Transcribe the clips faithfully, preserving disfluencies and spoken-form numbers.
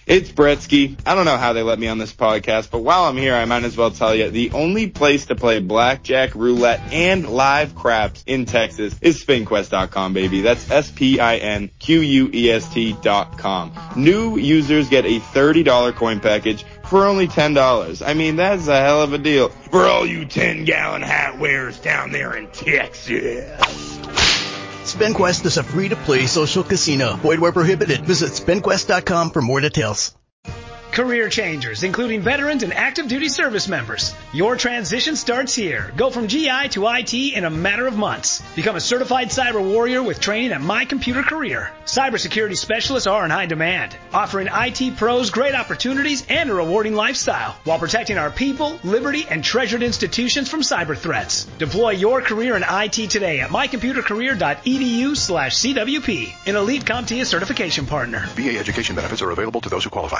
It's Bretsky. I don't know how they let me on this podcast, but while I'm here, I might as well tell you, the only place to play blackjack, roulette, and live craps in Texas is spin quest dot com, baby. That's S P I N Q U E S T dot com. New users get a thirty dollars coin package for only ten dollars. I mean, that's a hell of a deal for all you ten-gallon hat wearers down there in Texas. SpinQuest is a free-to-play social casino. Void where prohibited. Visit spin quest dot com for more details. Career changers, including veterans and active duty service members. Your transition starts here. Go from G I to I T in a matter of months. Become a certified cyber warrior with training at My Computer Career. Cybersecurity specialists are in high demand, offering I T pros great opportunities and a rewarding lifestyle while protecting our people, liberty, and treasured institutions from cyber threats. Deploy your career in I T today at my computer career dot e d u slash C W P, an elite CompTIA certification partner. V A education benefits are available to those who qualify.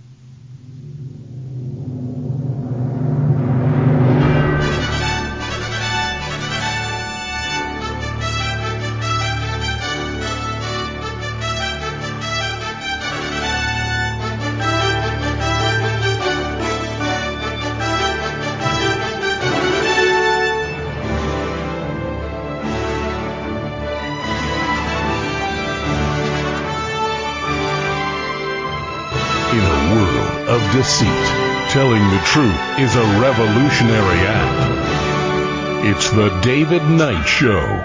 Deceit. Telling the truth is a revolutionary act. It's the David Knight Show.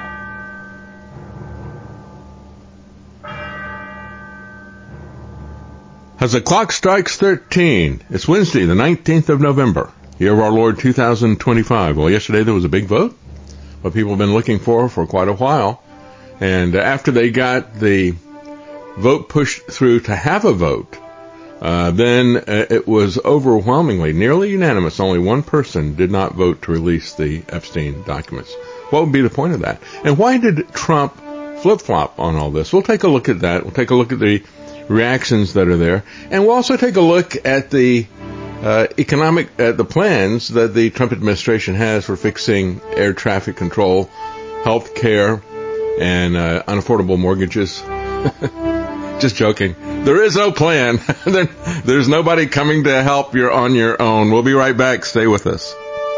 As the clock strikes thirteen, it's Wednesday, the nineteenth of November, year of our Lord two thousand twenty-five. Well, yesterday there was a big vote, what people have been looking for for quite a while. And after they got the vote pushed through to have a vote, Uh, then uh, it was overwhelmingly, nearly unanimous. Only one person did not vote to release the Epstein documents. What would be the point of that? And why did Trump flip-flop on all this? We'll take a look at that. We'll take a look at the reactions that are there. And we'll also take a look at the uh, economic, at the plans that the Trump administration has for fixing air traffic control, health care, and uh, unaffordable mortgages. Just joking. There is no plan. there, there's nobody coming to help. You're on your own. We'll be right back. Stay with us.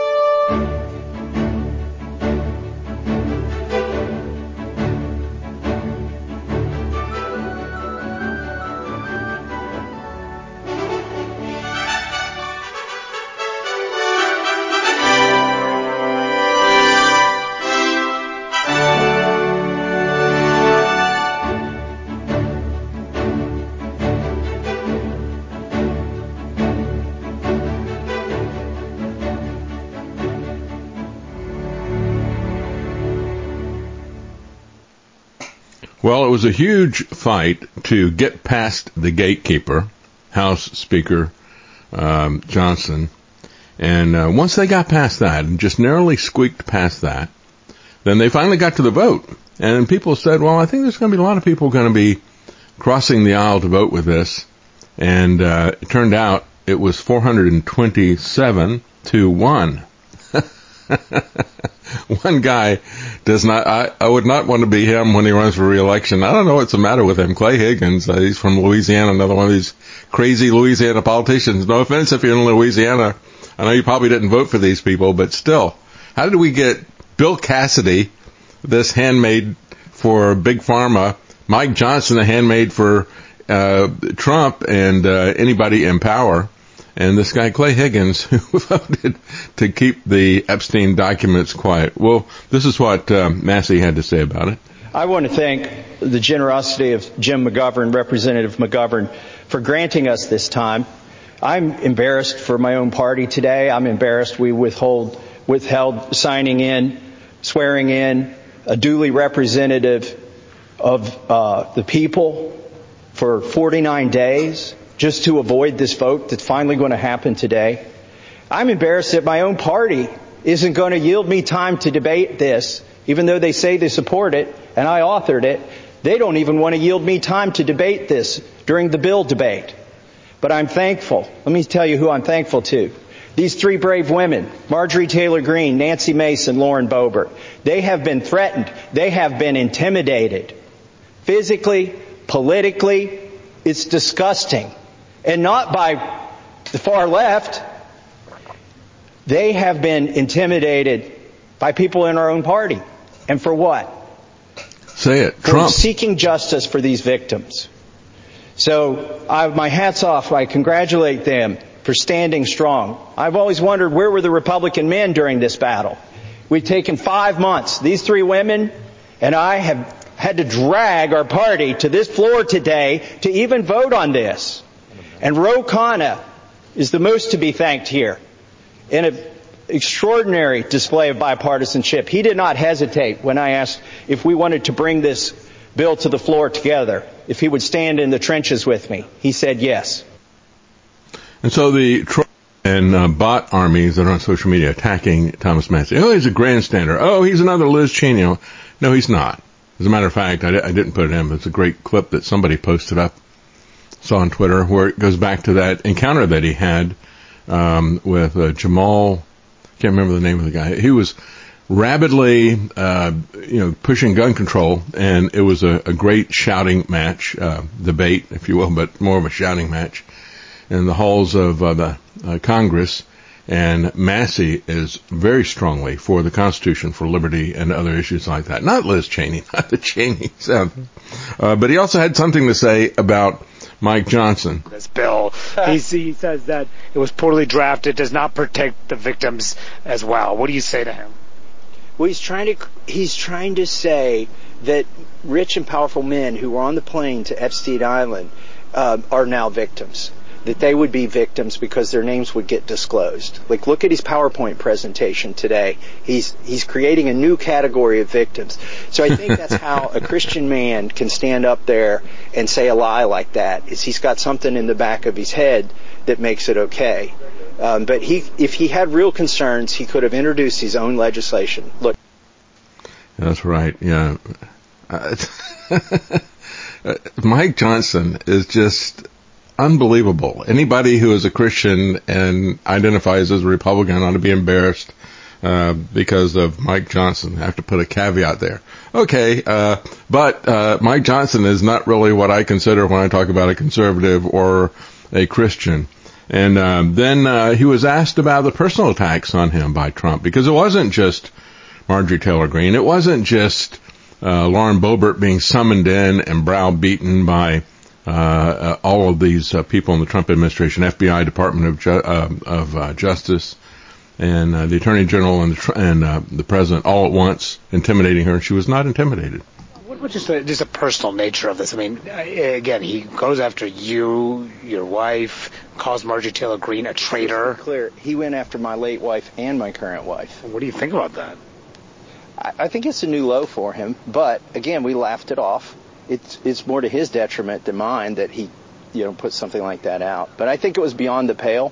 Well, it was a huge fight to get past the gatekeeper, House Speaker um, Johnson. And uh, once they got past that and just narrowly squeaked past that, then they finally got to the vote. And people said, well, I think there's going to be a lot of people going to be crossing the aisle to vote with this. And uh, it turned out it was four hundred twenty-seven to one. One guy does not, I, I would not want to be him when he runs for re-election. I don't know what's the matter with him. Clay Higgins, uh, he's from Louisiana, another one of these crazy Louisiana politicians. No offense if you're in Louisiana. I know you probably didn't vote for these people, but still, how did we get Bill Cassidy, this handmaid for Big Pharma, Mike Johnson, the handmaid for uh, Trump and uh, anybody in power, and this guy, Clay Higgins, who voted to keep the Epstein documents quiet? Well, this is what uh, Massey had to say about it. I want to thank the generosity of Jim McGovern, Representative McGovern, for granting us this time. I'm embarrassed for my own party today. I'm embarrassed we withhold, withheld signing in, swearing in a duly representative of uh, the people for forty-nine days. Just to avoid this vote that's finally going to happen today. I'm embarrassed that my own party isn't going to yield me time to debate this, even though they say they support it, and I authored it. They don't even want to yield me time to debate this during the bill debate. But I'm thankful. Let me tell you who I'm thankful to. These three brave women, Marjorie Taylor Greene, Nancy Mace, and Lauren Boebert, they have been threatened. They have been intimidated. Physically, politically, it's disgusting. and not by the far left. They have been intimidated by people in our own party. And for what? Say it. For Trump. seeking justice for these victims. So I, my hat's off. I congratulate them for standing strong. I've always wondered, where were the Republican men during this battle? We've taken five months. These three women and I have had to drag our party to this floor today to even vote on this. And Ro Khanna is the most to be thanked here. In an extraordinary display of bipartisanship, he did not hesitate when I asked if we wanted to bring this bill to the floor together, if he would stand in the trenches with me. He said yes. And so the Trump and uh, bot armies that are on social media attacking Thomas Massie. Oh, he's a grandstander. Oh, he's another Liz Cheney. No, he's not. As a matter of fact, I, I didn't put it in, but it's a great clip that somebody posted up, saw on Twitter, where it goes back to that encounter that he had Um, with uh, Jamal, can't remember the name of the guy. He was rabidly, uh, you know, pushing gun control, and it was a, a great shouting match, uh, debate, if you will, but more of a shouting match in the halls of uh, the uh, Congress. And Massie is very strongly for the Constitution, for liberty, and other issues like that. Not Liz Cheney, not the Cheneys. Uh, but he also had something to say about Mike Johnson. This bill, he, he says that it was poorly drafted, does not protect the victims as well. What do you say to him? Well, he's trying to he's trying to say that rich and powerful men who were on the plane to Epstein Island uh, are now victims. That they would be victims because their names would get disclosed. Like, look at his PowerPoint presentation today. He's he's creating a new category of victims. So I think that's how a Christian man can stand up there and say a lie like that, is he's got something in the back of his head that makes it okay. Um, but he, if he had real concerns, he could have introduced his own legislation. Look. That's right, yeah. Uh, Mike Johnson is just unbelievable. Anybody who is a Christian and identifies as a Republican ought to be embarrassed uh, because of Mike Johnson. I have to put a caveat there. Okay, uh, but uh, Mike Johnson is not really what I consider when I talk about a conservative or a Christian. And um, then uh, he was asked about the personal attacks on him by Trump, because it wasn't just Marjorie Taylor Greene. It wasn't just uh, Lauren Boebert being summoned in and browbeaten by Uh, uh, all of these uh, people in the Trump administration, F B I, Department of Ju- uh, of uh, Justice, and uh, the Attorney General and, the, tr- and uh, the President all at once intimidating her, and she was not intimidated. What was just a, just a personal nature of this? I mean, again, he goes after you, your wife, calls Marjorie Taylor Greene a traitor. To be clear, he went after my late wife and my current wife. What do you think about that? I, I think it's a new low for him, but again, we laughed it off. It's it's more to his detriment than mine that he, you know, put something like that out. But I think it was beyond the pale.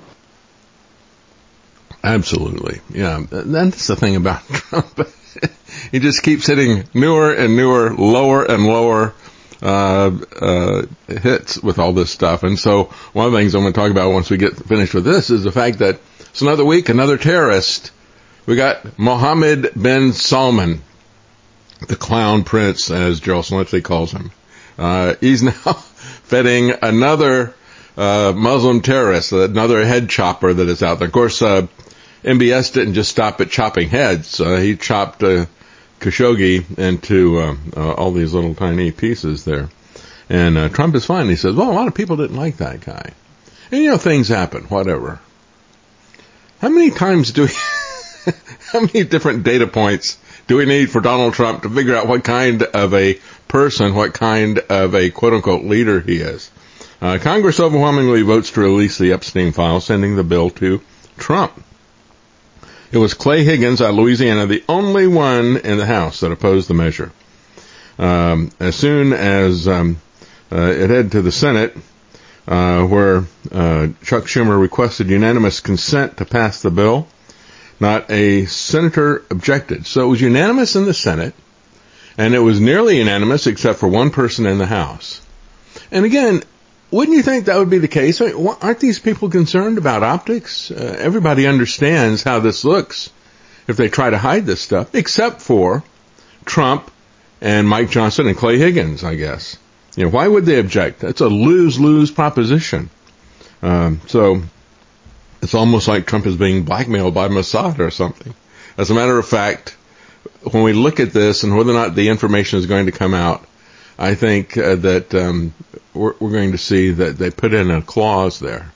Absolutely, yeah. And that's the thing about Trump. He just keeps hitting newer and newer, lower and lower uh, uh, hits with all this stuff. And so one of the things I'm going to talk about once we get finished with this is the fact that it's another week, another terrorist. We got Mohammed bin Salman, the clown prince, as Gerald Celente calls him. Uh, he's now feting another uh, Muslim terrorist, another head chopper that is out there. Of course, uh, M B S didn't just stop at chopping heads. Uh, he chopped uh, Khashoggi into uh, uh, all these little tiny pieces there. And uh, Trump is fine. He says, well, a lot of people didn't like that guy. And, you know, things happen, whatever. How many times do we, how many different data points do we need for Donald Trump to figure out what kind of a person, what kind of a quote-unquote leader he is? Uh, Congress overwhelmingly votes to release the Epstein file, sending the bill to Trump. It was Clay Higgins out of Louisiana, the only one in the House that opposed the measure. Um, as soon as um, uh, it headed to the Senate, uh, where uh, Chuck Schumer requested unanimous consent to pass the bill, not a senator objected. So it was unanimous in the Senate, and it was nearly unanimous except for one person in the House. And again, wouldn't you think that would be the case? I mean, aren't these people concerned about optics? Uh, everybody understands how this looks if they try to hide this stuff, except for Trump and Mike Johnson and Clay Higgins, I guess. You know, why would they object? That's a lose-lose proposition. Um, so it's almost like Trump is being blackmailed by Mossad or something. As a matter of fact, when we look at this and whether or not the information is going to come out, I think uh, that um, we're, we're going to see that they put in a clause there.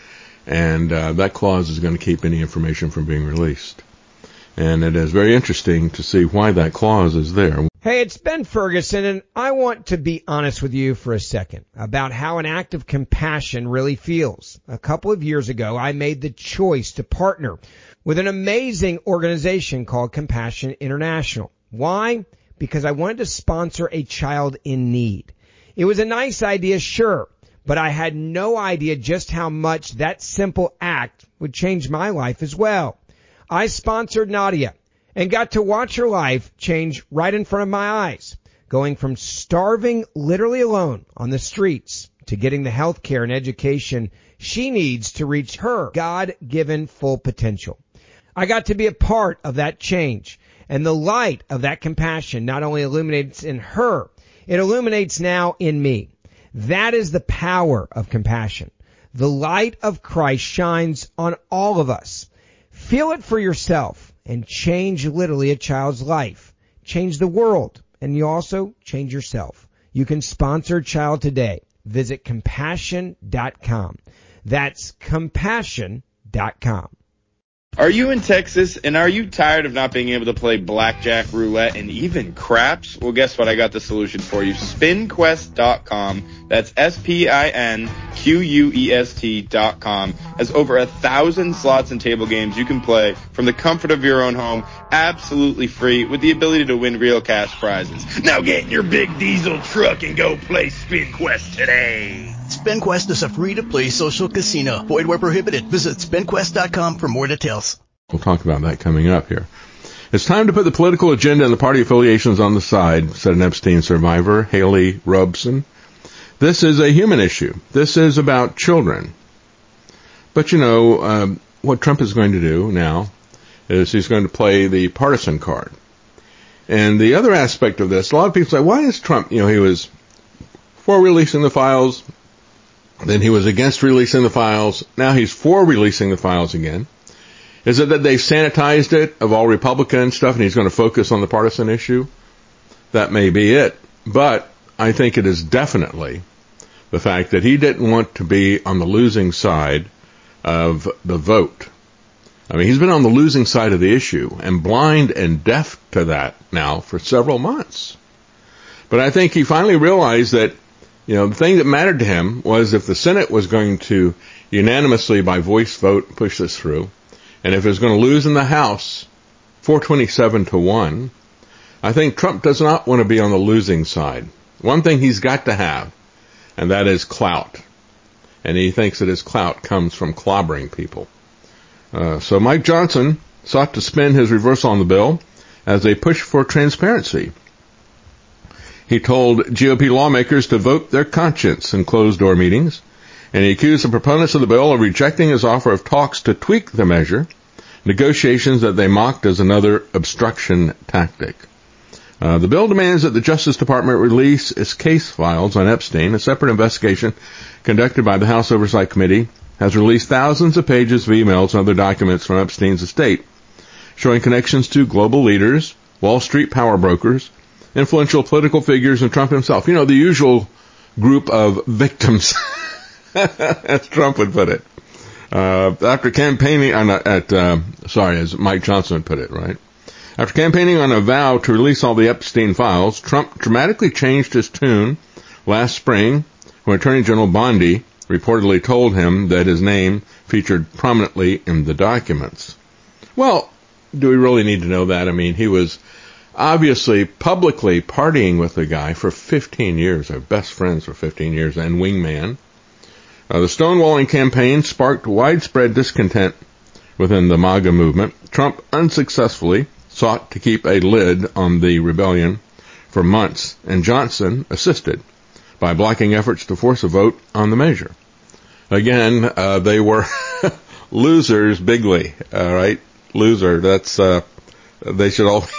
And uh, that clause is going to keep any information from being released. And it is very interesting to see why that clause is there. Hey, it's Ben Ferguson, and I want to be honest with you for a second about how an act of compassion really feels. A couple of years ago, I made the choice to partner with an amazing organization called Compassion International. Why? Because I wanted to sponsor a child in need. It was a nice idea, sure, but I had no idea just how much that simple act would change my life as well. I sponsored Nadia and got to watch her life change right in front of my eyes, going from starving literally alone on the streets to getting the health care and education she needs to reach her God-given full potential. I got to be a part of that change, and the light of that compassion not only illuminates in her, it illuminates now in me. That is the power of compassion. The light of Christ shines on all of us. Feel it for yourself and change literally a child's life. Change the world, and you also change yourself. You can sponsor a child today. Visit compassion dot com. That's compassion dot com. Are you in Texas, and are you tired of not being able to play blackjack, roulette, and even craps? Well, guess what? I got the solution for you. spin quest dot com. That's S P I N Q U E S T dot com. Has over a thousand slots and table games you can play from the comfort of your own home, absolutely free, with the ability to win real cash prizes. Now get in your big diesel truck and go play Spin Quest today. SpinQuest is a free-to-play social casino. Void where prohibited. Visit spin quest dot com for more details. We'll talk about that coming up here. It's time to put the political agenda and the party affiliations on the side, said an Epstein survivor, Haley Robson. This is a human issue. This is about children. But, you know, um, what Trump is going to do now is he's going to play the partisan card. And the other aspect of this, a lot of people say, why is Trump, you know, he was for releasing the files, then he was against releasing the files. Now he's for releasing the files again. Is it that they've sanitized it of all Republican stuff and he's going to focus on the partisan issue? That may be it. But I think it is definitely the fact that he didn't want to be on the losing side of the vote. I mean, he's been on the losing side of the issue and blind and deaf to that now for several months. But I think he finally realized that, you know, the thing that mattered to him was if the Senate was going to unanimously by voice vote push this through, and if it was going to lose in the House four twenty-seven to one, I think Trump does not want to be on the losing side. One thing he's got to have, and that is clout. And he thinks that his clout comes from clobbering people. Uh, so Mike Johnson sought to spin his reversal on the bill as a push for transparency. He told G O P lawmakers to vote their conscience in closed-door meetings, and he accused the proponents of the bill of rejecting his offer of talks to tweak the measure, negotiations that they mocked as another obstruction tactic. Uh, the bill demands that the Justice Department release its case files on Epstein. A separate investigation conducted by the House Oversight Committee has released thousands of pages of emails and other documents from Epstein's estate, showing connections to global leaders, Wall Street power brokers, influential political figures, and Trump himself. You know, the usual group of victims, as Trump would put it. Uh, after campaigning on a, at, uh, sorry, as Mike Johnson would put it, right? After campaigning on a vow to release all the Epstein files, Trump dramatically changed his tune last spring when Attorney General Bondi reportedly told him that his name featured prominently in the documents. Well, do we really need to know that? I mean, he was obviously publicly partying with the guy for fifteen years, their best friends for fifteen years, and wingman. Uh, the stonewalling campaign sparked widespread discontent within the MAGA movement. Trump unsuccessfully sought to keep a lid on the rebellion for months, and Johnson assisted by blocking efforts to force a vote on the measure. Again, uh, they were losers bigly, all right? Loser, that's, uh, they should all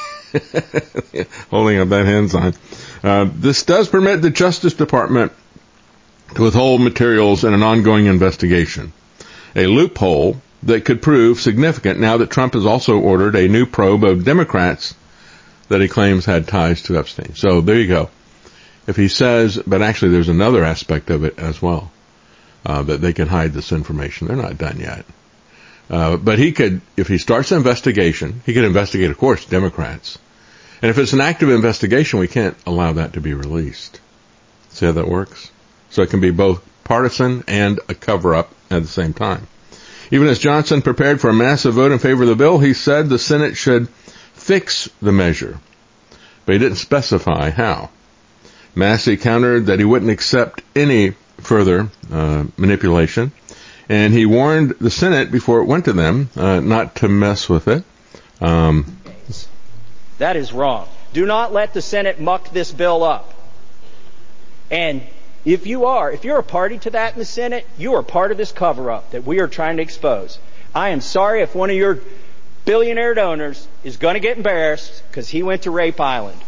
holding up that hand sign. Uh, this does permit the Justice Department to withhold materials in an ongoing investigation, a loophole that could prove significant now that Trump has also ordered a new probe of Democrats that he claims had ties to Epstein. So there you go. If he says, but actually there's another aspect of it as well, uh, that they can hide this information. They're not done yet. Uh, but he could, if he starts an investigation, he could investigate, of course, Democrats. And if it's an active investigation, we can't allow that to be released. See how that works? So it can be both partisan and a cover-up at the same time. Even as Johnson prepared for a massive vote in favor of the bill, he said the Senate should fix the measure, but he didn't specify how. Massey countered that he wouldn't accept any further uh, manipulation, and he warned the Senate before it went to them uh, not to mess with it. Um, that is wrong. Do not let the Senate muck this bill up. And if you are, if you're a party to that in the Senate, you are part of this cover-up that we are trying to expose. I am sorry if one of your billionaire donors is going to get embarrassed because he went to Rape Island.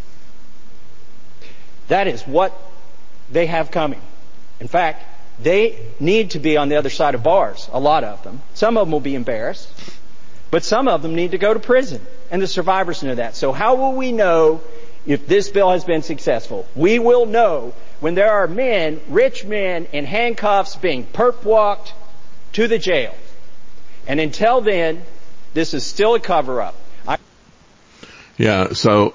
That is what they have coming. In fact, they need to be on the other side of bars, a lot of them. Some of them will be embarrassed, but some of them need to go to prison, and the survivors know that. So how will we know if this bill has been successful? We will know when there are men, rich men, in handcuffs being perp-walked to the jail. And until then, this is still a cover-up. I- yeah, so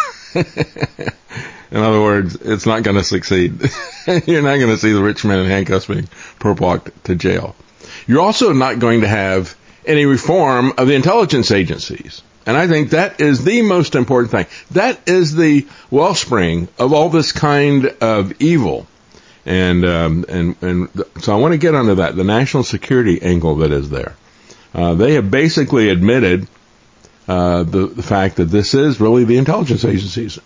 in other words, it's not going to succeed. You're not going to see the rich men in handcuffs being perp-walked to jail. You're also not going to have any reform of the intelligence agencies. And I think that is the most important thing. That is the wellspring of all this kind of evil. And um, and and so I want to get onto that, the national security angle that is there. Uh, they have basically admitted uh, the, the fact that this is really the intelligence agencies.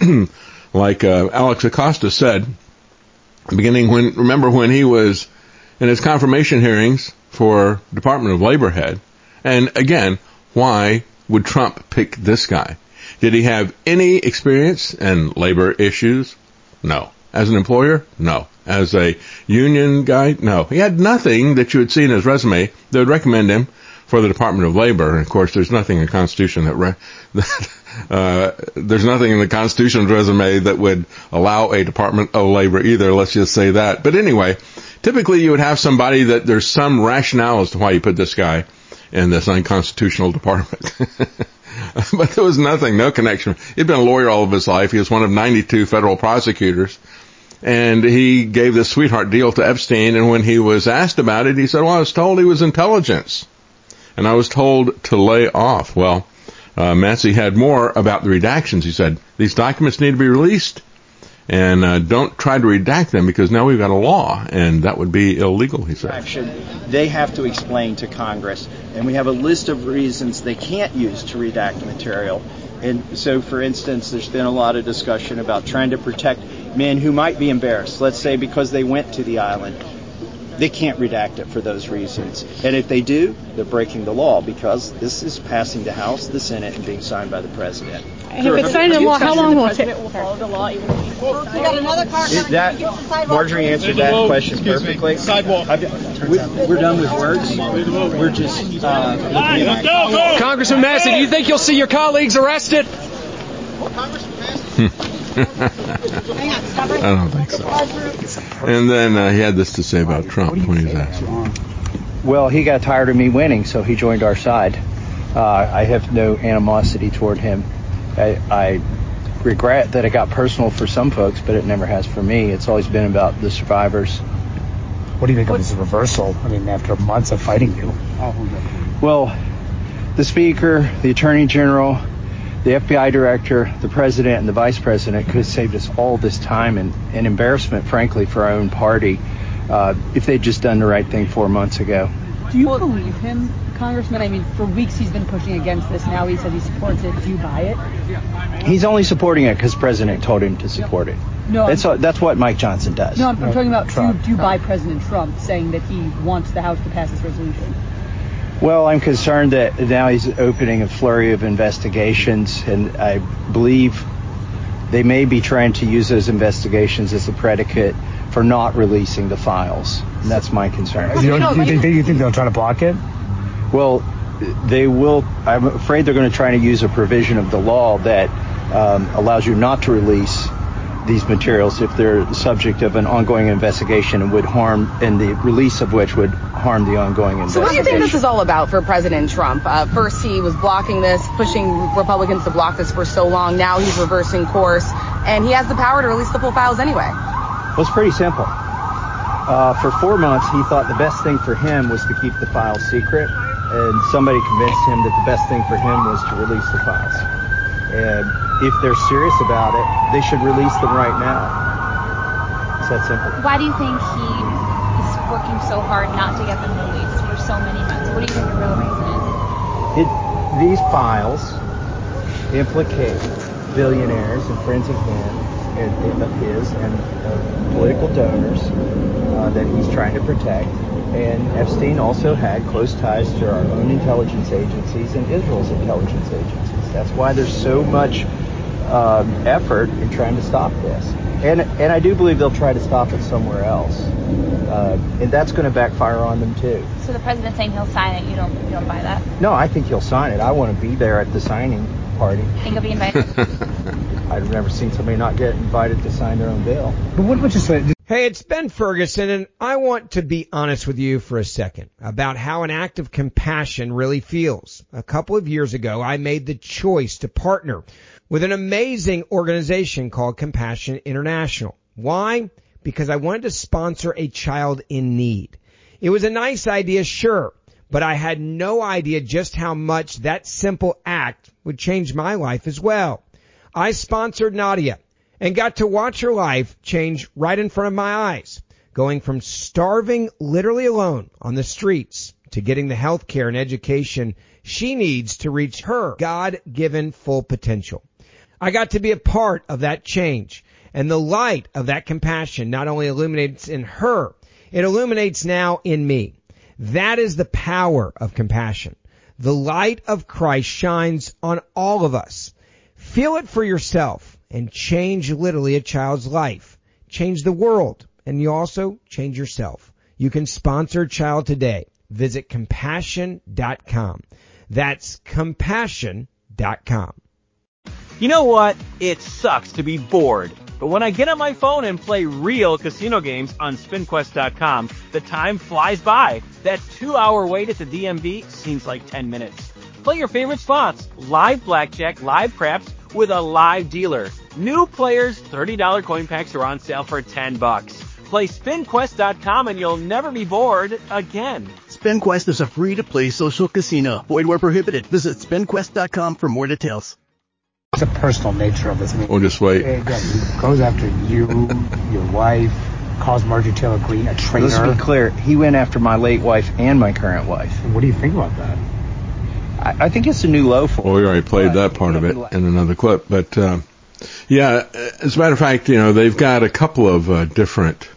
Like uh, Alex Acosta said, beginning when, remember when he was in his confirmation hearings for Department of Labor head, and again, why would Trump pick this guy? Did he have any experience in labor issues? No. As an employer? No. As a union guy? No. He had nothing that you would see in his resume that would recommend him for the Department of Labor. And of course, there's nothing in the Constitution that, re- that uh, there's nothing in the Constitution's resume that would allow a Department of Labor either. Let's just say that. But anyway, typically you would have somebody that there's some rationale as to why you put this guy in this unconstitutional department. But there was nothing, no connection. He'd been a lawyer all of his life. He was one of ninety-two federal prosecutors. And he gave this sweetheart deal to Epstein. And when he was asked about it, he said, well, I was told he was intelligence. And I was told to lay off. Well, uh, Massey had more about the redactions. He said, these documents need to be released. And uh, don't try to redact them because now we've got a law, and that would be illegal, he said. They have to explain to Congress, and we have a list of reasons they can't use to redact material. And so, for instance, there's been a lot of discussion about trying to protect men who might be embarrassed, let's say because they went to the island. They can't redact it for those reasons. And if they do, they're breaking the law because this is passing the House, the Senate, and being signed by the President. And if it's signed into law, how long will it take? will follow the law even if we got another car coming. That, Marjorie answered that question perfectly. Sidewalk. We, we're done with words. We're just uh, looking at Congressman Massey, do you think you'll see your colleagues arrested? I don't think so. And then uh, he had this to say about Trump when he was asked. Well, he got tired of me winning, so he joined our side. Uh, I have no animosity toward him. I, I regret that it got personal for some folks, but it never has for me. It's always been about the survivors. What do you think of this reversal? I mean, after months of fighting you. Well, the Speaker, the Attorney General, the F B I Director, the President, and the Vice President could have saved us all this time and, and embarrassment, frankly, for our own party uh, if they'd just done the right thing four months ago. Do you believe him, Congressman? I mean, for weeks he's been pushing against this. Now he says he supports it. Do you buy it? He's only supporting it because the President told him to support it. No, that's what, that's what Mike Johnson does. No, I'm, I'm talking about do you, do you buy President Trump saying that he wants the House to pass this resolution? Well, I'm concerned that now he's opening a flurry of investigations, and I believe they may be trying to use those investigations as a predicate for not releasing the files. And that's my concern. You, don't, you, think, you think they'll try to block it? Well, they will. I'm afraid they're going to try to use a provision of the law that um, allows you not to release these materials if they're the subject of an ongoing investigation and would harm, and the release of which would harm the ongoing investigation. So what do you think this is all about for President Trump? Uh, first he was blocking this, pushing Republicans to block this for so long. Now he's reversing course, and he has the power to release the full files anyway. Well, it's pretty simple. Uh, for four months, he thought the best thing for him was to keep the files secret, and somebody convinced him that the best thing for him was to release the files. And if they're serious about it, they should release them right now. It's that simple. Why do you think he is working so hard not to get them released for so many months? What do you think the real reason is? It, these files implicate billionaires and friends of him, and, of his, and uh, political donors uh, that he's trying to protect. And Epstein also had close ties to our own intelligence agencies and Israel's intelligence agencies. That's why there's so much um, effort in trying to stop this. And and I do believe they'll try to stop it somewhere else. Uh, and that's going to backfire on them too. So the president's saying he'll sign it. You don't you don't buy that? No, I think he'll sign it. I want to be there at the signing party. Think he'll be invited? I've never seen somebody not get invited to sign their own bill. But what would you say? Hey, it's Ben Ferguson, and I want to be honest with you for a second about how an act of compassion really feels. A couple of years ago, I made the choice to partner with an amazing organization called Compassion International. Why? Because I wanted to sponsor a child in need. It was a nice idea, sure, but I had no idea just how much that simple act would change my life as well. I sponsored Nadia and got to watch her life change right in front of my eyes, going from starving literally alone on the streets to getting the health care and education she needs to reach her God-given full potential. I got to be a part of that change, and the light of that compassion not only illuminates in her, it illuminates now in me. That is the power of compassion. The light of Christ shines on all of us. Feel it for yourself and change literally a child's life. Change the world, and you also change yourself. You can sponsor a child today. Visit compassion dot com. That's compassion dot com. You know what? It sucks to be bored. But when I get on my phone and play real casino games on spin quest dot com, the time flies by. That two-hour wait at the D M V seems like ten minutes. Play your favorite spots, live blackjack, live craps, with a live dealer. New players, thirty dollars coin packs are on sale for ten bucks. Play spin quest dot com and you'll never be bored again. SpinQuest is a free-to-play social casino. Void where prohibited. Visit spin quest dot com for more details. It's a personal nature of this. I mean, We'll just wait. Again, he goes after you, your wife, calls Marjorie Taylor Greene a traitor. Let's be clear. He went after my late wife and my current wife. What do you think about that? I, I think it's a new low for Well, we already played that part of it in another clip. But, uh, yeah, as a matter of fact, you know, they've got a couple of uh, different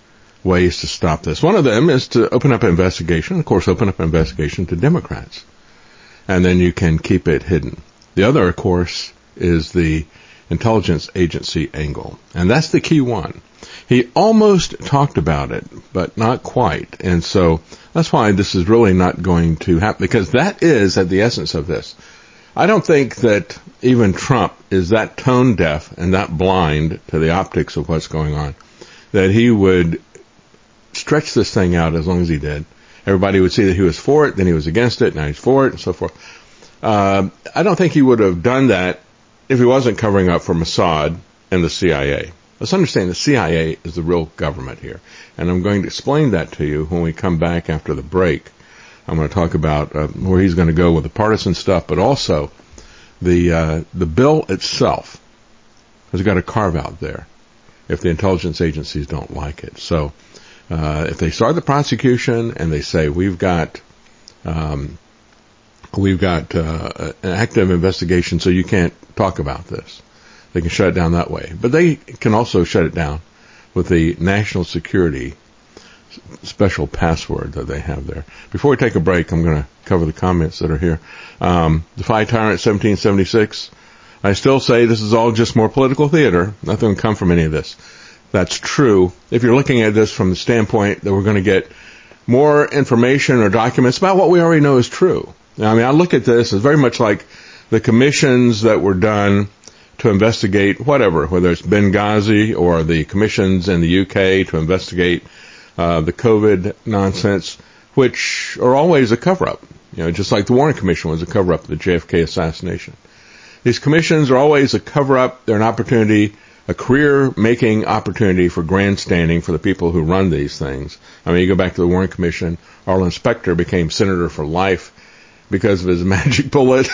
ways to stop this. One of them is to open up an investigation. Of course, open up an investigation to Democrats. And then you can keep it hidden. The other, of course, is the intelligence agency angle. And that's the key one. He almost talked about it, but not quite. And so that's why this is really not going to happen, because that is at the essence of this. I don't think that even Trump is that tone deaf and that blind to the optics of what's going on that he would stretch this thing out as long as he did. Everybody would see that he was for it, then he was against it, now he's for it, and so forth. Uh, I don't think he would have done that if he wasn't covering up for Mossad and the C I A. Let's understand the C I A is the real government here. And I'm going to explain that to you when we come back after the break. I'm going to talk about uh, where he's going to go with the partisan stuff, but also the uh, the bill itself has got a carve-out there if the intelligence agencies don't like it. So uh, if they start the prosecution and they say we've got um, we've got uh, an active investigation, so you can't talk about this, they can shut it down that way. But they can also shut it down with the national security special password that they have there. Before we take a break, I'm going to cover the comments that are here. Um, the Five Tyrant seventeen seventy-six. I still say this is all just more political theater. Nothing will come from any of this. that's true if you're looking at this from the standpoint that we're going to get more information or documents about what we already know is true. Now, I mean, I look at this as very much like the commissions that were done to investigate whatever, whether it's Benghazi or the commissions in the U K to investigate uh, the COVID nonsense, which are always a cover-up. You know, just like the Warren Commission was a cover-up of the J F K assassination. These commissions are always a cover-up. They're an opportunity, a career-making opportunity for grandstanding for the people who run these things. I mean, you go back to the Warren Commission, Arlen Specter became senator for life because of his magic bullet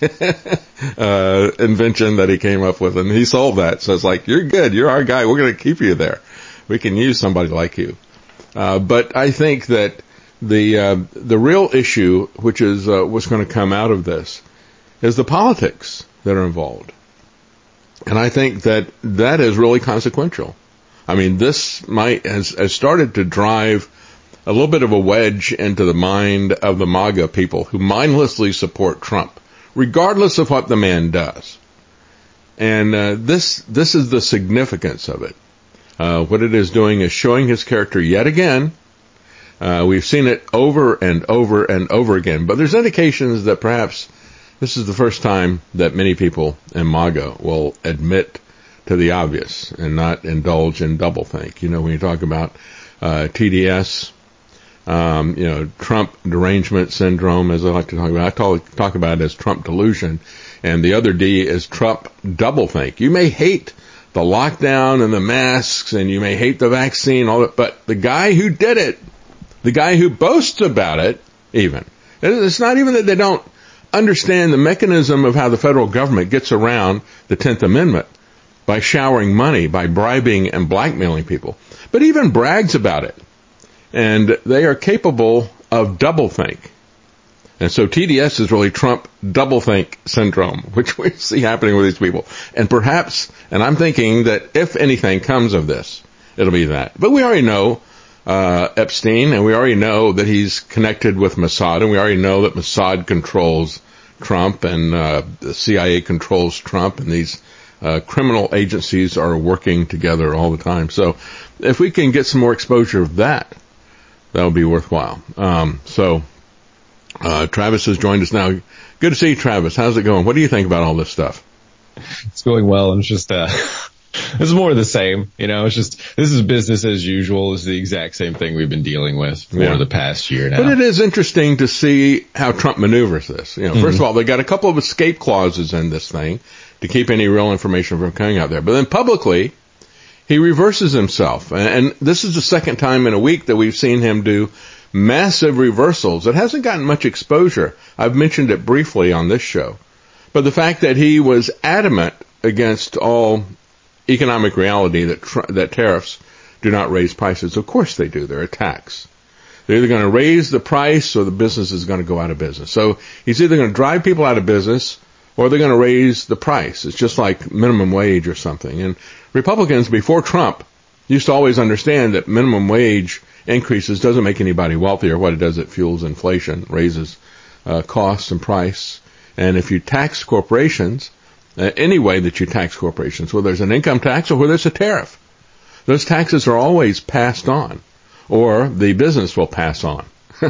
uh, invention that he came up with, and he sold that. So it's like, you're good, you're our guy, we're going to keep you there. We can use somebody like you. Uh, but I think that the uh, the real issue, which is uh, what's going to come out of this, is the politics that are involved. And I think that that is really consequential. I mean, this might has, has started to drive a little bit of a wedge into the mind of the MAGA people who mindlessly support Trump, regardless of what the man does. And uh, this this is the significance of it. Uh, what it is doing is showing his character yet again. Uh, we've seen it over and over and over again, but there's indications that perhaps this is the first time that many people in MAGA will admit to the obvious and not indulge in doublethink. You know, when you talk about uh, T D S, um, you know, Trump derangement syndrome, as I like to talk about, I talk, talk about it as Trump delusion, and the other D is Trump doublethink. You may hate the lockdown and the masks, and you may hate the vaccine, all that, but the guy who did it, the guy who boasts about it, even, it's not even that they don't understand the mechanism of how the federal government gets around the tenth Amendment by showering money, by bribing and blackmailing people, but even brags about it. And they are capable of doublethink. And so T D S is really Trump doublethink syndrome, which we see happening with these people. And perhaps, and I'm thinking that if anything comes of this, it'll be that. But we already know uh Epstein, and we already know that he's connected with Mossad, and we already know that Mossad controls Trump, and uh the C I A controls Trump, and these uh criminal agencies are working together all the time. So if we can get some more exposure of that, that'll be worthwhile. Um so uh Travis has joined us now. Good to see you, Travis. How's it going? What do you think about all this stuff? It's going well, and it's just uh this is more of the same, you know, it's just, this is business as usual. It's the exact same thing we've been dealing with for yeah. the past year now. But it is interesting to see how Trump maneuvers this. You know, mm-hmm. First of all, they got a couple of escape clauses in this thing to keep any real information from coming out there. But then publicly, he reverses himself. And, and this is the second time in a week that we've seen him do massive reversals. It hasn't gotten much exposure. I've mentioned it briefly on this show. But the fact that he was adamant against all economic reality that tr- that tariffs do not raise prices. Of course they do. They're a tax. They're either going to raise the price or the business is going to go out of business. So he's either going to drive people out of business or they're going to raise the price. It's just like minimum wage or something. And Republicans before Trump used to always understand that minimum wage increases doesn't make anybody wealthier. What it does, it fuels inflation, raises uh, costs and price. And if you tax corporations, Uh, any way that you tax corporations, whether there's an income tax or whether it's a tariff, those taxes are always passed on, or the business will pass on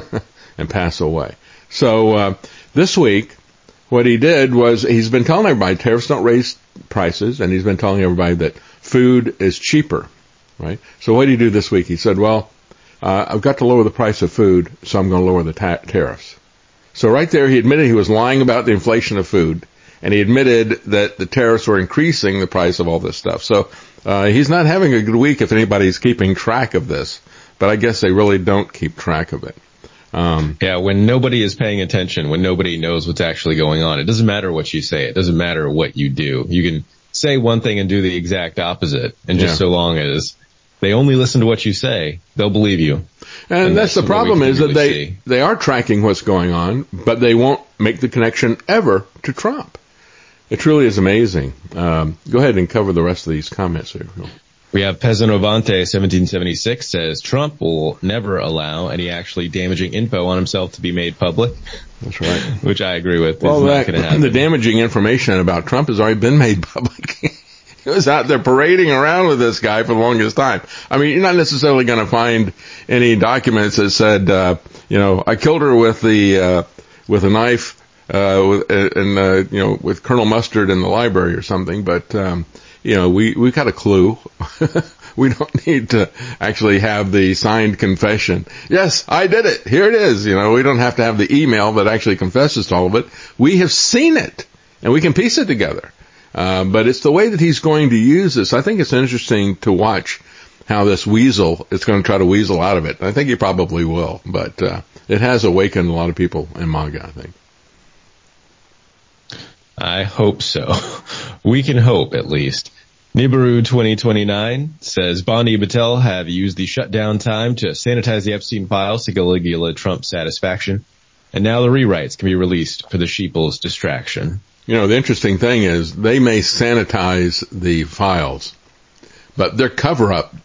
and pass away. So uh, this week, what he did was he's been telling everybody tariffs don't raise prices, and he's been telling everybody that food is cheaper, right? So what did he do this week? He said, well, uh, I've got to lower the price of food, so I'm going to lower the ta- tariffs. So right there, he admitted he was lying about the inflation of food. And he admitted that the tariffs were increasing the price of all this stuff. So uh, he's not having a good week if anybody's keeping track of this. But I guess they really don't keep track of it. Um, yeah, when nobody is paying attention, when nobody knows what's actually going on, it doesn't matter what you say. It doesn't matter what you do. You can say one thing and do the exact opposite. And just yeah. so long as they only listen to what you say, they'll believe you. And, and that's, that's the problem is really that they, see. they are tracking what's going on, but they won't make the connection ever to Trump. It truly is amazing. Um, go ahead and cover the rest of these comments here. We have Pesanovante seventeen seventy-six says Trump will never allow any actually damaging info on himself to be made public. That's right. Which I agree with. Well, that, the damaging information about Trump has already been made public. He was out there parading around with this guy for the longest time. I mean, you're not necessarily going to find any documents that said, uh, you know, I killed her with the, uh, with a knife, uh, with, and, uh, you know, with Colonel Mustard in the library or something. But, um, you know, we, we got a clue. We don't need to actually have the signed confession. Yes, I did it. Here it is. You know, we don't have to have the email that actually confesses to all of it. We have seen it and we can piece it together. Uh, but it's the way that he's going to use this. I think it's interesting to watch how this weasel is going to try to weasel out of it. I think he probably will, but uh, it has awakened a lot of people in MAGA, I think. I hope so. We can hope, at least. Nibiru twenty twenty-nine says Bondi and Battelle have used the shutdown time to sanitize the Epstein files to Caligula Trump's satisfaction, and now the rewrites can be released for the sheeple's distraction. You know, the interesting thing is they may sanitize the files, but their cover-up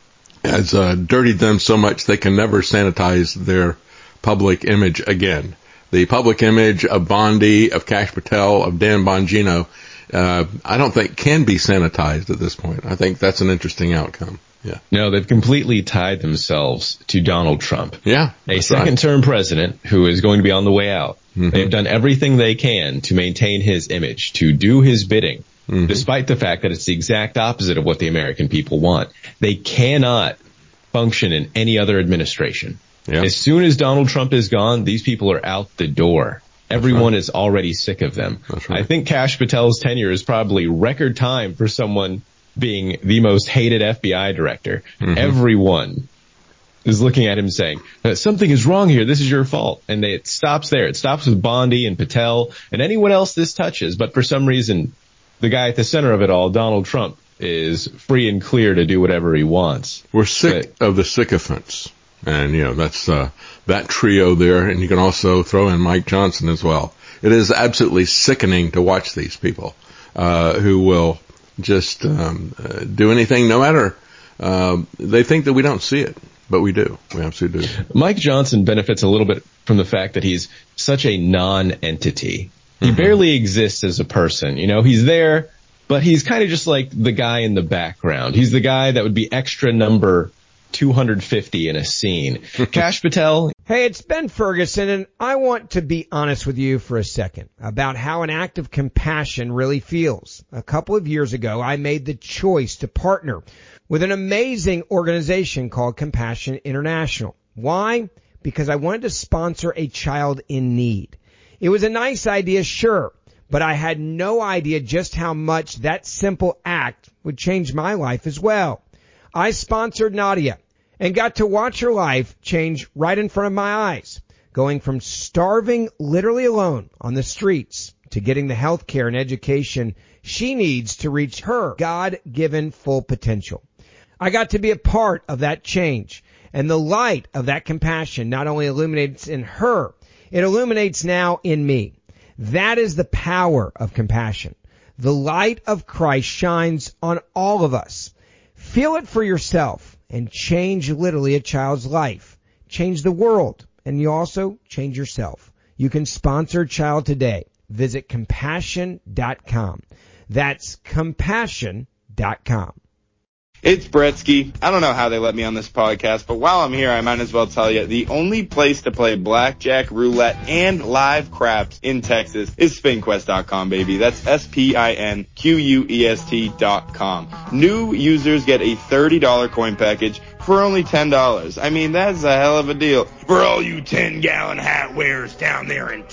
has uh, dirtied them so much they can never sanitize their public image again. The public image of Bondi, of Kash Patel, of Dan Bongino, uh, I don't think can be sanitized at this point. I think that's an interesting outcome. Yeah. No, they've completely tied themselves to Donald Trump. Yeah. A second-term right. president who is going to be on the way out. Mm-hmm. They've done everything they can to maintain his image, to do his bidding, mm-hmm. despite the fact that it's the exact opposite of what the American people want. They cannot function in any other administration. Yeah. As soon as Donald Trump is gone, these people are out the door. Everyone right. is already sick of them. Right. I think Kash Patel's tenure is probably record time for someone being the most hated F B I director. Mm-hmm. Everyone is looking at him saying, something is wrong here. This is your fault. And they, it stops there. It stops with Bondi and Patel and anyone else this touches. But for some reason, the guy at the center of it all, Donald Trump, is free and clear to do whatever he wants. We're sick but, of the sycophants. And, you know, that's uh, that trio there. And you can also throw in Mike Johnson as well. It is absolutely sickening to watch these people uh, who will just um, uh, do anything, no matter. Uh, they think that we don't see it. But we do. We absolutely do. Mike Johnson benefits a little bit from the fact that he's such a non-entity. He mm-hmm. barely exists as a person. You know, he's there, but he's kind of just like the guy in the background. He's the guy that would be extra number two hundred fifty in a scene. Kash Patel. Hey, it's Ben Ferguson, and I want to be honest with you for a second about how an act of compassion really feels. A couple of years ago, I made the choice to partner with an amazing organization called Compassion International. Why? Because I wanted to sponsor a child in need. It was a nice idea, sure, but I had no idea just how much that simple act would change my life as well. I sponsored Nadia and got to watch her life change right in front of my eyes, going from starving literally alone on the streets to getting the health care and education she needs to reach her God-given full potential. I got to be a part of that change, and the light of that compassion not only illuminates in her, it illuminates now in me. That is the power of compassion. The light of Christ shines on all of us. Feel it for yourself and change literally a child's life. Change the world, and you also change yourself. You can sponsor a child today. Visit compassion dot com. That's compassion dot com. It's Bretsky. I don't know how they let me on this podcast, but while I'm here, I might as well tell you, the only place to play blackjack, roulette, and live craps in Texas is spin quest dot com, baby. That's S P I N Q U E S T dot com. New users get a thirty dollars coin package for only ten dollars. I mean, that's a hell of a deal for all you ten-gallon hat wearers down there in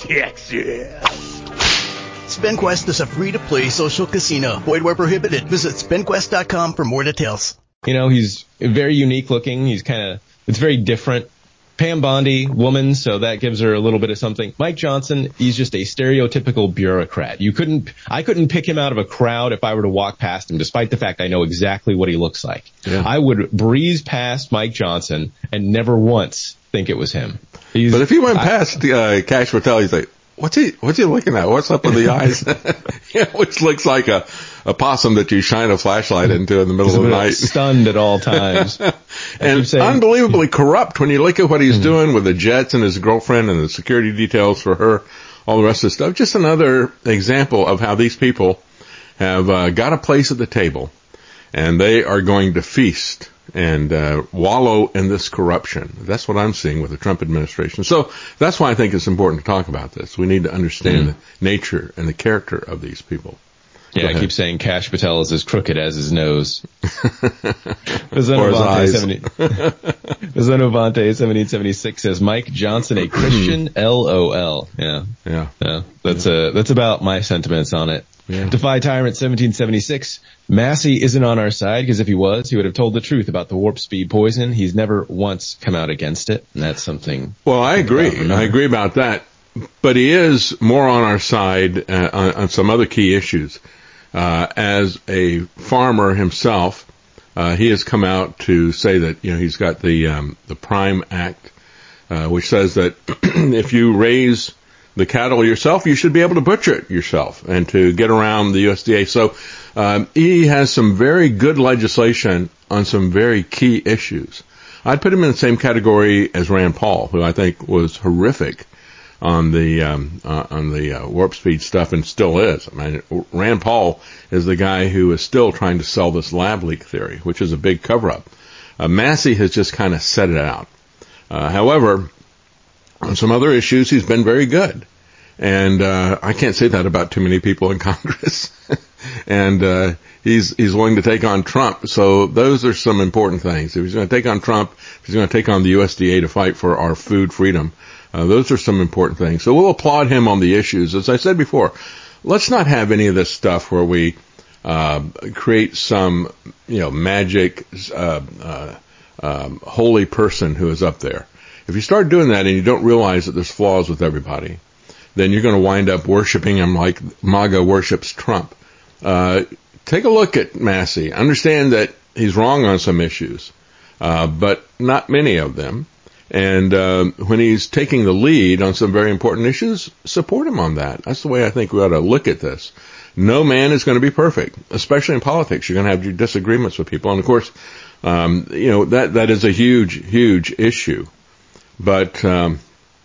Texas. SpinQuest is a free-to-play social casino. Void where prohibited. Visit spin quest dot com for more details. You know, he's very unique looking. He's kind of, it's very different. Pam Bondi, woman, so that gives her a little bit of something. Mike Johnson, he's just a stereotypical bureaucrat. You couldn't, I couldn't pick him out of a crowd if I were to walk past him, despite the fact I know exactly what he looks like. Yeah. I would breeze past Mike Johnson and never once think it was him. He's, but if he went past uh, Kash Patel, he's like, What's he, what's he looking at? What's up with the eyes? Yeah, which looks like a, a possum that you shine a flashlight into in the middle he's of the night. Stunned at all times. And saying, unbelievably corrupt when you look at what he's mm-hmm. doing with the jets and his girlfriend and the security details for her, all the rest of the stuff. Just another example of how these people have uh, got a place at the table, and they are going to feast and uh, wallow in this corruption. That's what I'm seeing with the Trump administration. So that's why I think it's important to talk about this. We need to understand mm-hmm. the nature and the character of these people. Yeah, I keep saying Kash Patel is as crooked as his nose. Zenovante seventeen seventy-six says Mike Johnson a Christian? LOL. Yeah. Yeah. Yeah. That's uh that's about my sentiments on it. Yeah. Defy Tyrant seventeen seventy-six. Massey isn't on our side because if he was, he would have told the truth about the warp speed poison. He's never once come out against it, and that's something. Well, I agree. I agree about that. But he is more on our side uh, on, on some other key issues. Uh, as a farmer himself, uh, he has come out to say that, you know, he's got the, um, the Prime Act, uh, which says that if you raise the cattle yourself, you should be able to butcher it yourself and to get around the U S D A. So, um, he has some very good legislation on some very key issues. I'd put him in the same category as Rand Paul, who I think was horrific on the um, uh, on the uh, warp speed stuff, and still is. I mean, Rand Paul is the guy who is still trying to sell this lab leak theory, which is a big cover-up. Uh, Massey has just kind of set it out. Uh, however, on some other issues, he's been very good, and uh, I can't say that about too many people in Congress. and uh, he's he's willing to take on Trump. So those are some important things. If he's going to take on Trump, if he's going to take on the U S D A to fight for our food freedom. Uh, those are some important things. So we'll applaud him on the issues. As I said before, let's not have any of this stuff where we uh, create some, you know, magic, uh, uh, um, holy person who is up there. If you start doing that and you don't realize that there's flaws with everybody, then you're going to wind up worshiping him like MAGA worships Trump. Uh, take a look at Massey. Understand that he's wrong on some issues, uh, but not many of them. And uh, when he's taking the lead on some very important issues, support him on that. That's the way I think we ought to look at this. No man is going to be perfect, especially in politics. You're going to have your disagreements with people. And, of course, um, you know, that that is a huge, huge issue. But um,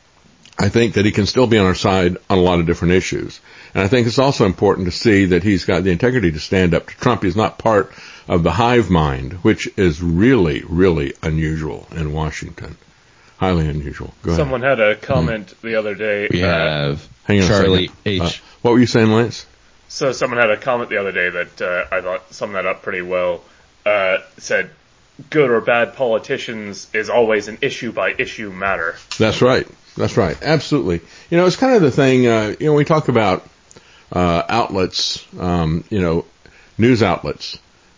I think that he can still be on our side on a lot of different issues. And I think it's also important to see that he's got the integrity to stand up to Trump. He's not part of the hive mind, which is really, really unusual in Washington. Highly unusual. Go ahead. Someone had a comment mm. the other day. We uh, have hang on Charlie a H. Uh, what were you saying, Lance? So someone had a comment the other day that uh, I thought summed that up pretty well. Uh, said, good or bad politicians is always an issue-by-issue matter. That's right. That's right. Absolutely. You know, it's kind of the thing, uh, you know, we talk about uh, outlets, um, you know, news outlets.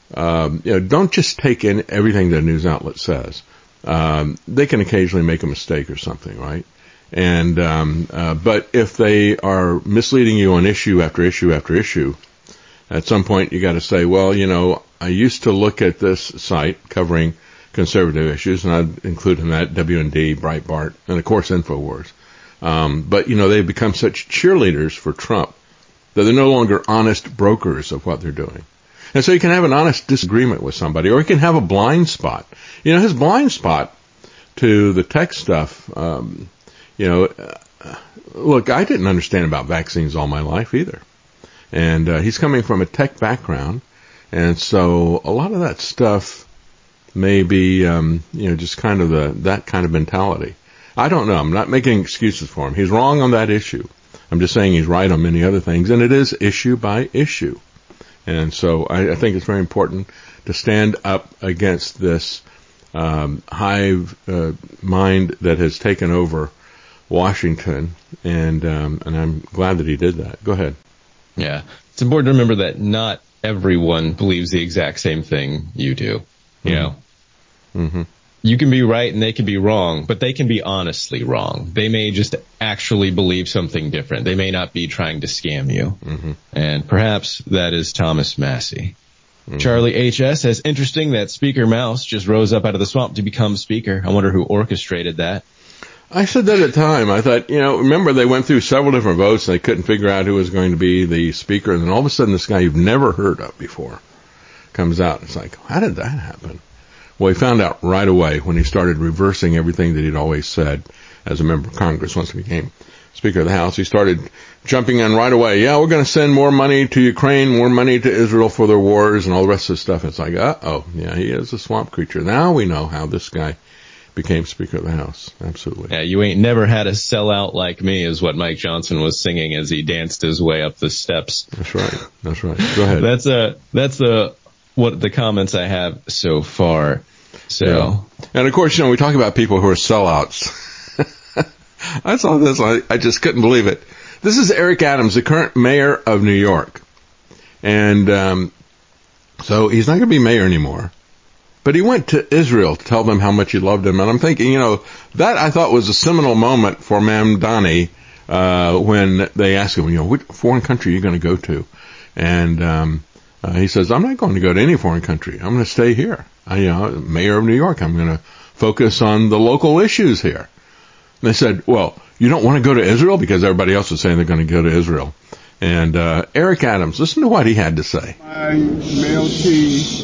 Um, you know, don't just take in everything that a news outlet says. Um, they can occasionally make a mistake or something, right? And, um, uh, but if they are misleading you on issue after issue after issue, at some point you got to say, well, you know, I used to look at this site covering conservative issues, and I'd include in that W and D, Breitbart, and of course InfoWars. Um, but, you know, they've become such cheerleaders for Trump that they're no longer honest brokers of what they're doing. And so you can have an honest disagreement with somebody, or you can have a blind spot. You know, his blind spot to the tech stuff, um, you know, uh, look, I didn't understand about vaccines all my life either. And uh, he's coming from a tech background, and so a lot of that stuff may be, um, you know, just kind of the that kind of mentality. I don't know. I'm not making excuses for him. He's wrong on that issue. I'm just saying he's right on many other things, and it is issue by issue. And so I, I think it's very important to stand up against this um, hive uh, mind that has taken over Washington, and um, and I'm glad that he did that. Go ahead. Yeah, it's important to remember that not everyone believes the exact same thing you do. You know, mm-hmm. You can be right and they can be wrong, but they can be honestly wrong. They may just actually believe something different. They may not be trying to scam you. Mm-hmm. And perhaps that is Thomas Massey. Mm-hmm. Charlie H S says, interesting that Speaker Mouse just rose up out of the swamp to become Speaker. I wonder who orchestrated that. I said that at the time. I thought, you know, remember they went through several different votes and they couldn't figure out who was going to be the Speaker. And then all of a sudden this guy you've never heard of before comes out. It's like, how did that happen? Well, he found out right away when he started reversing everything that he'd always said as a member of Congress once he became Speaker of the House, he started jumping in right away. Yeah, we're going to send more money to Ukraine, more money to Israel for their wars and all the rest of the stuff. It's like, uh-oh, yeah, he is a swamp creature. Now we know how this guy became Speaker of the House. Absolutely. Yeah, you ain't never had a sellout like me is what Mike Johnson was singing as he danced his way up the steps. That's right. That's right. Go ahead. That's a, that's a, what the comments I have so far. So, yeah. And of course, you know, we talk about people who are sellouts. I saw this. I, I just couldn't believe it. This is Eric Adams, the current mayor of New York. And um, so he's not going to be mayor anymore. But he went to Israel to tell them how much he loved them. And I'm thinking, you know, that I thought was a seminal moment for Mamdani uh, when they asked him, you know, what foreign country are you going to go to? And um, uh, he says, I'm not going to go to any foreign country. I'm going to stay here. I, you know, mayor of New York. I'm going to focus on the local issues here. And they said, well, you don't want to go to Israel? Because everybody else was saying they're going to go to Israel. And uh, Eric Adams, listen to what he had to say. My male team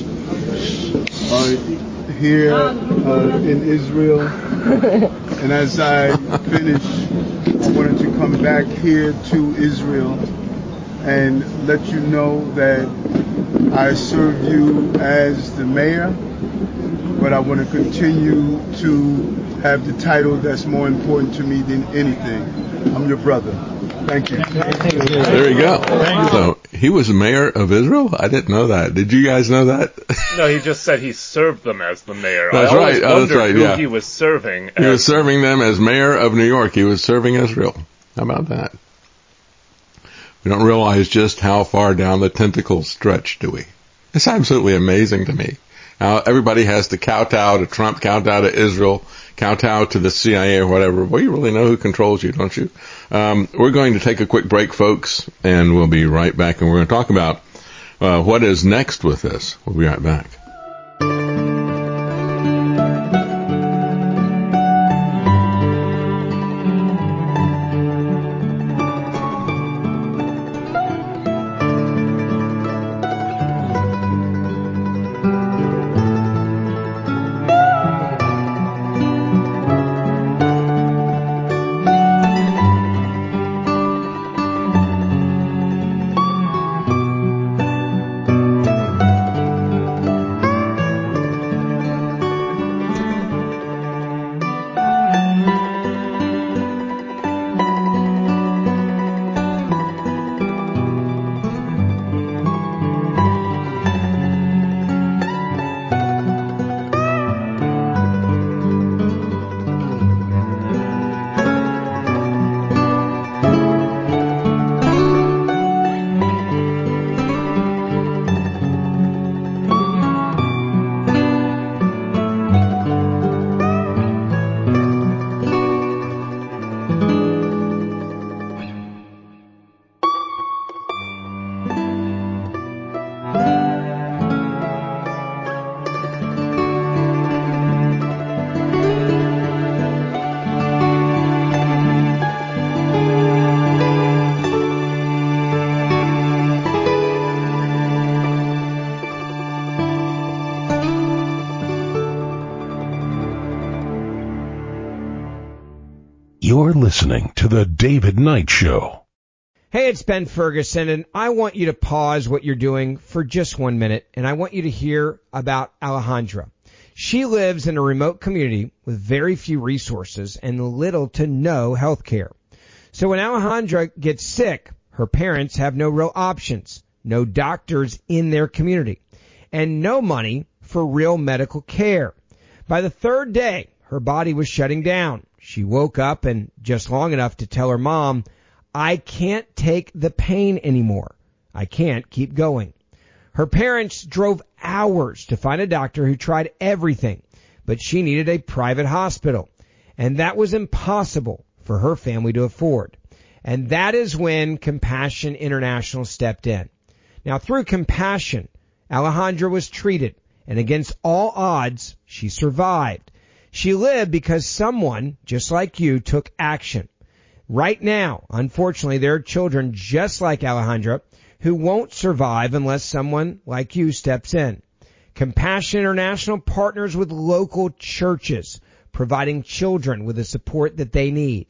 uh, here uh, in Israel. And as I finish, I wanted to come back here to Israel and let you know that I serve you as the mayor, but I want to continue to have the title that's more important to me than anything. I'm your brother. Thank you. There you go. So he was mayor of Israel? I didn't know that. Did you guys know that? No, he just said he served them as the mayor. That's I always right. Oh, that's right. who Yeah. he was serving. He as. was serving them as mayor of New York. He was serving Israel. How about that? We don't realize just how far down the tentacles stretch, do we? It's absolutely amazing to me. Now, everybody has to kowtow to Trump, kowtow to Israel, kowtow to the C I A or whatever. Well, you really know who controls you, don't you? Um, we're going to take a quick break, folks, and we'll be right back. And we're going to talk about uh, what is next with this. We'll be right back. You're listening to The David Knight Show. Hey, it's Ben Ferguson, and I want you to pause what you're doing for just one minute, and I want you to hear about Alejandra. She lives in a remote community with very few resources and little to no health care. So when Alejandra gets sick, her parents have no real options, no doctors in their community, and no money for real medical care. By the third day, her body was shutting down. She woke up and just long enough to tell her mom, I can't take the pain anymore. I can't keep going. Her parents drove hours to find a doctor who tried everything, but she needed a private hospital, and that was impossible for her family to afford. And that is when Compassion International stepped in. Now, through Compassion, Alejandra was treated, and against all odds, she survived. She lived because someone, just like you, took action. Right now, unfortunately, there are children just like Alejandra who won't survive unless someone like you steps in. Compassion International partners with local churches, providing children with the support that they need.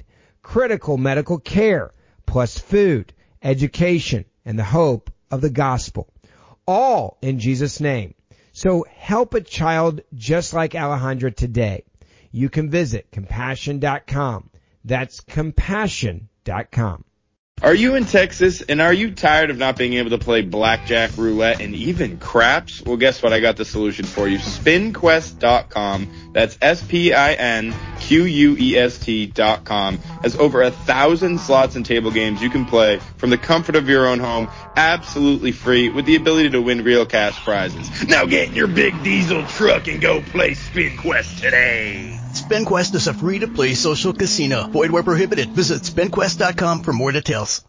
critical medical care, plus food, education, and the hope of the gospel. All in Jesus' name. So help a child just like Alejandra today. You can visit compassion dot com. That's compassion dot com. Are you in Texas and are you tired of not being able to play blackjack, roulette, and even craps? Well, guess what? I got the solution for you. spin quest dot com. That's S P I N Q U E S T dot com. Has over a thousand slots and table games you can play from the comfort of your own home, absolutely free, with the ability to win real cash prizes. Now get in your big diesel truck and go play SpinQuest today. SpinQuest is a free-to-play social casino. Void where prohibited. Visit spin quest dot com for more details.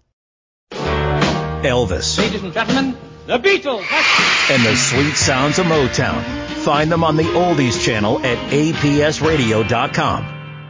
Elvis. Ladies and gentlemen, the Beatles. And the sweet sounds of Motown. Find them on the Oldies channel at A P S radio dot com.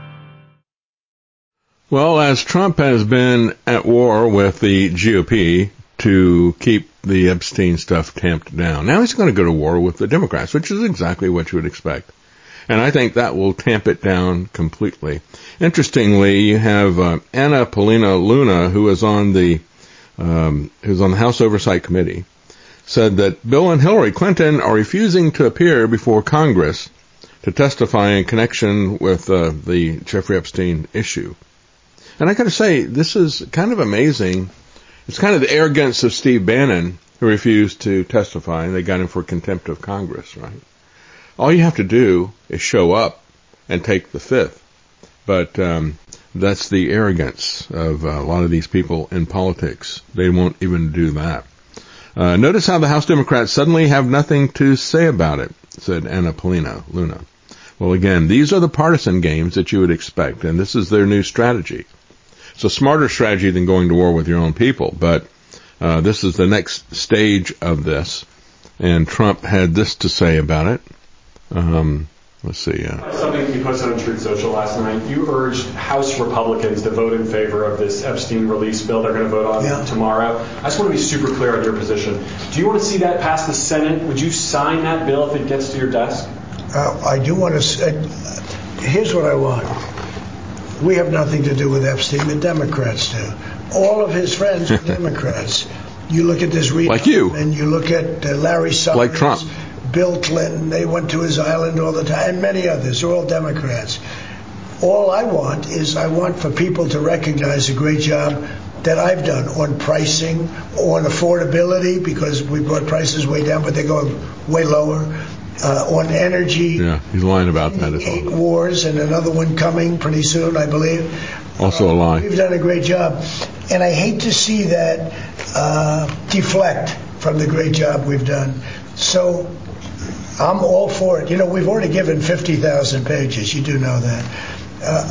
Well, as Trump has been at war with the G O P to keep the Epstein stuff tamped down, now he's going to go to war with the Democrats, which is exactly what you would expect. And I think that will tamp it down completely. Interestingly, you have uh, Anna Paulina Luna, who is on the um, who's on the House Oversight Committee, said that Bill and Hillary Clinton are refusing to appear before Congress to testify in connection with uh, the Jeffrey Epstein issue. And I got to say, this is kind of amazing. It's kind of the arrogance of Steve Bannon, who refused to testify, and they got him for contempt of Congress, right? All you have to do is show up and take the fifth. But um, that's the arrogance of uh, a lot of these people in politics. They won't even do that. Uh, notice how the House Democrats suddenly have nothing to say about it, said Anna Paulina Luna. Well, again, these are the partisan games that you would expect, and this is their new strategy. It's a smarter strategy than going to war with your own people, but uh, this is the next stage of this. And Trump had this to say about it. Um, let's see. Uh, Something you posted on Truth Social last night. You urged House Republicans to vote in favor of this Epstein release bill they're going to vote on yeah. tomorrow. I just want to be super clear on your position. Do you want to see that pass the Senate? Would you sign that bill if it gets to your desk? Uh, I do want to. Uh, here's what I want. We have nothing to do with Epstein. The Democrats do. All of his friends are Democrats. You look at this like you, and you look at uh, Larry Summers, like Trump. Bill Clinton, they went to his island all the time, and many others. They're all Democrats. All I want is I want for people to recognize a great job that I've done on pricing, on affordability, because we brought prices way down, but they're going way lower, uh, on energy. Yeah, he's lying about that as Eight well. wars and another one coming pretty soon, I believe. Also a lie. We've done a great job. And I hate to see that uh, deflect from the great job we've done. So I'm all for it. You know, we've already given fifty thousand pages. You do know that. Uh,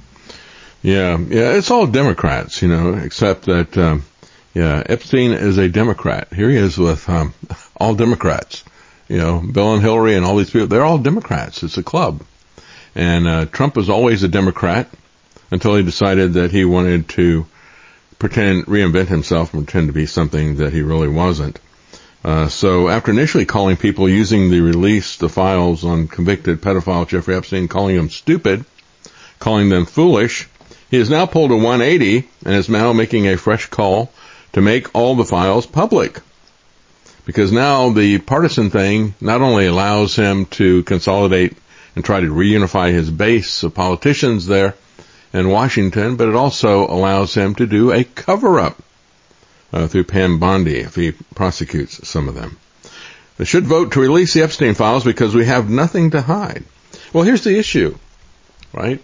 yeah, yeah, it's all Democrats, you know, except that, um, yeah, Epstein is a Democrat. Here he is with um, all Democrats. You know, Bill and Hillary and all these people, they're all Democrats. It's a club. And uh, Trump was always a Democrat until he decided that he wanted to pretend, reinvent himself and pretend to be something that he really wasn't. Uh, so after initially calling people using the release, the files on convicted pedophile Jeffrey Epstein, calling them stupid, calling them foolish, he has now pulled a one eighty and is now making a fresh call to make all the files public. Because now the partisan thing not only allows him to consolidate and try to reunify his base of politicians there in Washington, but it also allows him to do a cover-up Uh, through Pam Bondi if he prosecutes some of them. They should vote to release the Epstein files because we have nothing to hide. Well, here's the issue, right?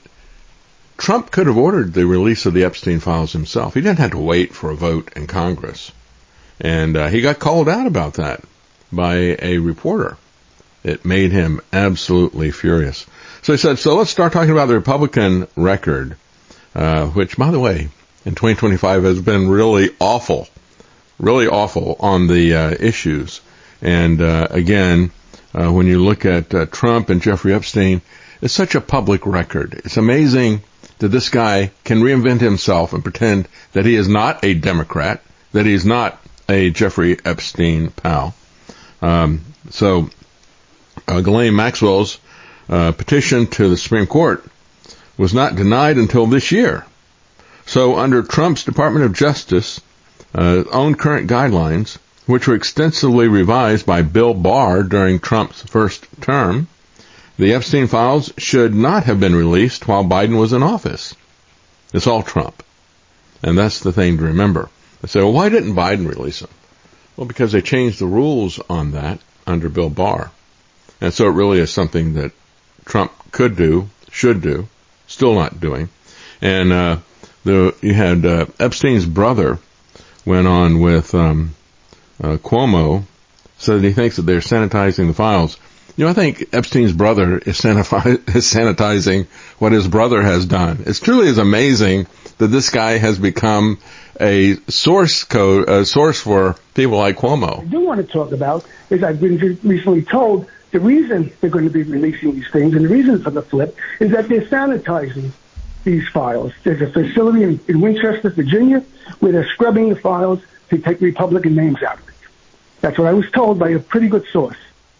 Trump could have ordered the release of the Epstein files himself. He didn't have to wait for a vote in Congress. And uh, he got called out about that by a reporter. It made him absolutely furious. So he said, so let's start talking about the Republican record, uh, which, by the way, in twenty twenty-five has been really awful. Really awful on the uh, issues. And uh, again, uh, when you look at uh, Trump and Jeffrey Epstein, it's such a public record. It's amazing that this guy can reinvent himself and pretend that he is not a Democrat, that he is not a Jeffrey Epstein pal. Um, so uh, Ghislaine Maxwell's uh, petition to the Supreme Court was not denied until this year. So under Trump's Department of Justice uh, own current guidelines, which were extensively revised by Bill Barr during Trump's first term, the Epstein files should not have been released while Biden was in office. It's all Trump. And that's the thing to remember. They say, well, why didn't Biden release them? Well, because they changed the rules on that under Bill Barr. And so it really is something that Trump could do, should do, still not doing. And uh, the, you had uh, Epstein's brother went on with um, uh, Cuomo, said that he thinks that they're sanitizing the files. You know, I think Epstein's brother is, sanitifi- is sanitizing what his brother has done. It's truly is amazing that this guy has become a source code, a source for people like Cuomo. I do want to talk about is I've been recently told the reason they're going to be releasing these things and the reason for the flip is that they're sanitizing these files. There's a facility in, in Winchester, Virginia, where they're scrubbing the files to take Republican names out of it. That's what I was told by a pretty good source.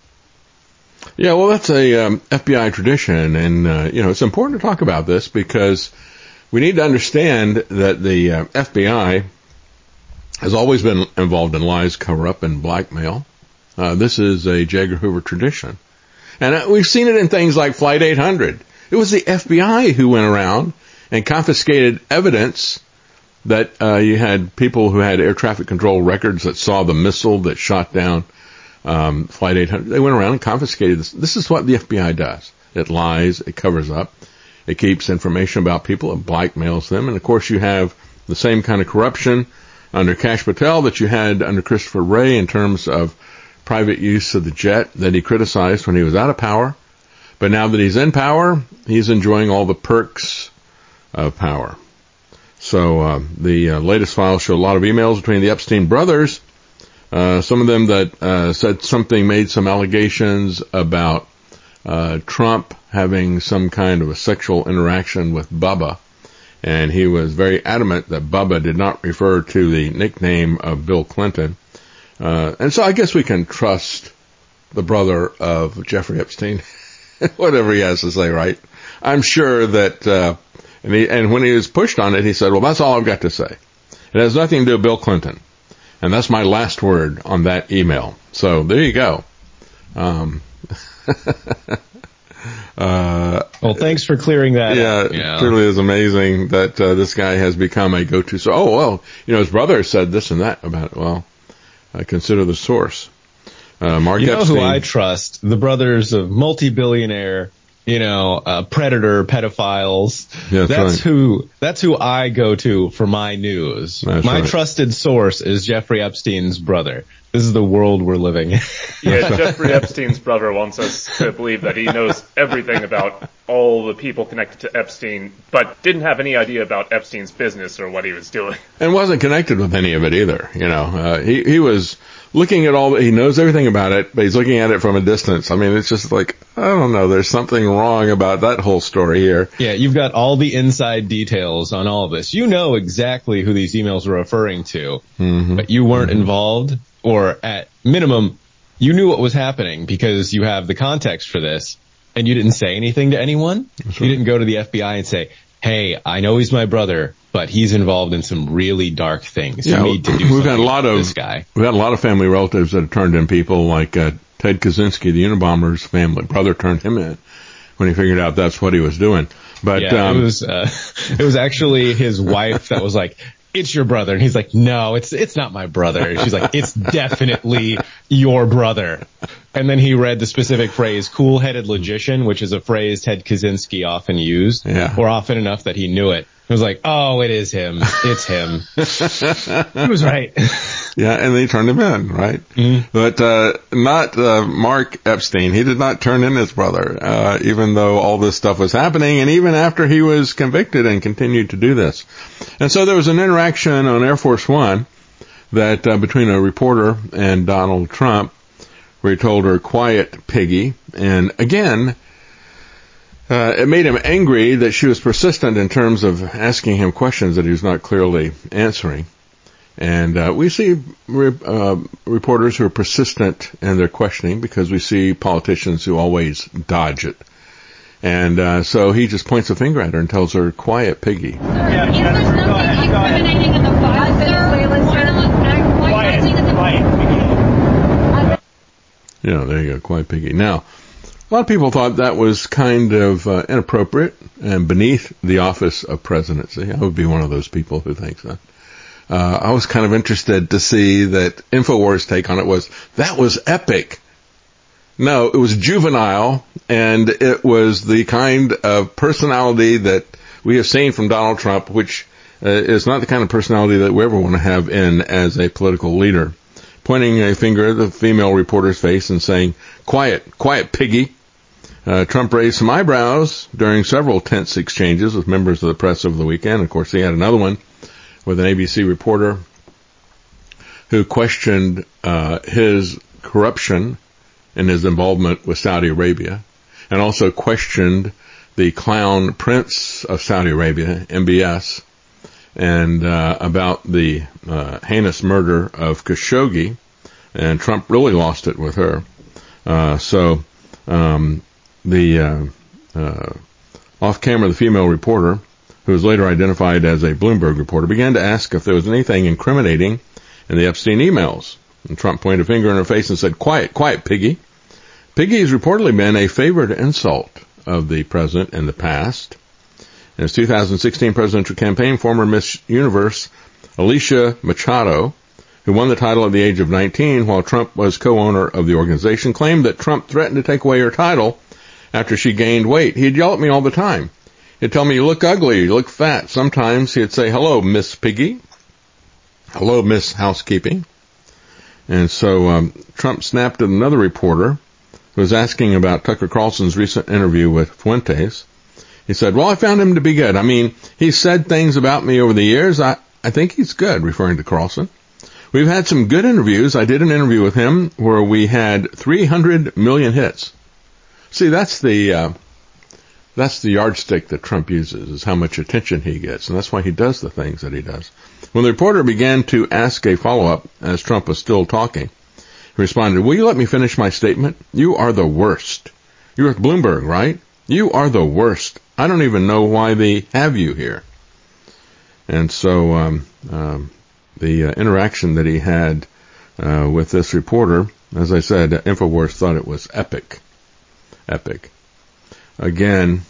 Yeah, well, that's a um, F B I tradition, and, uh, you know, it's important to talk about this because we need to understand that the uh, F B I has always been involved in lies, cover-up, and blackmail. Uh, this is a J. Edgar Hoover tradition. And uh, we've seen it in things like Flight eight hundred. It was the F B I who went around and confiscated evidence that uh, you had people who had air traffic control records that saw the missile that shot down um, Flight eight hundred. They went around and confiscated this. This is what the F B I does. It lies, it covers up, it keeps information about people, it blackmails them. And, of course, you have the same kind of corruption under Kash Patel that you had under Christopher Wray in terms of private use of the jet that he criticized when he was out of power. But now that he's in power, he's enjoying all the perks of power. So uh, the uh, latest files show a lot of emails between the Epstein brothers, uh, some of them that uh, said something, made some allegations about uh, Trump having some kind of a sexual interaction with Bubba. And he was very adamant that Bubba did not refer to the nickname of Bill Clinton. Uh, and so I guess we can trust the brother of Jeffrey Epstein, whatever he has to say, right? I'm sure that, uh, and, he, and when he was pushed on it, he said, well, that's all I've got to say. It has nothing to do with Bill Clinton. And that's my last word on that email. So there you go. Um, uh, well, thanks for clearing that yeah, up. Yeah, it truly is amazing that uh, this guy has become a go-to. So, oh, well, you know, his brother said this and that about it. Well, I consider the source. Uh, Mark you know Epstein. Who I trust? The brothers of multi-billionaire, you know, uh, predator pedophiles. Yeah, that's that's right. who. That's who I go to for my news. That's my right. trusted source is Jeffrey Epstein's brother. This is the world we're living in. Yeah, Jeffrey Epstein's brother wants us to believe that he knows everything about all the people connected to Epstein, but didn't have any idea about Epstein's business or what he was doing. And wasn't connected with any of it either. You know, uh, he he was looking at all. He knows everything about it, but he's looking at it from a distance. I mean, it's just like, I don't know. There's something wrong about that whole story here. Yeah, you've got all the inside details on all of this. You know exactly who these emails were referring to, mm-hmm. but you weren't mm-hmm. involved. Or at minimum, you knew what was happening because you have the context for this, and you didn't say anything to anyone. Right. You didn't go to the F B I and say, hey, I know he's my brother, but he's involved in some really dark things. Yeah, you need to do we've something had a lot with of this guy. We've had a lot of family relatives that have turned in people like uh, Ted Kaczynski, the Unabomber's family brother, turned him in when he figured out that's what he was doing. But yeah, um, it was uh, it was actually his wife that was like, it's your brother. And he's like, no, it's it's not my brother. She's like, it's definitely your brother. And then he read the specific phrase, cool-headed logician, which is a phrase Ted Kaczynski often used, yeah. or often enough that he knew it. He was like, oh, it is him. It's him. He was right. Yeah, and they turned him in, right? Mm-hmm. But uh not uh, Mark Epstein. He did not turn in his brother, uh even though all this stuff was happening, and even after he was convicted and continued to do this. And so there was an interaction on Air Force One that uh, between a reporter and Donald Trump, where he told her, quiet, piggy. And again, Uh, it made him angry that she was persistent in terms of asking him questions that he was not clearly answering. And uh, we see re- uh, reporters who are persistent in their questioning because we see politicians who always dodge it. And uh, so he just points a finger at her and tells her, quiet, piggy. Yeah, is there something incriminating in the file, sir? Why not? Why not saying it's Quiet. Yeah, there you go, quiet, piggy. Now, a lot of people thought that was kind of uh, inappropriate and beneath the office of presidency. I would be one of those people who thinks that. Uh, I was kind of interested to see that InfoWars' take on it was, that was epic. No, it was juvenile, and it was the kind of personality that we have seen from Donald Trump, which uh, is not the kind of personality that we ever want to have in as a political leader. Pointing a finger at the female reporter's face and saying, quiet, quiet, piggy. Uh, Trump raised some eyebrows during several tense exchanges with members of the press over the weekend. Of course, he had another one with an A B C reporter who questioned uh, his corruption and his involvement with Saudi Arabia, and also questioned the clown prince of Saudi Arabia, M B S, and uh, about the uh, heinous murder of Khashoggi, and Trump really lost it with her. Uh, so um, the uh, uh, off-camera, the female reporter, who was later identified as a Bloomberg reporter, began to ask if there was anything incriminating in the Epstein emails. And Trump pointed a finger in her face and said, quiet, quiet, piggy. Piggy has reportedly been a favorite insult of the president in the past. In his two thousand sixteen presidential campaign, former Miss Universe Alicia Machado, who won the title at the age of nineteen while Trump was co-owner of the organization, claimed that Trump threatened to take away her title after she gained weight. He'd yell at me all the time. He'd tell me, you look ugly, you look fat. Sometimes he'd say, hello, Miss Piggy. Hello, Miss Housekeeping. And so um, Trump snapped at another reporter who was asking about Tucker Carlson's recent interview with Fuentes. He said, well, I found him to be good. I mean, he said things about me over the years. I, I think he's good, referring to Carlson. We've had some good interviews. I did an interview with him where we had three hundred million hits. See, that's the... Uh, That's the yardstick that Trump uses, is how much attention he gets, and that's why he does the things that he does. When the reporter began to ask a follow-up, as Trump was still talking, he responded, will you let me finish my statement? You are the worst. You're at Bloomberg, right? You are the worst. I don't even know why they have you here. And so um, um, the uh, interaction that he had uh, with this reporter, as I said, InfoWars thought it was epic. Epic. Again,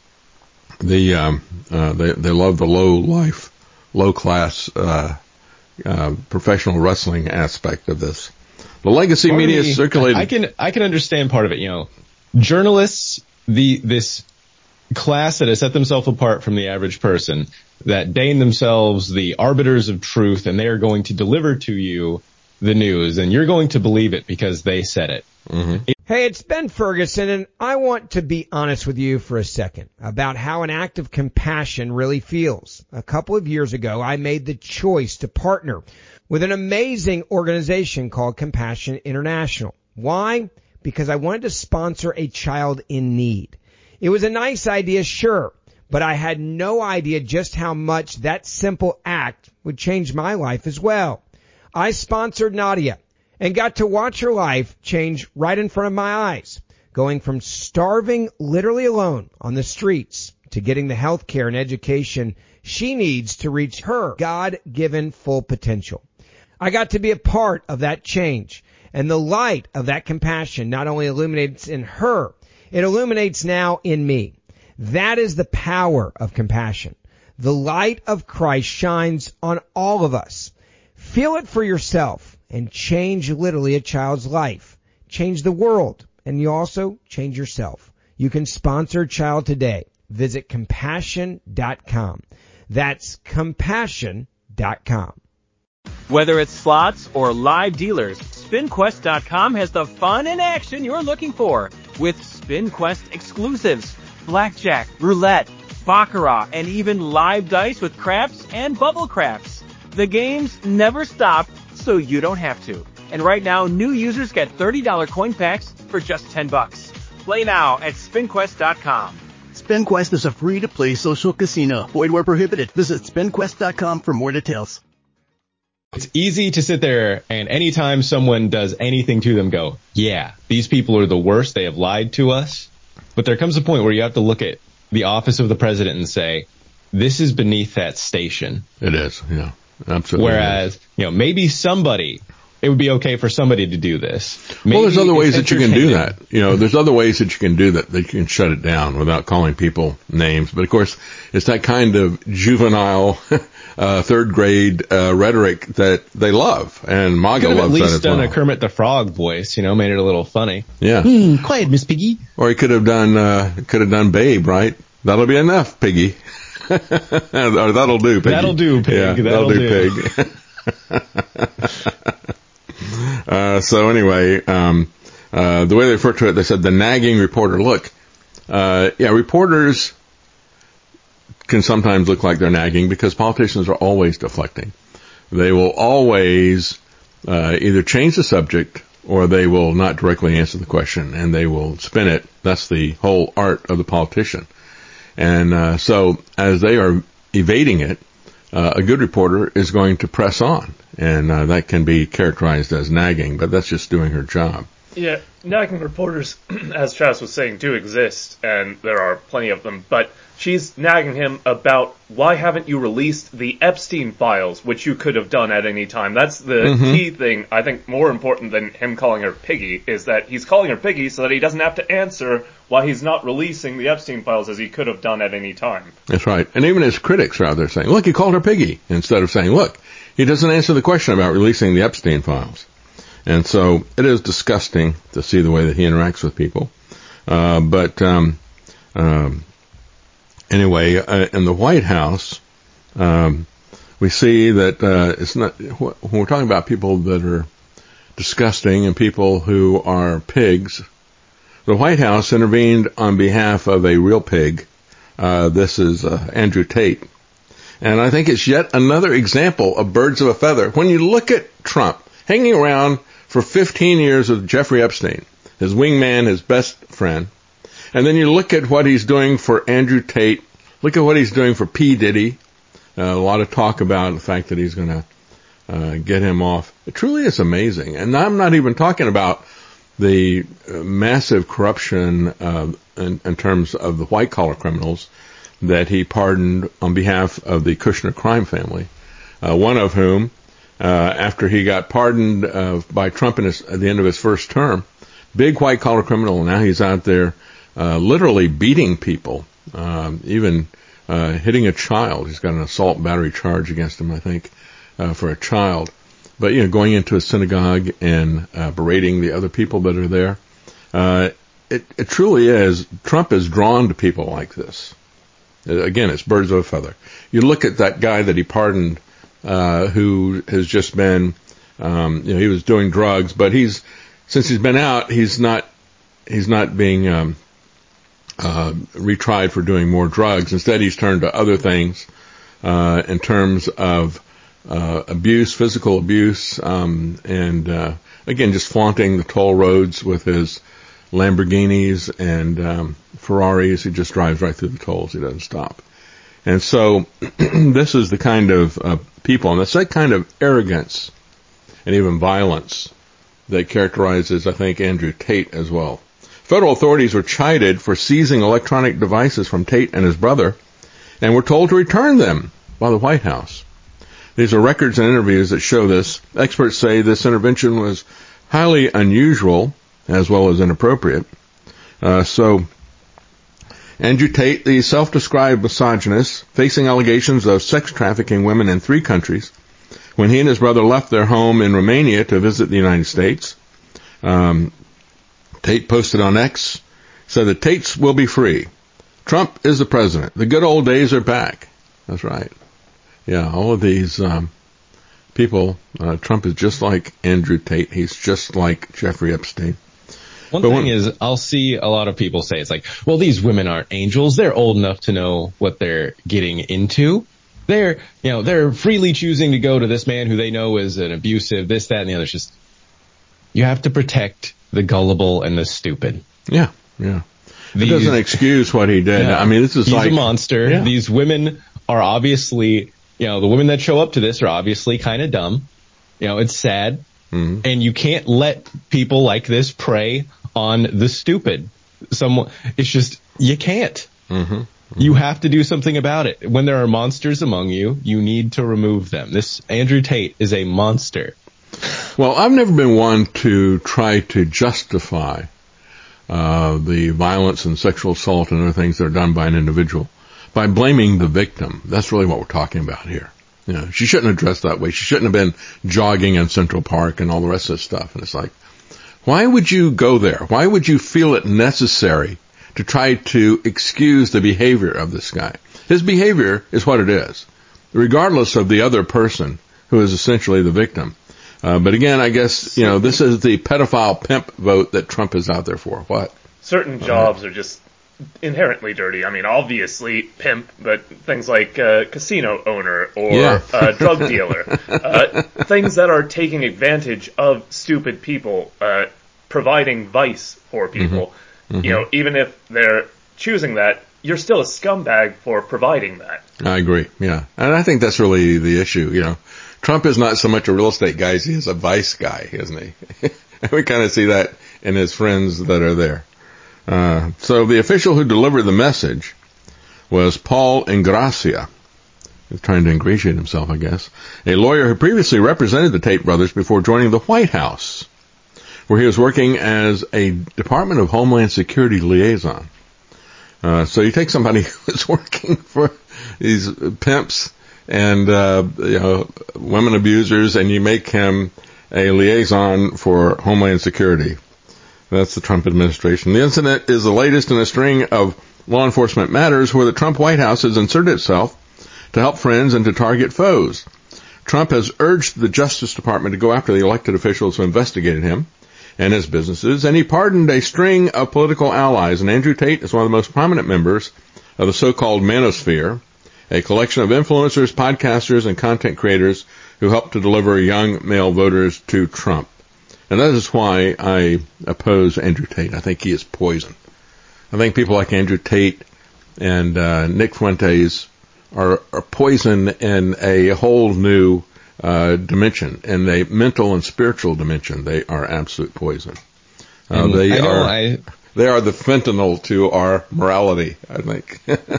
the um, uh, they they love the low life, low class uh, uh, professional wrestling aspect of this. The legacy part media me, circulated. I can I can understand part of it. You know, journalists, the this class that has set themselves apart from the average person, that deign themselves the arbiters of truth, and they are going to deliver to you the news, and you're going to believe it because they said it. Mm-hmm. Hey, it's Ben Ferguson, and I want to be honest with you for a second about how an act of compassion really feels. A couple of years ago, I made the choice to partner with an amazing organization called Compassion International. Why? Because I wanted to sponsor a child in need. It was a nice idea, sure, but I had no idea just how much that simple act would change my life as well. I sponsored Nadia and got to watch her life change right in front of my eyes, going from starving literally alone on the streets to getting the health care and education she needs to reach her God-given full potential. I got to be a part of that change, and the light of that compassion not only illuminates in her, it illuminates now in me. That is the power of compassion. The light of Christ shines on all of us. Feel it for yourself and change literally a child's life. Change the world, and you also change yourself. You can sponsor a child today. Visit compassion dot com. That's compassion dot com. Whether it's slots or live dealers, spin quest dot com has the fun and action you're looking for. With SpinQuest exclusives, blackjack, roulette, baccarat, and even live dice with craps and bubble craps. The games never stop, so you don't have to. And right now, new users get thirty dollars coin packs for just ten bucks. Play now at spin quest dot com. SpinQuest is a free-to-play social casino. Void where prohibited. Visit spin quest dot com for more details. It's easy to sit there and anytime someone does anything to them go, yeah, these people are the worst. They have lied to us. But there comes a point where you have to look at the office of the president and say, this is beneath that station. It is, yeah. Absolutely. Whereas, you know, maybe somebody, it would be okay for somebody to do this. Maybe well, there's other ways that you can do that. You know, there's other ways that you can do that, that you can shut it down without calling people names. But of course, it's that kind of juvenile, uh, third grade, uh, rhetoric that they love. And MAGA loves that as well. Could have at least done a Kermit the Frog voice, you know, made it a little funny. Yeah. Mm, quiet, Miss Piggy. Or he could have done, uh, could have done Babe, right? That'll be enough, Piggy. Or that'll do, Piggy. That'll do, Pig. Yeah, that'll, that'll do, do, Pig. uh, so anyway, um, uh, the way they refer to it, they said the nagging reporter. Look, uh, yeah, reporters can sometimes look like they're nagging because politicians are always deflecting. They will always uh, either change the subject or they will not directly answer the question and they will spin it. That's the whole art of the politician. And uh, so as they are evading it, uh, a good reporter is going to press on. And uh, that can be characterized as nagging, but that's just doing her job. Yeah, nagging reporters, as Travis was saying, do exist, and there are plenty of them. But she's nagging him about, why haven't you released the Epstein files, which you could have done at any time? That's the mm-hmm. key thing, I think, more important than him calling her Piggy, is that he's calling her Piggy so that he doesn't have to answer why he's not releasing the Epstein files as he could have done at any time. That's right. And even his critics are out there saying, look, he called her Piggy, instead of saying, look, he doesn't answer the question about releasing the Epstein files. And so it is disgusting to see the way that he interacts with people. Uh, but um, um, anyway, uh, in the White House, um, we see that uh, it's not when we're talking about people that are disgusting and people who are pigs. The White House intervened on behalf of a real pig. Uh, this is uh, Andrew Tate. And I think it's yet another example of birds of a feather. When you look at Trump hanging around for fifteen years with Jeffrey Epstein, his wingman, his best friend, and then you look at what he's doing for Andrew Tate, look at what he's doing for P. Diddy, uh, a lot of talk about the fact that he's going to uh, get him off. It truly is amazing. And I'm not even talking about the uh, massive corruption uh, in, in terms of the white-collar criminals that he pardoned on behalf of the Kushner crime family, uh, one of whom, uh, after he got pardoned uh, by Trump in his, at the end of his first term, big white-collar criminal, now he's out there uh, literally beating people, um, even uh, hitting a child. He's got an assault and battery charge against him, I think, uh, for a child. But, you know, going into a synagogue and uh, berating the other people that are there. Uh, it, it truly is, Trump is drawn to people like this. Again, it's birds of a feather. You look at that guy that he pardoned, uh, who has just been, um, you know, he was doing drugs, but he's, since he's been out, he's not, he's not being, um, uh, retried for doing more drugs. Instead, he's turned to other things, uh, in terms of, uh, abuse, physical abuse, um, and, uh, again, just flaunting the toll roads with his Lamborghinis and um, Ferraris. He just drives right through the tolls. He doesn't stop. And so this is the kind of uh, people, and it's that kind of arrogance and even violence that characterizes, I think, Andrew Tate as well. Federal authorities were chided for seizing electronic devices from Tate and his brother and were told to return them by the White House. These are records and interviews that show this. Experts say this intervention was highly unusual as well as inappropriate. Uh, so, Andrew Tate, the self-described misogynist, facing allegations of sex trafficking women in three countries, when he and his brother left their home in Romania to visit the United States. Um, Tate posted on X, said the Tates will be free. Trump is the president. The good old days are back. That's right. Yeah, all of these um, people, uh, Trump is just like Andrew Tate. He's just like Jeffrey Epstein. One but thing when, is, I'll see a lot of people say, it's like, well, these women aren't angels. They're old enough to know what they're getting into. They're, you know, they're freely choosing to go to this man who they know is an abusive, this, that, and the other. It's just, you have to protect the gullible and the stupid. Yeah, yeah. It doesn't excuse what he did. Yeah, I mean, this is he's like... He's a monster. Yeah. These women are obviously, you know, the women that show up to this are obviously kind of dumb. You know, it's sad. Mm-hmm. And you can't let people like this prey on the stupid. someone. It's just, you can't. Mm-hmm. Mm-hmm. You have to do something about it. When there are monsters among you, you need to remove them. This Andrew Tate is a monster. Well, I've never been one to try to justify uh, the violence and sexual assault and other things that are done by an individual by blaming the victim. That's really what we're talking about here. You know, she shouldn't have dressed that way. She shouldn't have been jogging in Central Park and all the rest of this stuff. And it's like, why would you go there? Why would you feel it necessary to try to excuse the behavior of this guy? His behavior is what it is, regardless of the other person who is essentially the victim. Uh, but again, I guess, you know, this is the pedophile pimp vote that Trump is out there for. What? Certain jobs are just inherently dirty. I mean, obviously pimp, but things like uh, casino owner or Yeah. uh, drug dealer, uh, things that are taking advantage of stupid people, uh, providing vice for people. Mm-hmm. You know, even if they're choosing that, you're still a scumbag for providing that. I agree. Yeah. And I think that's really the issue. You know, Trump is not so much a real estate guy as he is a vice guy, isn't he? We kind of see that in his friends that are there. Uh, so the official who delivered the message was Paul Ingracia. He's trying to ingratiate himself, I guess. A lawyer who previously represented the Tate brothers before joining the White House, where he was working as a Department of Homeland Security liaison. Uh, so you take somebody who's working for these pimps and, uh, you know, women abusers, and you make him a liaison for Homeland Security. That's the Trump administration. The incident is the latest in a string of law enforcement matters where the Trump White House has inserted itself to help friends and to target foes. Trump has urged the Justice Department to go after the elected officials who investigated him and his businesses, and he pardoned a string of political allies, and Andrew Tate is one of the most prominent members of the so-called Manosphere, a collection of influencers, podcasters, and content creators who help to deliver young male voters to Trump. And that is why I oppose Andrew Tate. I think he is poison. I think people like Andrew Tate and uh, Nick Fuentes are, are poison in a whole new uh, dimension, in a mental and spiritual dimension. They are absolute poison. Uh, they I know, are I... they are the fentanyl to our morality, I think.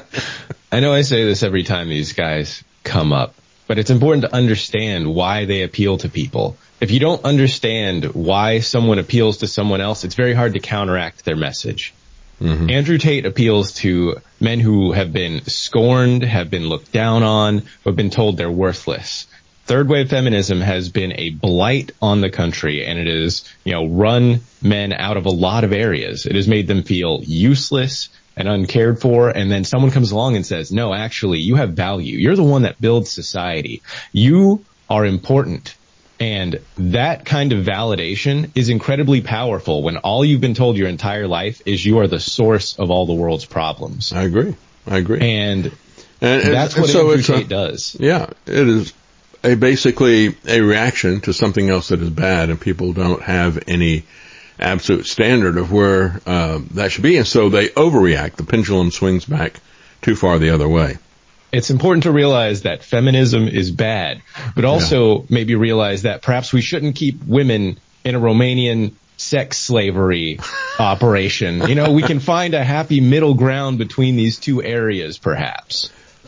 I know I say this every time these guys come up, but it's important to understand why they appeal to people. If you don't understand why someone appeals to someone else, it's very hard to counteract their message. Mm-hmm. Andrew Tate appeals to men who have been scorned, have been looked down on, who have been told they're worthless. Third wave feminism has been a blight on the country, and it has, you know, run men out of a lot of areas. It has made them feel useless and uncared for, and then someone comes along and says, no, actually, you have value. You're the one that builds society. You are important. And that kind of validation is incredibly powerful when all you've been told your entire life is you are the source of all the world's problems. I agree. I agree. And, and that's and what so Andrew Tate a, does. Yeah, it is a basically a reaction to something else that is bad, and people don't have any absolute standard of where uh, that should be, and so they overreact. The pendulum swings back too far the other way. It's important to realize that feminism is bad, but also yeah. maybe realize that perhaps we shouldn't keep women in a Romanian sex slavery operation. You know, we can find a happy middle ground between these two areas, perhaps.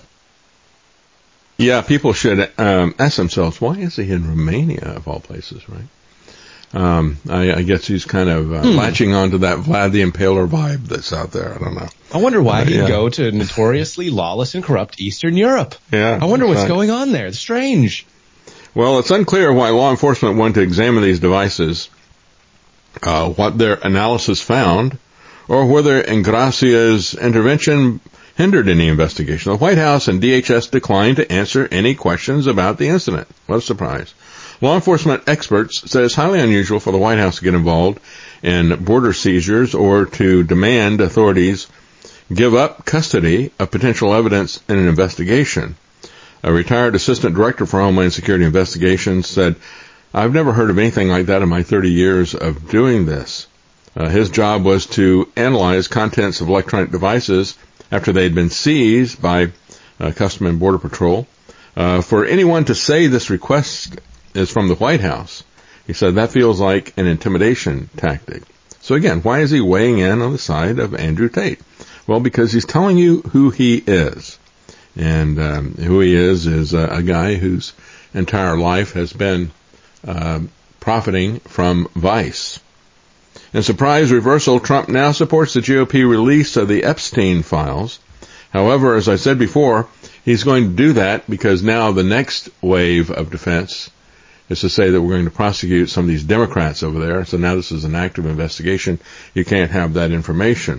Yeah, people should um, ask themselves, why is he in Romania, of all places, right? Um, I, I guess he's kind of uh, hmm. latching onto that Vlad the Impaler vibe that's out there. I don't know. I wonder why uh, he'd yeah. go to notoriously lawless and corrupt Eastern Europe. Yeah, I wonder what's right. going on there. It's strange. Well, it's unclear why law enforcement wanted to examine these devices, uh, what their analysis found, or whether Ingracia's intervention hindered any investigation. The White House and D H S declined to answer any questions about the incident. What a surprise. Law enforcement experts say it's highly unusual for the White House to get involved in border seizures or to demand authorities give up custody of potential evidence in an investigation. A retired assistant director for Homeland Security Investigations said, I've never heard of anything like that in my thirty years of doing this. Uh, his job was to analyze contents of electronic devices after they had been seized by uh, Customs and Border Patrol. Uh, for anyone to say this request is from the White House, he said that feels like an intimidation tactic. So again, why is he weighing in on the side of Andrew Tate? Well, because he's telling you who he is. And um, who he is is a, a guy whose entire life has been uh, profiting from vice. In surprise reversal, Trump now supports the G O P release of the Epstein files. However, as I said before, he's going to do that because now the next wave of defense is to say that we're going to prosecute some of these Democrats over there. So now this is an active investigation. You can't have that information.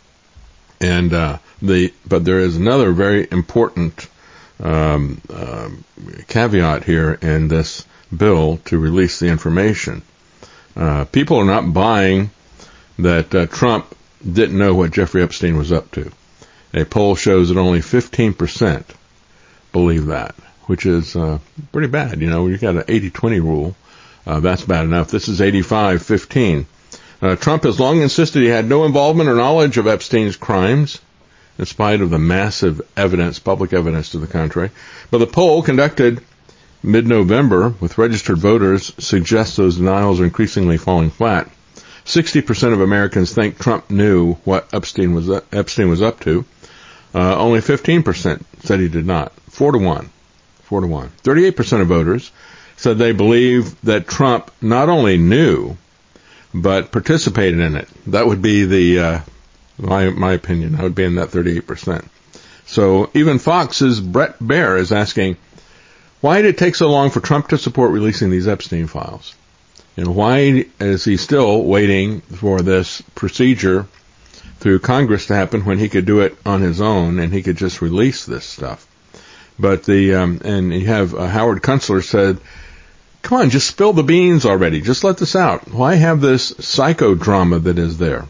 And uh, the but there is another very important um, uh, caveat here in this bill to release the information. Uh, people are not buying that uh, Trump didn't know what Jeffrey Epstein was up to. A poll shows that only fifteen percent believe that, which is uh, pretty bad. You know, you've got an eighty twenty rule. Uh, that's bad enough. This is eighty-five fifteen. Uh, Trump has long insisted he had no involvement or knowledge of Epstein's crimes, in spite of the massive evidence, public evidence to the contrary. But the poll conducted mid-November with registered voters suggests those denials are increasingly falling flat. sixty percent of Americans think Trump knew what Epstein was Epstein was up to. Uh, only fifteen percent said he did not. Four to one. Four to one. thirty-eight percent of voters said they believe that Trump not only knew, but participated in it. That would be the, uh, my, my opinion, that would be in that thirty-eight percent. So even Fox's Brett Baer is asking, why did it take so long for Trump to support releasing these Epstein files? And why is he still waiting for this procedure through Congress to happen when he could do it on his own and he could just release this stuff? But the, um, and you have uh, Howard Kunstler said, come on, just spill the beans already. Just let this out. Why have this psychodrama that is there?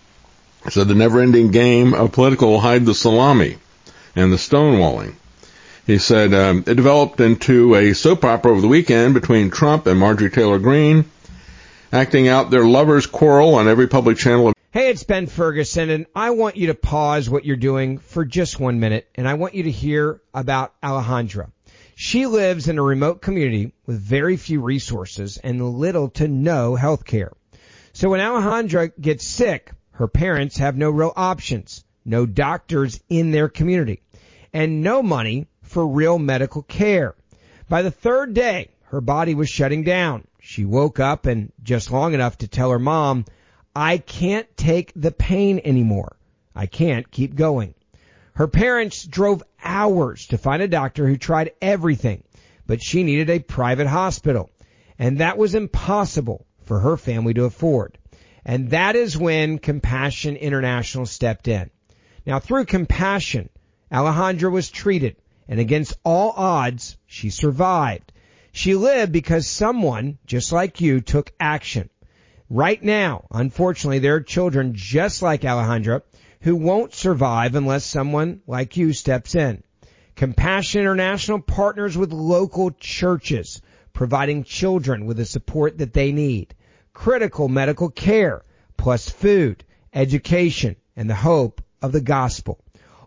So the never-ending game of political hide the salami and the stonewalling. He said um, it developed into a soap opera over the weekend between Trump and Marjorie Taylor Greene, acting out their lovers' quarrel on every public channel. Hey, it's Ben Ferguson, and I want you to pause what you're doing for just one minute, and I want you to hear about Alejandra. She lives in a remote community with very few resources and little to no health care. So when Alejandra gets sick, her parents have no real options, no doctors in their community, and no money for real medical care. By the third day, her body was shutting down. She woke up and just long enough to tell her mom, I can't take the pain anymore. I can't keep going. Her parents drove hours to find a doctor who tried everything, but she needed a private hospital, and that was impossible for her family to afford. And that is when Compassion International stepped in. Now, through Compassion, Alejandra was treated, and against all odds, she survived. She lived because someone, just like you, took action. Right now, unfortunately, there are children just like Alejandra who won't survive unless someone like you steps in. Compassion International partners with local churches, providing children with the support that they need, critical medical care, plus food, education, and the hope of the gospel.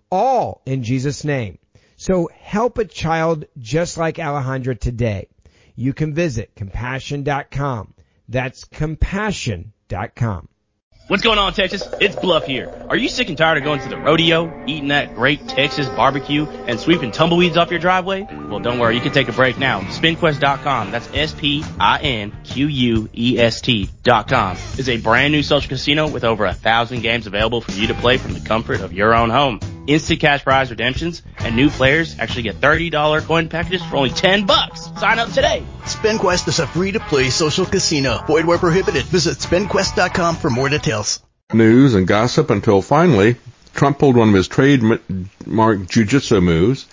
All in Jesus' name. So help a child just like Alejandra today. You can visit compassion dot com. That's compassion dot com. What's going on, Texas? It's Bluff here. Are you sick and tired of going to the rodeo, eating that great Texas barbecue, and sweeping tumbleweeds off your driveway? Well, don't worry. You can take a break now. spin quest dot com. That's S P I N Q U E S T dot com. It's a brand new social casino with over a thousand games available for you to play from the comfort of your own home. Instant cash prize redemptions, and new players actually get thirty dollars coin packages for only ten bucks. Sign up today. SpinQuest is a free-to-play social casino. Void where prohibited. Visit spin quest dot com for more details. News and gossip until finally Trump pulled one of his trademark jiu-jitsu moves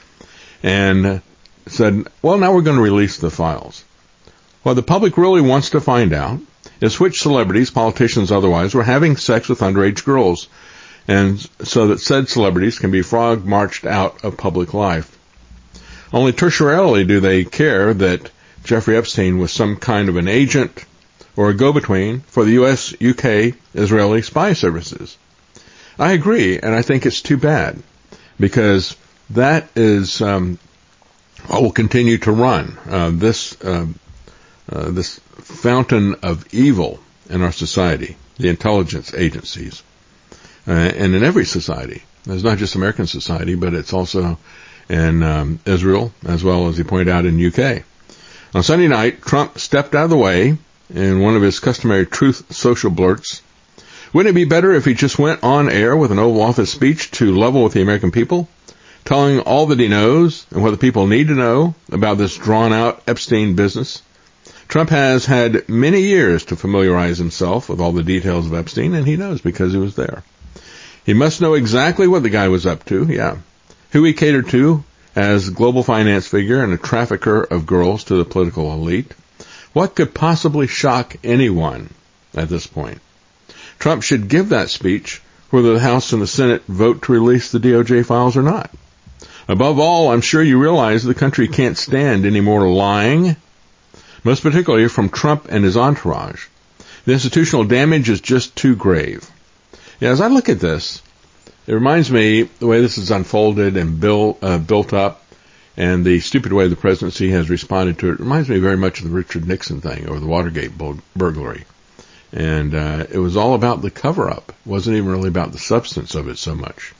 and said, well, now we're going to release the files. What the public really wants to find out is which celebrities, politicians otherwise, were having sex with underage girls, and so that said celebrities can be frog-marched out of public life. Only tertiarily do they care that Jeffrey Epstein was some kind of an agent or a go-between for the U S, U K, Israeli spy services. I agree, and I think it's too bad, because that is um, what will continue to run uh, this uh, uh, this fountain of evil in our society. the intelligence agencies. Uh, and in every society. It's not just American society, but it's also in um, Israel, as well as he pointed out in the U K. On Sunday night, Trump stepped out of the way in one of his customary Truth Social blurts. Wouldn't it be better if he just went on air with an Oval Office speech to level with the American people, telling all that he knows and what the people need to know about this drawn-out Epstein business? Trump has had many years to familiarize himself with all the details of Epstein, and he knows because he was there. He must know exactly what the guy was up to, yeah, who he catered to as global finance figure and a trafficker of girls to the political elite. What could possibly shock anyone at this point? Trump should give that speech whether the House and the Senate vote to release the D O J files or not. Above all, I'm sure you realize the country can't stand any more lying, most particularly from Trump and his entourage. The institutional damage is just too grave. Yeah, as I look at this, it reminds me the way this is unfolded and built, uh, built up, and the stupid way the presidency has responded to it. It reminds me very much of the Richard Nixon thing or the Watergate burglary. And uh, it was all about the cover-up. It wasn't even really about the substance of it so much.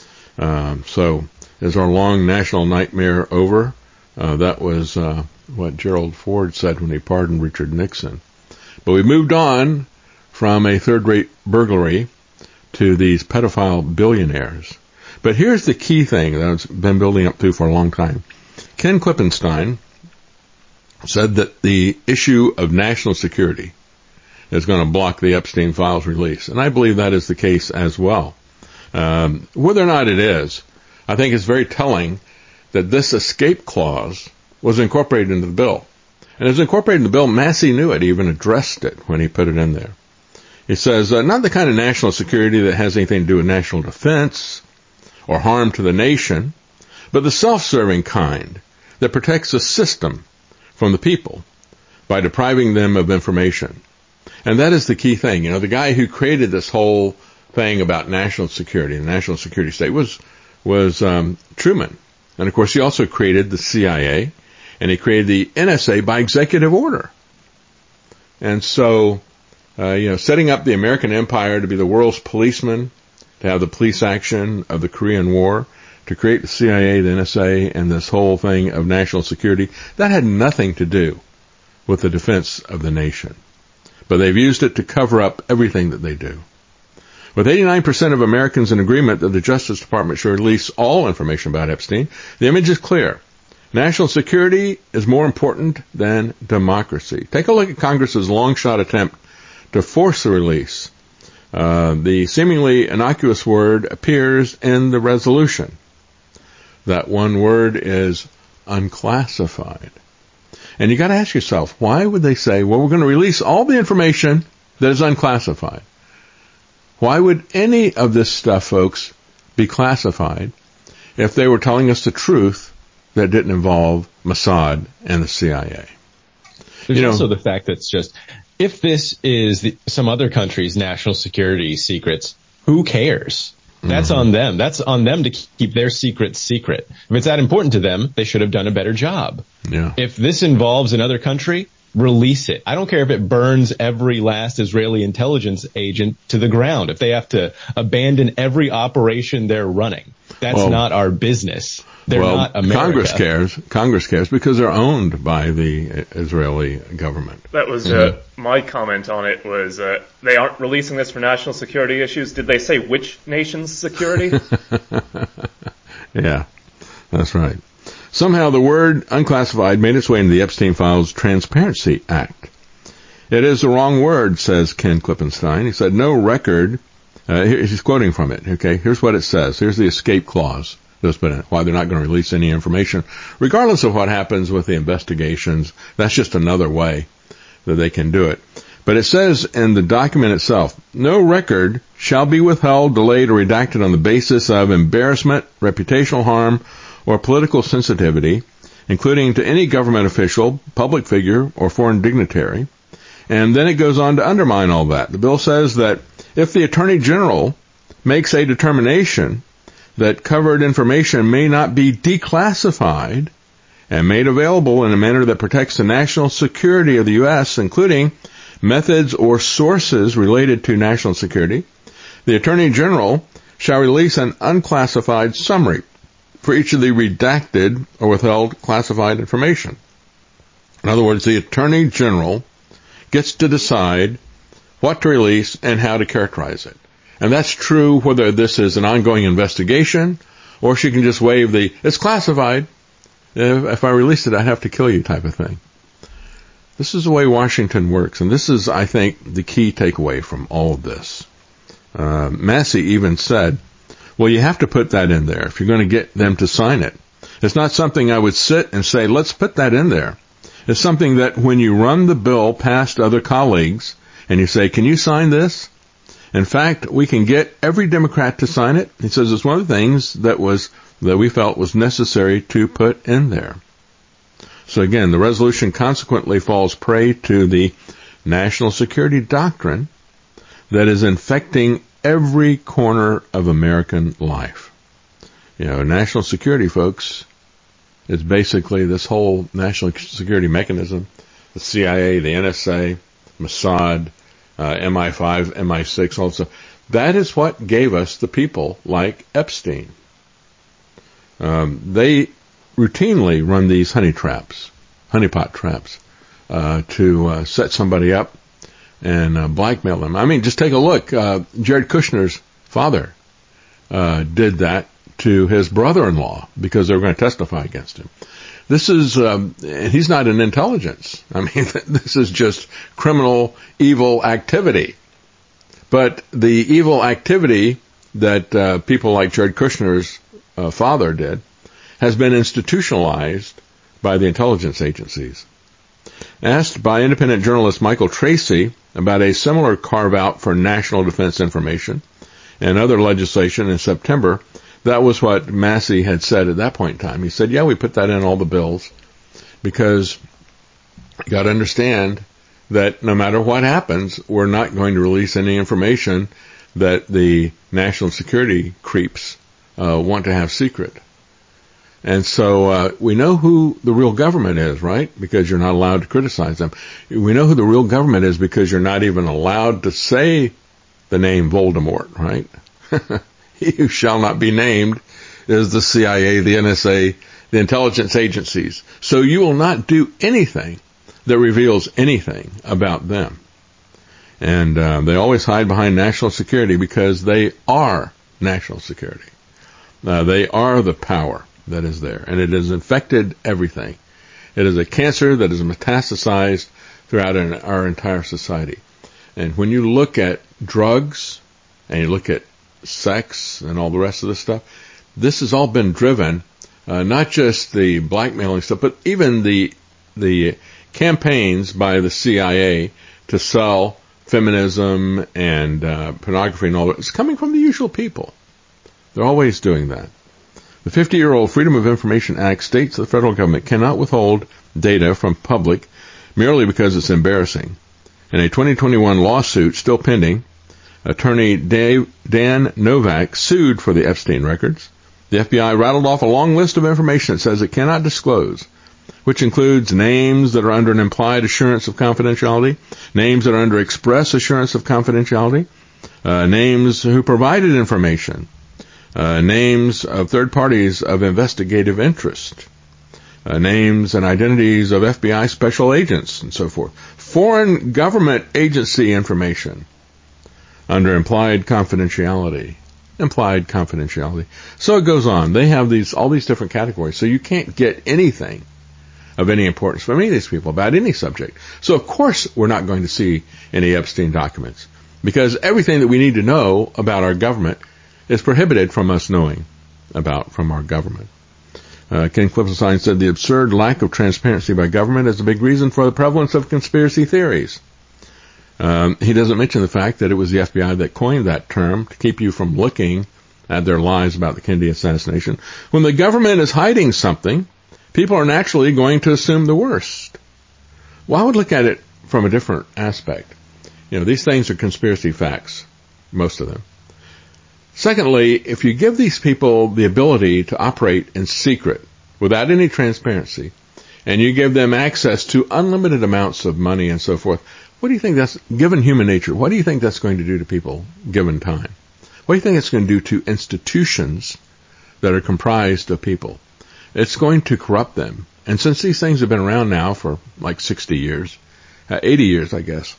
Um, so is our long national nightmare over? Uh, that was uh, what Gerald Ford said when he pardoned Richard Nixon. But we moved on from a third-rate burglary to these pedophile billionaires. But here's the key thing that I've been building up to for a long time. Ken Klippenstein said that the issue of national security is going to block the Epstein files release. And I believe that is the case as well. Um, whether or not it is, I think it's very telling that this escape clause was incorporated into the bill. And it was incorporated in the bill. Massey knew it. He even addressed it when he put it in there. He says, uh, not the kind of national security that has anything to do with national defense or harm to the nation, but the self-serving kind that protects the system from the people by depriving them of information. And that is the key thing. You know, the guy who created this whole thing about national security, the national security state, was was um, Truman. And, of course, he also created the C I A, and he created the N S A by executive order. And so, uh, you know, setting up the American empire to be the world's policeman, to have the police action of the Korean War, to create the C I A, the N S A, and this whole thing of national security, that had nothing to do with the defense of the nation. But they've used it to cover up everything that they do. With eighty-nine percent of Americans in agreement that the Justice Department should release all information about Epstein, the image is clear. National security is more important than democracy. Take a look at Congress's long-shot attempt to force the release. Uh, the seemingly innocuous word appears in the resolution. That one word is unclassified. And you got to ask yourself, why would they say, well, we're going to release all the information that is unclassified? Why would any of this stuff, folks, be classified if they were telling us the truth that didn't involve Mossad and the C I A? There's you know, also the fact that it's just, if this is the, some other country's national security secrets, who cares? That's mm-hmm. on them. That's on them to keep their secrets secret. If it's that important to them, they should have done a better job. Yeah. If this involves another country, release it. I don't care if it burns every last Israeli intelligence agent to the ground. If they have to abandon every operation they're running, that's well, not our business. They're well, not America. Congress cares. Congress cares because they're owned by the Israeli government. That was mm-hmm. uh, my comment on it was uh, they aren't releasing this for national security issues. Did they say which nation's security? Yeah, that's right. Somehow the word unclassified made its way into the Epstein Files Transparency Act. It is the wrong word, says Ken Klippenstein. He said, no record, uh, he's quoting from it, okay? Here's what it says. Here's the escape clause that's been in it, why they're not going to release any information. Regardless of what happens with the investigations, that's just another way that they can do it. But it says in the document itself, no record shall be withheld, delayed, or redacted on the basis of embarrassment, reputational harm, or political sensitivity, including to any government official, public figure, or foreign dignitary. And then it goes on to undermine all that. The bill says that if the Attorney General makes a determination that covered information may not be declassified and made available in a manner that protects the national security of the U S, including methods, or sources related to national security, the Attorney General shall release an unclassified summary for each of the redacted or withheld classified information. In other words, the Attorney General gets to decide what to release and how to characterize it. And that's true whether this is an ongoing investigation or she can just waive the, it's classified. If I release it, I have to kill you type of thing. This is the way Washington works, and this is, I think, the key takeaway from all of this. Uh, Massey even said, well, you have to put that in there if you're going to get them to sign it. It's not something I would sit and say, let's put that in there. It's something that when you run the bill past other colleagues and you say, can you sign this? In fact, we can get every Democrat to sign it. He says it's one of the things that was that we felt was necessary to put in there. So again, the resolution consequently falls prey to the national security doctrine that is infecting every corner of American life. You know, national security, folks, is basically this whole national security mechanism, the C I A, the N S A, Mossad, uh, M I five, M I six, also. That is what gave us the people like Epstein. Um, they routinely run these honey traps, honeypot traps, uh, to uh, set somebody up and uh, blackmail them. I mean, just take a look. Uh, Jared Kushner's father uh, did that to his brother-in-law because they were going to testify against him. This is, um, he's not in intelligence. I mean, this is just criminal, evil activity. But the evil activity that uh, people like Jared Kushner's uh, father did has been institutionalized by the intelligence agencies. Asked by independent journalist Michael Tracy about a similar carve-out for national defense information and other legislation in September, that was what Massey had said at that point in time. He said, yeah, we put that in all the bills because you got to understand that no matter what happens, we're not going to release any information that the national security creeps uh, want to have secret. And so uh, we know who the real government is, right? Because you're not allowed to criticize them. We know who the real government is because you're not even allowed to say the name Voldemort, right? He who shall not be named is the C I A, the N S A, the intelligence agencies. So you will not do anything that reveals anything about them. And uh, they always hide behind national security because they are national security. Uh, they are the power that is there, and it has infected everything. It is a cancer that is metastasized throughout an, our entire society. And when you look at drugs and you look at sex and all the rest of this stuff, this has all been driven, uh, not just the blackmailing stuff, but even the the campaigns by the C I A to sell feminism and uh, pornography and all that. It's coming from the usual people. They're always doing that. The fifty-year-old Freedom of Information Act states the federal government cannot withhold data from public merely because it's embarrassing. In a twenty twenty-one lawsuit still pending, attorney Dave, Dan Novak sued for the Epstein records. The F B I rattled off a long list of information it says it cannot disclose, which includes names that are under an implied assurance of confidentiality, names that are under express assurance of confidentiality, uh, names who provided information, Uh, names of third parties of investigative interest, uh, names and identities of F B I special agents and so forth, foreign government agency information under implied confidentiality, implied confidentiality. So it goes on. They have these, all these different categories. So you can't get anything of any importance from any of these people about any subject. So of course we're not going to see any Epstein documents because everything that we need to know about our government is prohibited from us knowing about from our government. Uh, Ken Klippenstein said the absurd lack of transparency by government is a big reason for the prevalence of conspiracy theories. Um, he doesn't mention the fact that it was the F B I that coined that term to keep you from looking at their lies about the Kennedy assassination. When the government is hiding something, people are naturally going to assume the worst. Well, I would look at it from a different aspect. You know, these things are conspiracy facts, most of them. Secondly, if you give these people the ability to operate in secret without any transparency, and you give them access to unlimited amounts of money and so forth, What do you think that's, given human nature, what do you think that's going to do to people given time? What do you think it's going to do to institutions that are comprised of people? It's going to corrupt them. And since these things have been around now for like sixty years, uh, eighty years, I guess,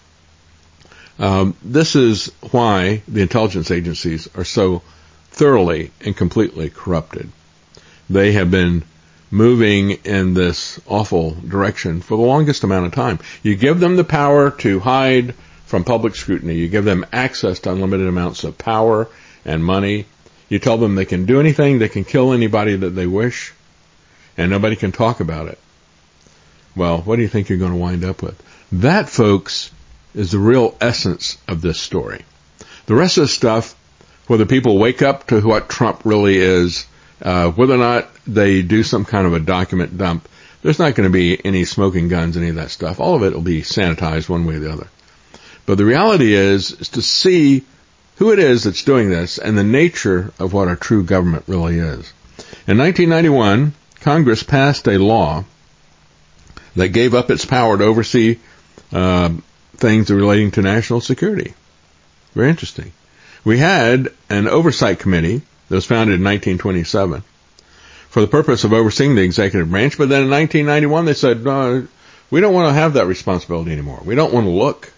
um, this is why the intelligence agencies are so thoroughly and completely corrupted. They have been moving in this awful direction for the longest amount of time. You give them the power to hide from public scrutiny. You give them access to unlimited amounts of power and money. You tell them they can do anything, they can kill anybody that they wish, and nobody can talk about it. Well, what do you think you're going to wind up with? That, folks, is the real essence of this story. The rest of the stuff, whether people wake up to what Trump really is, uh, whether or not they do some kind of a document dump, there's not going to be any smoking guns, any of that stuff. All of it will be sanitized one way or the other. But the reality is, is to see who it is that's doing this and the nature of what our true government really is. In nineteen ninety-one, Congress passed a law that gave up its power to oversee uh, things relating to national security. Very interesting. We had an oversight committee that was founded in nineteen twenty-seven for the purpose of overseeing the executive branch, but then in nineteen ninety-one they said, no, we don't want to have that responsibility anymore. We don't want to look.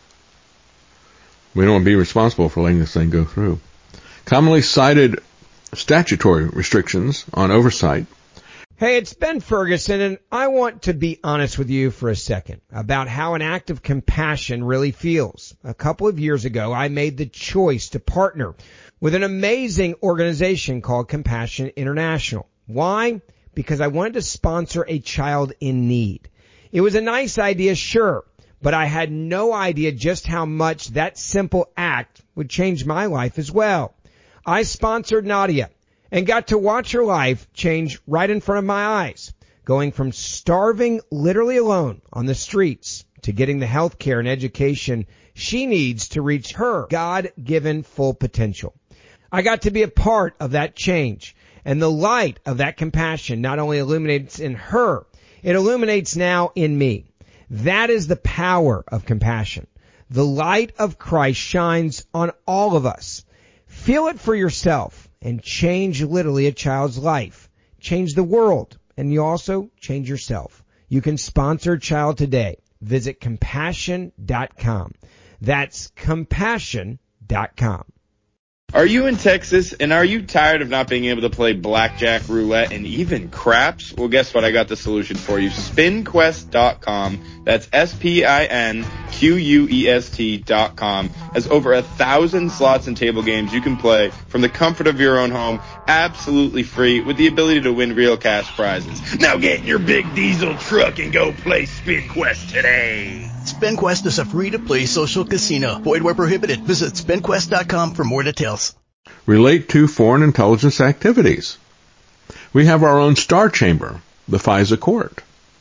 We don't want to be responsible for letting this thing go through. Commonly cited statutory restrictions on oversight. Hey, it's Ben Ferguson, and I want to be honest with you for a second about how an act of compassion really feels. A couple of years ago, I made the choice to partner with an amazing organization called Compassion International. Why? Because I wanted to sponsor a child in need. It was a nice idea, sure, but I had no idea just how much that simple act would change my life as well. I sponsored Nadia and got to watch her life change right in front of my eyes, going from starving literally alone on the streets to getting the health care and education she needs to reach her God-given full potential. I got to be a part of that change, and the light of that compassion not only illuminates in her, it illuminates now in me. That is the power of compassion. The light of Christ shines on all of us. Feel it for yourself and change literally a child's life. Change the world, and you also change yourself. You can sponsor a child today. Visit compassion dot com. That's compassion dot com. Are you in Texas, and are you tired of not being able to play blackjack, roulette, and even craps? Well, guess what? I got the solution for you. spin quest dot com. That's S P I N Q U E S T dot com. Has over a thousand slots and table games you can play from the comfort of your own home, absolutely free, with the ability to win real cash prizes. Now get in your big diesel truck and go play SpinQuest today. SpinQuest is a free-to-play social casino. Void where prohibited. Visit spin quest dot com for more details. Relate to foreign intelligence activities. We have our own star chamber, the FISA court.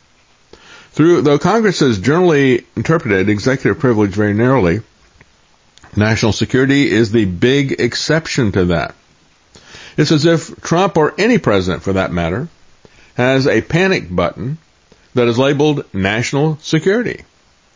Through, though Congress has generally interpreted executive privilege very narrowly, national security is the big exception to that. It's as if Trump, or any president for that matter, has a panic button that is labeled national security.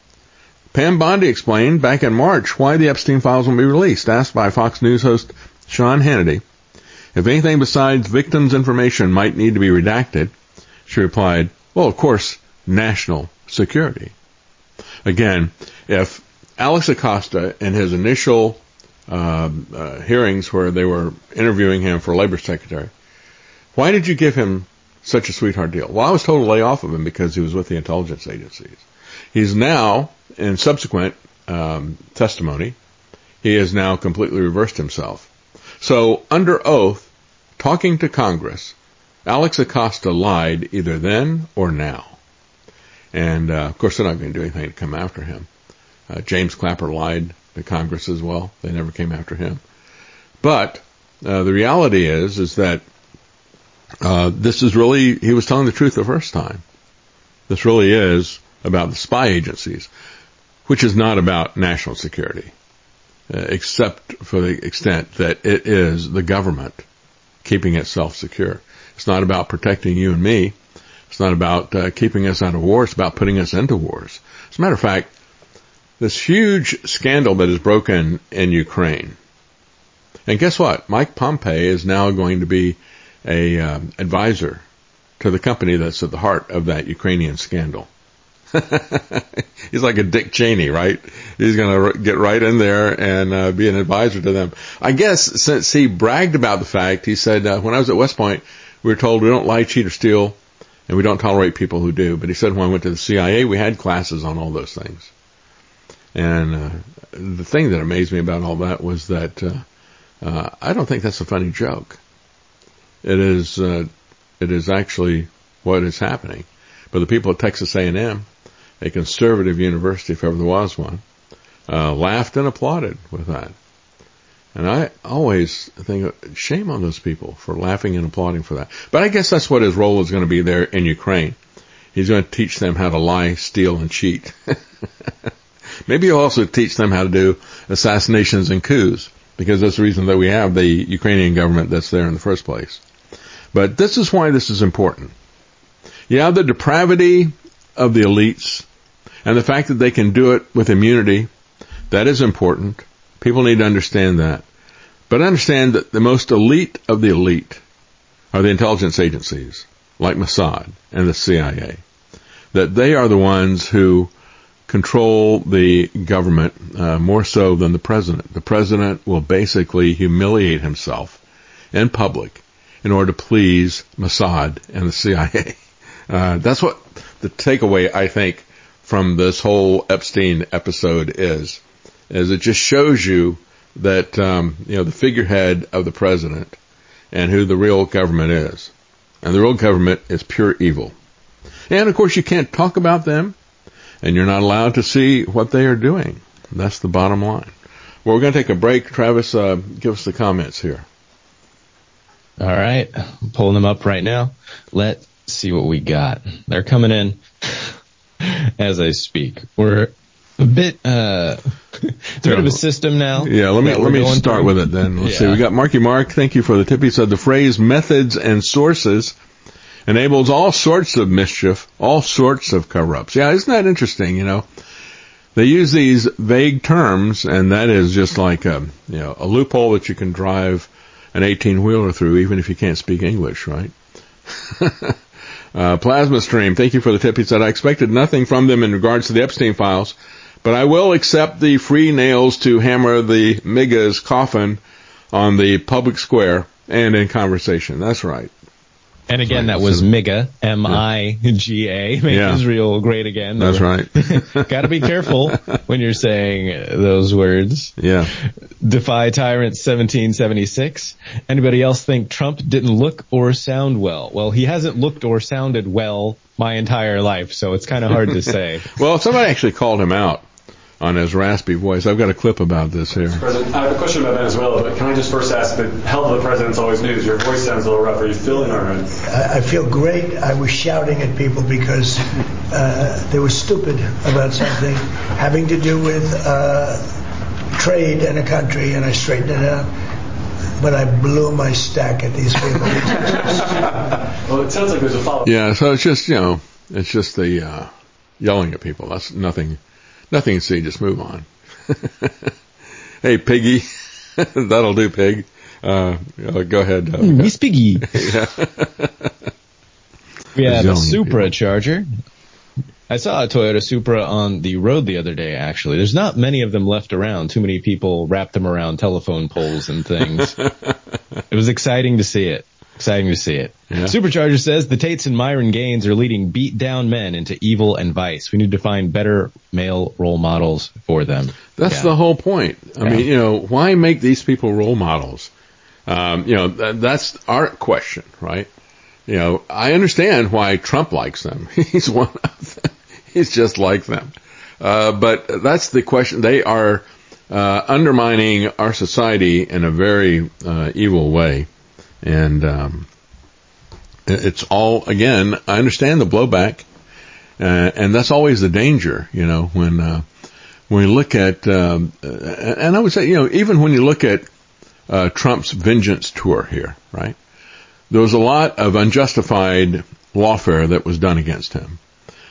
Pam Bondi explained back in March why the Epstein files will be released. Asked by Fox News host Sean Hannity if anything besides victims' information might need to be redacted, she replied, well, of course, national security. Again, if Alex Acosta in his initial uh, uh, hearings where they were interviewing him for labor secretary, why did you give him such a sweetheart deal? Well, I was told to lay off of him because he was with the intelligence agencies. He's now, in subsequent um, testimony, he has now completely reversed himself. So, under oath, talking to Congress, Alex Acosta lied either then or now. And, uh, of course, they're not going to do anything to come after him. Uh, James Clapper lied to Congress as well. They never came after him. But uh, the reality is, is that uh, this is really, he was telling the truth the first time. This really is about the spy agencies, which is not about national security, uh, except for the extent that it is the government keeping itself secure. It's not about protecting you and me. It's not about uh, keeping us out of war. It's about putting us into wars. As a matter of fact, this huge scandal that is broken in Ukraine. And guess what? Mike Pompeo is now going to be a um, advisor to the company that's at the heart of that Ukrainian scandal. He's like a Dick Cheney, right? He's going to get right in there and uh, be an advisor to them. I guess since he bragged about the fact, he said, uh, when I was at West Point, we were told we don't lie, cheat, or steal, and we don't tolerate people who do. But he said when I went to the C I A, we had classes on all those things. And uh, the thing that amazed me about all that was that uh, uh, I don't think that's a funny joke. It is, uh, it is actually what is happening. But the people at Texas A and M, a conservative university, if ever there was one, uh, laughed and applauded with that. And I always think, shame on those people for laughing and applauding for that. But I guess that's what his role is going to be there in Ukraine. He's going to teach them how to lie, steal, and cheat. Maybe he'll also teach them how to do assassinations and coups, because that's the reason that we have the Ukrainian government that's there in the first place. But this is why this is important. Yeah, the depravity of the elites and the fact that they can do it with immunity, that is important. People need to understand that. But understand that the most elite of the elite are the intelligence agencies, like Mossad and the C I A. That they are the ones who control the government uh, more so than the president. The president will basically humiliate himself in public in order to please Mossad and the C I A. Uh, that's what the takeaway, I think, from this whole Epstein episode is, is it just shows you that, um, you know, the figurehead of the president and who the real government is. And the real government is pure evil. And, of course, you can't talk about them, and you're not allowed to see what they are doing. That's the bottom line. Well, we're going to take a break. Travis, uh, give us the comments here. All right. I'm pulling them up right now. Let's see what we got. They're coming in as I speak. We're a bit, uh, it's a bit of a system now. Yeah, let me, let me start through. with it then. Let's yeah. see. We got Marky Mark. Thank you for the tip. He said the phrase methods and sources enables all sorts of mischief, all sorts of cover-ups. Yeah, isn't that interesting? You know, they use these vague terms, and that is just like a, you know, a loophole that you can drive an eighteen-wheeler through, even if you can't speak English, right? uh, Plasma Stream, thank you for the tip. He said, I expected nothing from them in regards to the Epstein files, but I will accept the free nails to hammer the MIGA's coffin on the public square and in conversation. That's right. And again, that was MIGA, M I G A, make yeah. Israel great again. That's right. Got to be careful when you're saying those words. Yeah. Defy Tyrant seventeen seventy-six. Anybody else think Trump didn't look or sound well? Well, he hasn't looked or sounded well my entire life, so it's kind of hard to say. Well, somebody actually called him out on his raspy voice. I've got a clip about this here. President, I have a question about Venezuela, but can I just first ask, the health of the president's always news. Your voice sounds a little rough. Are you feeling all right? I, I feel great. I was shouting at people because uh, they were stupid about something having to do with uh, trade in a country, and I straightened it out. But I blew my stack at these people. Well, it sounds like there's a follow-up. Yeah, so it's just, you know, it's just the uh, yelling at people. That's nothing. Nothing to see, just move on. Hey, Piggy. That'll do, Pig. Uh, go ahead. Uh, Miss Piggy. Yeah. We have a Supracharger. I saw a Toyota Supra on the road the other day, actually. There's not many of them left around. Too many people wrap them around telephone poles and things. It was exciting to see it. Exciting to see it. Yeah. Supercharger says the Tates and Myron Gaines are leading beat down men into evil and vice. We need to find better male role models for them. That's yeah. the whole point. I yeah. mean, you know, why make these people role models? Um, you know, th- that's our question, right? You know, I understand why Trump likes them. He's one of them. He's just like them. Uh, but that's the question. They are uh, undermining our society in a very uh, evil way. And um, it's all, again, I understand the blowback, uh, and that's always the danger, you know, when uh, when you look at, um, and I would say, you know, even when you look at uh, Trump's vengeance tour here, right, there was a lot of unjustified lawfare that was done against him.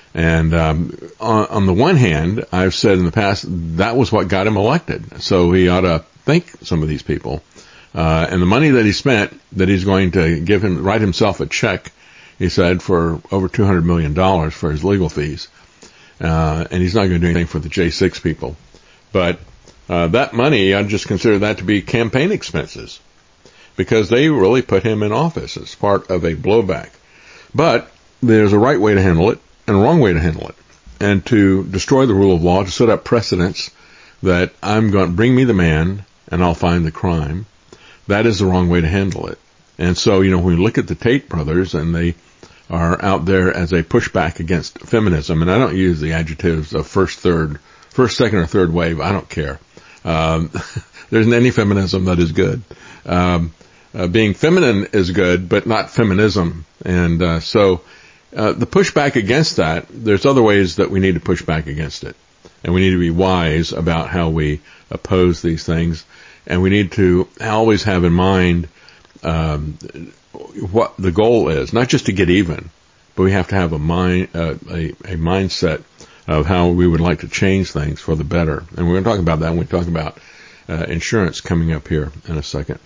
And um, on, on the one hand, I've said in the past that was what got him elected. So he ought to thank some of these people. Uh, and the money that he spent, that he's going to give him, write himself a check, he said, for over two hundred million dollars for his legal fees. Uh, and he's not going to do anything for the J six people. But uh, that money, I'd just consider that to be campaign expenses, because they really put him in office as part of a blowback. But there's a right way to handle it and a wrong way to handle it. And to destroy the rule of law, to set up precedents that I'm going to bring me the man and I'll find the crime, that is the wrong way to handle it. And so, you know, when we look at the Tate brothers, and they are out there as a pushback against feminism, and I don't use the adjectives of first, third, first, second, or third wave. I don't care. Um, there isn't any feminism that is good. Um, uh, being feminine is good, but not feminism. And uh, so uh, the pushback against that, there's other ways that we need to push back against it. And we need to be wise about how we oppose these things. And we need to always have in mind um, what the goal is, not just to get even, but we have to have a mind, uh, a, a mindset of how we would like to change things for the better. And we're going to talk about that when we talk about uh, insurance coming up here in a second.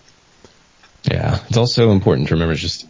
Yeah, it's also important to remember just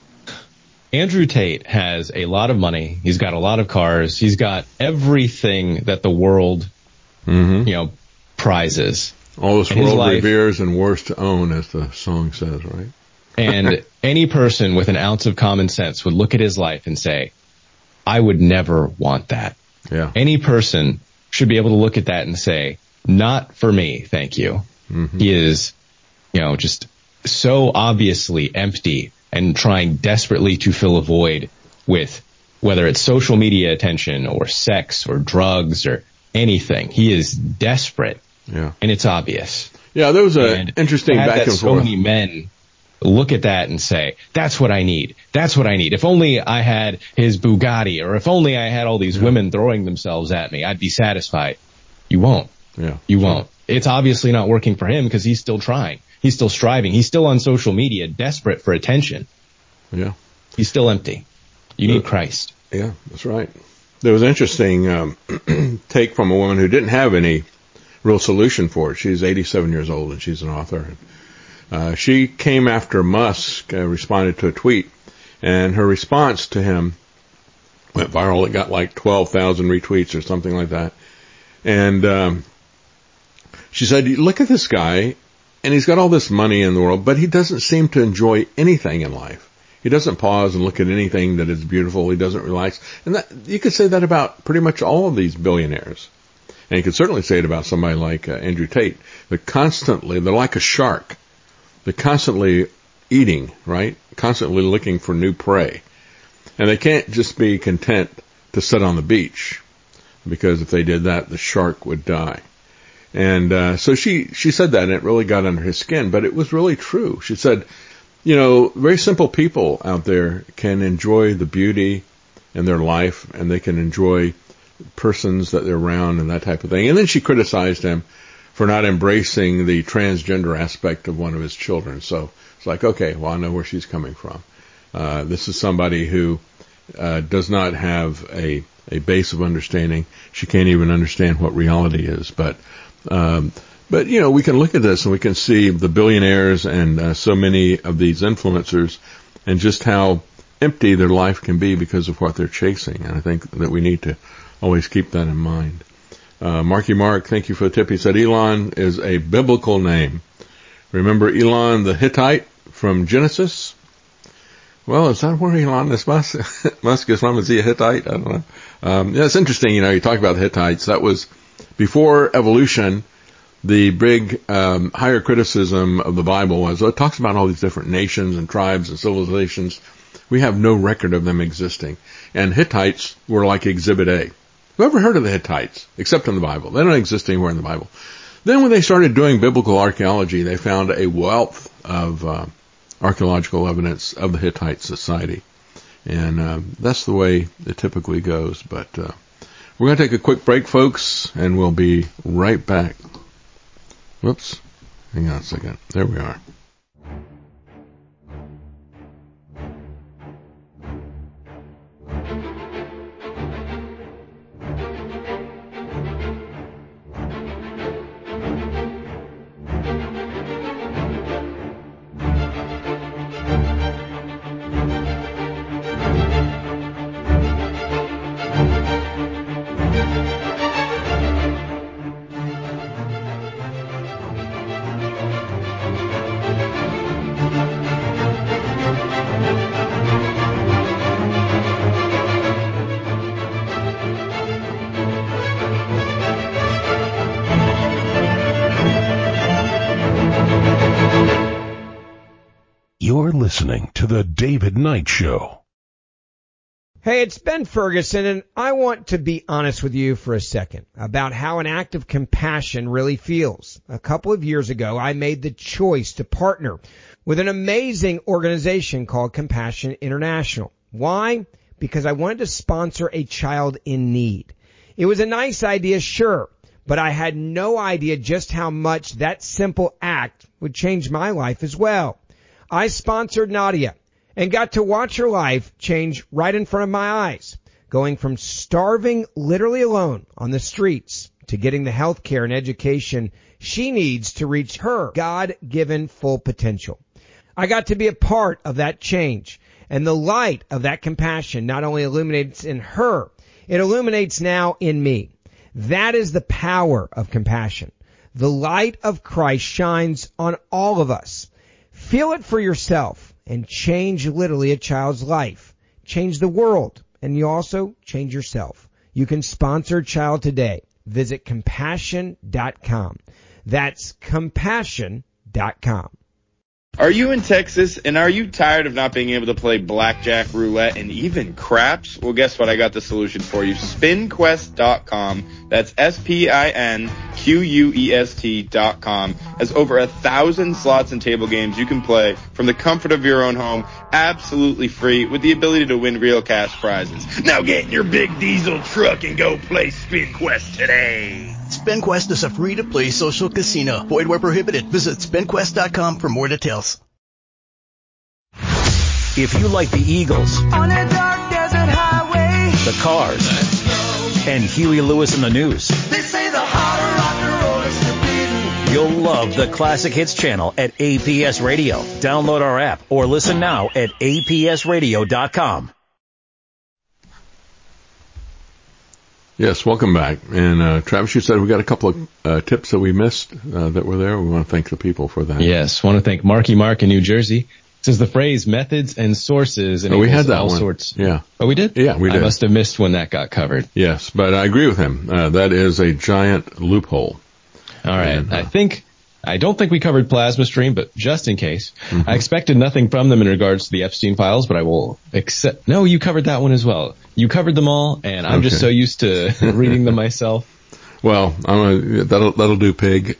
Andrew Tate has a lot of money. He's got a lot of cars. He's got everything that the world, mm-hmm. you know, prizes. All this world reveres and wars to own, as the song says, right? And any person with an ounce of common sense would look at his life and say, I would never want that. Yeah. Any person should be able to look at that and say, not for me, thank you. Mm-hmm. He is, you know, just so obviously empty and trying desperately to fill a void with whether it's social media attention or sex or drugs or anything. He is desperate. Yeah. And it's obvious. Yeah, there was an interesting back and forth. So many men look at that and say, that's what I need. That's what I need. If only I had his Bugatti, or if only I had all these yeah. women throwing themselves at me, I'd be satisfied. You won't. Yeah. You won't. It's obviously not working for him because he's still trying. He's still striving. He's still on social media, desperate for attention. Yeah. He's still empty. You need Christ. Yeah, that's right. There was an interesting um, take from a woman who didn't have any real solution for it. She's eighty-seven years old, and she's an author. Uh, she came after Musk, uh, responded to a tweet, and her response to him went viral. It got like twelve thousand retweets or something like that. And um, she said, look at this guy, and he's got all this money in the world, but he doesn't seem to enjoy anything in life. He doesn't pause and look at anything that is beautiful. He doesn't relax. And that, you could say that about pretty much all of these billionaires. And you could certainly say it about somebody like uh, Andrew Tate. They're constantly, they're like a shark. They're constantly eating, right? Constantly looking for new prey. And they can't just be content to sit on the beach, because if they did that, the shark would die. And uh, so she, she said that, and it really got under his skin, but it was really true. She said, you know, very simple people out there can enjoy the beauty in their life, and they can enjoy persons that they're around and that type of thing. And then she criticized him for not embracing the transgender aspect of one of his children. So it's like, okay, well, I know where she's coming from. Uh, this is somebody who uh, does not have a, a base of understanding. She can't even understand what reality is. But, um, but you know, we can look at this and we can see the billionaires and uh, so many of these influencers and just how empty their life can be because of what they're chasing. And I think that we need to always keep that in mind. Uh, Marky Mark, thank you for the tip. He said Elon is a biblical name. Remember Elon the Hittite from Genesis? Well, is that where Elon is Musk, Musk is from? Is he a Hittite? I don't know. Um, yeah, it's interesting, you know, you talk about the Hittites. That was before evolution. The big um, higher criticism of the Bible was, well, it talks about all these different nations and tribes and civilizations. We have no record of them existing. And Hittites were like Exhibit A. Who ever heard of the Hittites, except in the Bible? They don't exist anywhere in the Bible. Then when they started doing biblical archaeology, they found a wealth of uh, archaeological evidence of the Hittite society. And uh, that's the way it typically goes. But uh, we're going to take a quick break, folks, and we'll be right back. Whoops. Hang on a second. There we are. listening to The David Knight Show. Hey, it's Ben Ferguson, and I want to be honest with you for a second about how an act of compassion really feels. A couple of years ago, I made the choice to partner with an amazing organization called Compassion International. Why? Because I wanted to sponsor a child in need. It was a nice idea, sure, but I had no idea just how much that simple act would change my life as well. I sponsored Nadia and got to watch her life change right in front of my eyes, going from starving literally alone on the streets to getting the health care and education she needs to reach her God-given full potential. I got to be a part of that change, and the light of that compassion not only illuminates in her, it illuminates now in me. That is the power of compassion. The light of Christ shines on all of us. Feel it for yourself and change literally a child's life. Change the world, and you also change yourself. You can sponsor a child today. Visit compassion dot com. That's compassion dot com. Are you in Texas, and are you tired of not being able to play blackjack, roulette, and even craps? Well, guess what? I got the solution for you. spin quest dot com. That's S P I N Q U E S T dot com. Has over a thousand slots and table games you can play from the comfort of your own home, absolutely free, with the ability to win real cash prizes. Now get in your big diesel truck and go play SpinQuest today. SpinQuest is a free-to-play social casino. Void where prohibited. Visit spin quest dot com for more details. If you like the Eagles, on a dark desert highway, the Cars, and Huey Lewis in the News, they say the heart of rock and roll is forbidden. You'll love the Classic Hits channel at A P S Radio. Download our app or listen now at A P S radio dot com. Yes, welcome back. And uh, Travis, you said we got a couple of uh, tips that we missed uh, that were there. We want to thank the people for that. Yes, want to thank Marky Mark in New Jersey. Says the phrase methods and sources and oh, we had that all one. sorts. Yeah. Oh, we did? Yeah, we did. I must have missed when that got covered. Yes, but I agree with him. Uh, that is a giant loophole. All right. And, uh, I think I don't think we covered Plasma Stream, but just in case, mm-hmm. I expected nothing from them in regards to the Epstein files, but I will accept. No, you covered that one as well. You covered them all, and I'm okay. just so used to reading them myself. Well, I'm gonna, that'll that'll do, Pig.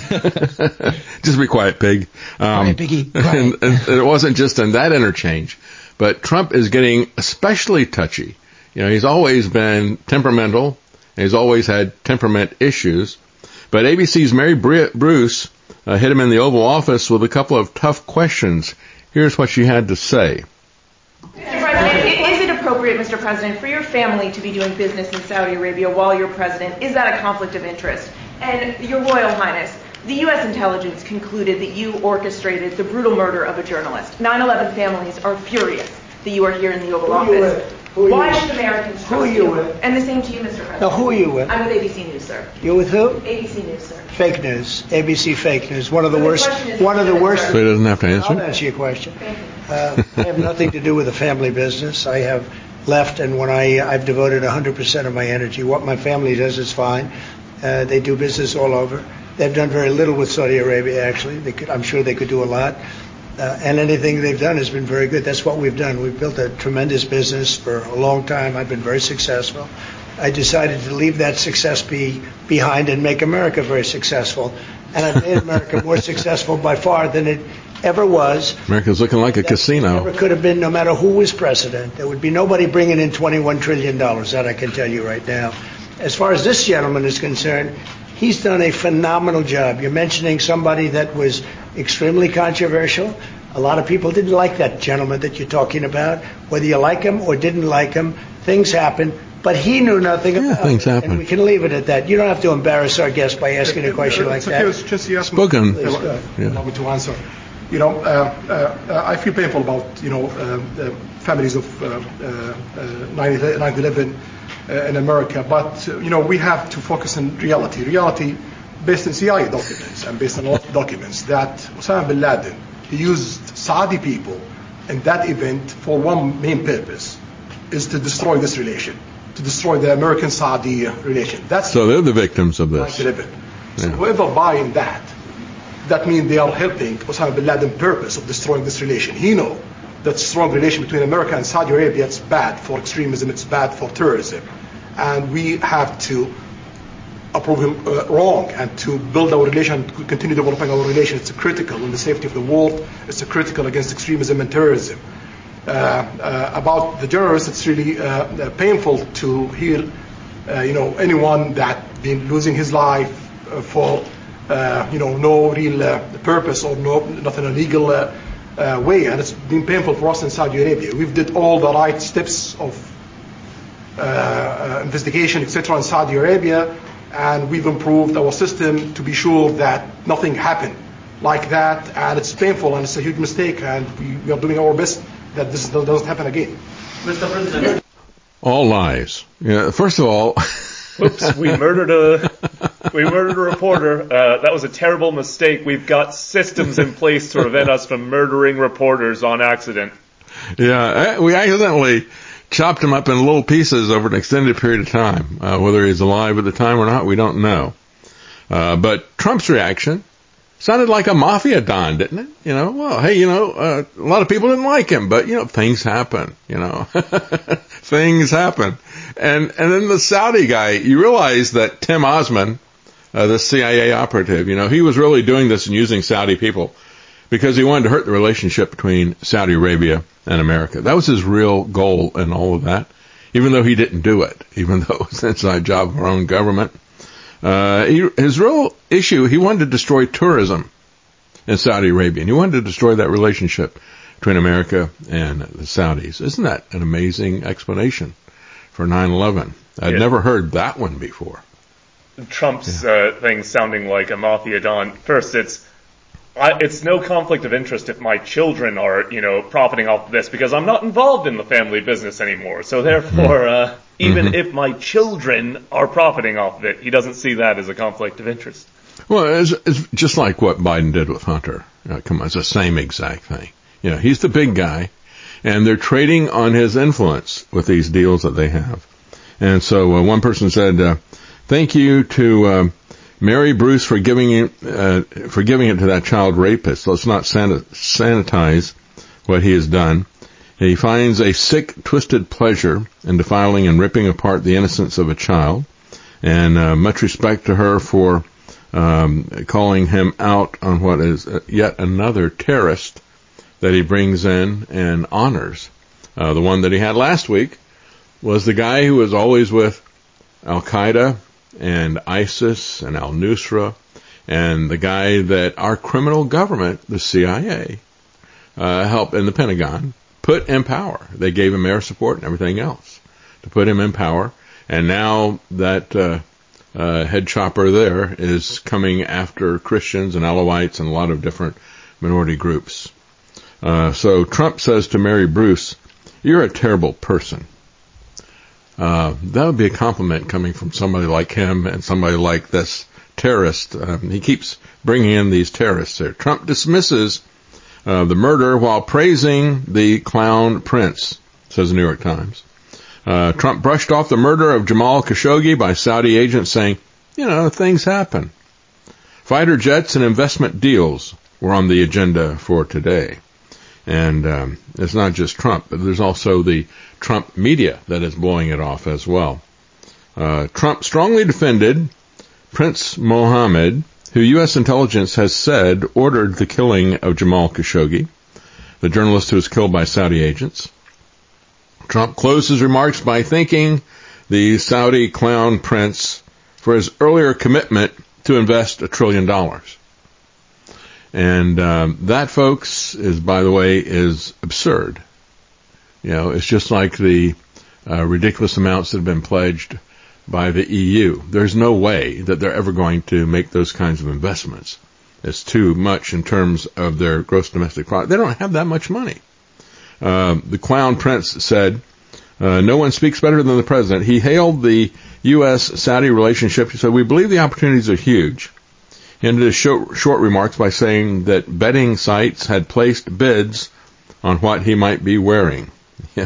Just be quiet, Pig. Um, quiet, Piggy. Quiet. And, and it wasn't just in that interchange, but Trump is getting especially touchy. You know, he's always been temperamental, and he's always had temperament issues. But A B C's Mary Bruce uh, hit him in the Oval Office with a couple of tough questions. Here's what she had to say. Mister President, is it appropriate, Mister President, for your family to be doing business in Saudi Arabia while you're president? Is that a conflict of interest? And Your Royal Highness, the U S intelligence concluded that you orchestrated the brutal murder of a journalist. nine eleven families are furious that you are here in the Oval Office. Why should Americans trust Who are you, you with? And the same to you, Mister President. Now, who are you with? I'm with A B C News, sir. You're with who? A B C News, sir. Fake news. A B C fake news. One of the but worst. The one of the worst. So he doesn't have to answer. I'll answer your question. Uh, I have nothing to do with the family business. I have left, and when I I've devoted one hundred percent of my energy. What my family does is fine. Uh, they do business all over. They've done very little with Saudi Arabia, actually. They could, I'm sure they could do a lot. Uh, and anything they've done has been very good. That's what we've done. We've built a tremendous business for a long time. I've been very successful. I decided to leave that success be behind and make America very successful. And I've made America more successful by far than it ever was. America's looking like a casino. Never could have been, no matter who was president. There would be nobody bringing in twenty-one trillion dollars. That I can tell you right now. As far as this gentleman is concerned, he's done a phenomenal job. You're mentioning somebody that was extremely controversial. A lot of people didn't like that gentleman that you're talking about. Whether you like him or didn't like him, things happen. But he knew nothing yeah, about things it. happen. And we can leave it at that. You don't have to embarrass our guest by asking a question like that. Just, just you ask Spoken. Me, allow, yeah. allow me to answer. You know, uh, uh, I feel painful about, you know, uh, the families of uh, uh, nine eleven uh, in America. But, uh, you know, we have to focus on reality. Reality based on C I A documents and based on a lot of documents that Osama bin Laden, he used Saudi people in that event for one main purpose, is to destroy this relation, to destroy the American-Saudi relation. That's so they're the victims of this. nine eleven. So yeah. whoever buying that, that means they are helping Osama bin Laden's purpose of destroying this relation. He knows that strong relation between America and Saudi Arabia, it's bad for extremism, it's bad for terrorism. And we have to approve him uh, wrong and to build our relation, to continue developing our relation. It's critical in the safety of the world. It's critical against extremism and terrorism. Uh, uh, about the journalists, it's really uh, painful to hear, uh, you know, anyone that been losing his life uh, for, uh, you know, no real uh, purpose or no nothing illegal uh, uh, way, and it's been painful for us in Saudi Arabia. We've did all the right steps of uh, uh, investigation, et cetera, in Saudi Arabia, and we've improved our system to be sure that nothing happened like that, and it's painful and it's a huge mistake, and we, we are doing our best that this doesn't happen again. Mister President. All lies. Yeah, first of all, oops, we murdered a we murdered a reporter. Uh, that was a terrible mistake. We've got systems in place to prevent us from murdering reporters on accident. Yeah, we accidentally chopped him up in little pieces over an extended period of time. Uh, whether he's alive at the time or not, we don't know. Uh, but Trump's reaction sounded like a mafia don, didn't it? You know, well, hey, you know, uh, a lot of people didn't like him, but, you know, things happen, you know, things happen. And, and then the Saudi guy, you realize that Tim Osman, uh, the C I A operative, you know, he was really doing this and using Saudi people because he wanted to hurt the relationship between Saudi Arabia and America. That was his real goal in all of that, even though he didn't do it, even though it was an inside job of our own government. Uh, he, his real issue, he wanted to destroy tourism in Saudi Arabia, and he wanted to destroy that relationship between America and the Saudis. Isn't that an amazing explanation for nine eleven? I'd yeah. never heard that one before. Trump's yeah. uh, thing sounding like a mafia don. First, it's I, it's no conflict of interest if my children are, you know, profiting off this because I'm not involved in the family business anymore. So therefore, uh, even mm-hmm. if my children are profiting off of it, he doesn't see that as a conflict of interest. Well, it's, it's just like what Biden did with Hunter. Uh, come on, it's the same exact thing. You know, he's the big guy, and they're trading on his influence with these deals that they have. And so uh, one person said, uh, thank you to um, Mary Bruce for giving it, uh, for giving it to that child rapist. Let's not san- sanitize what he has done. He finds a sick, twisted pleasure in defiling and ripping apart the innocence of a child. And uh, much respect to her for um, calling him out on what is yet another terrorist that he brings in and honors. Uh, the one that he had last week was the guy who was always with Al-Qaeda and ISIS and al-Nusra, and the guy that our criminal government, the C I A, uh, helped in the Pentagon, put in power. They gave him air support and everything else to put him in power. And now that uh, uh, head chopper there is coming after Christians and Alawites and a lot of different minority groups. Uh, so Trump says to Mary Bruce, you're a terrible person. Uh, that would be a compliment coming from somebody like him and somebody like this terrorist. Um, he keeps bringing in these terrorists there. Trump dismisses uh, the murder while praising the clown prince, says the New York Times. Uh, Trump brushed off the murder of Jamal Khashoggi by Saudi agents, saying, you know, things happen. Fighter jets and investment deals were on the agenda for today. And um, it's not just Trump, but there's also the Trump media that is blowing it off as well. Uh, Trump strongly defended Prince Mohammed, who U S intelligence has said ordered the killing of Jamal Khashoggi, the journalist who was killed by Saudi agents. Trump closed his remarks by thanking the Saudi clown prince for his earlier commitment to invest a trillion dollars. And um, that, folks, is, by the way, is absurd. You know, it's just like the uh, ridiculous amounts that have been pledged by the E U. There's no way that they're ever going to make those kinds of investments. It's too much in terms of their gross domestic product. They don't have that much money. Uh, the clown prince said, uh, no one speaks better than the president. He hailed the U S-Saudi relationship. He said, we believe the opportunities are huge. He ended his short, short remarks by saying that betting sites had placed bids on what he might be wearing. Yeah,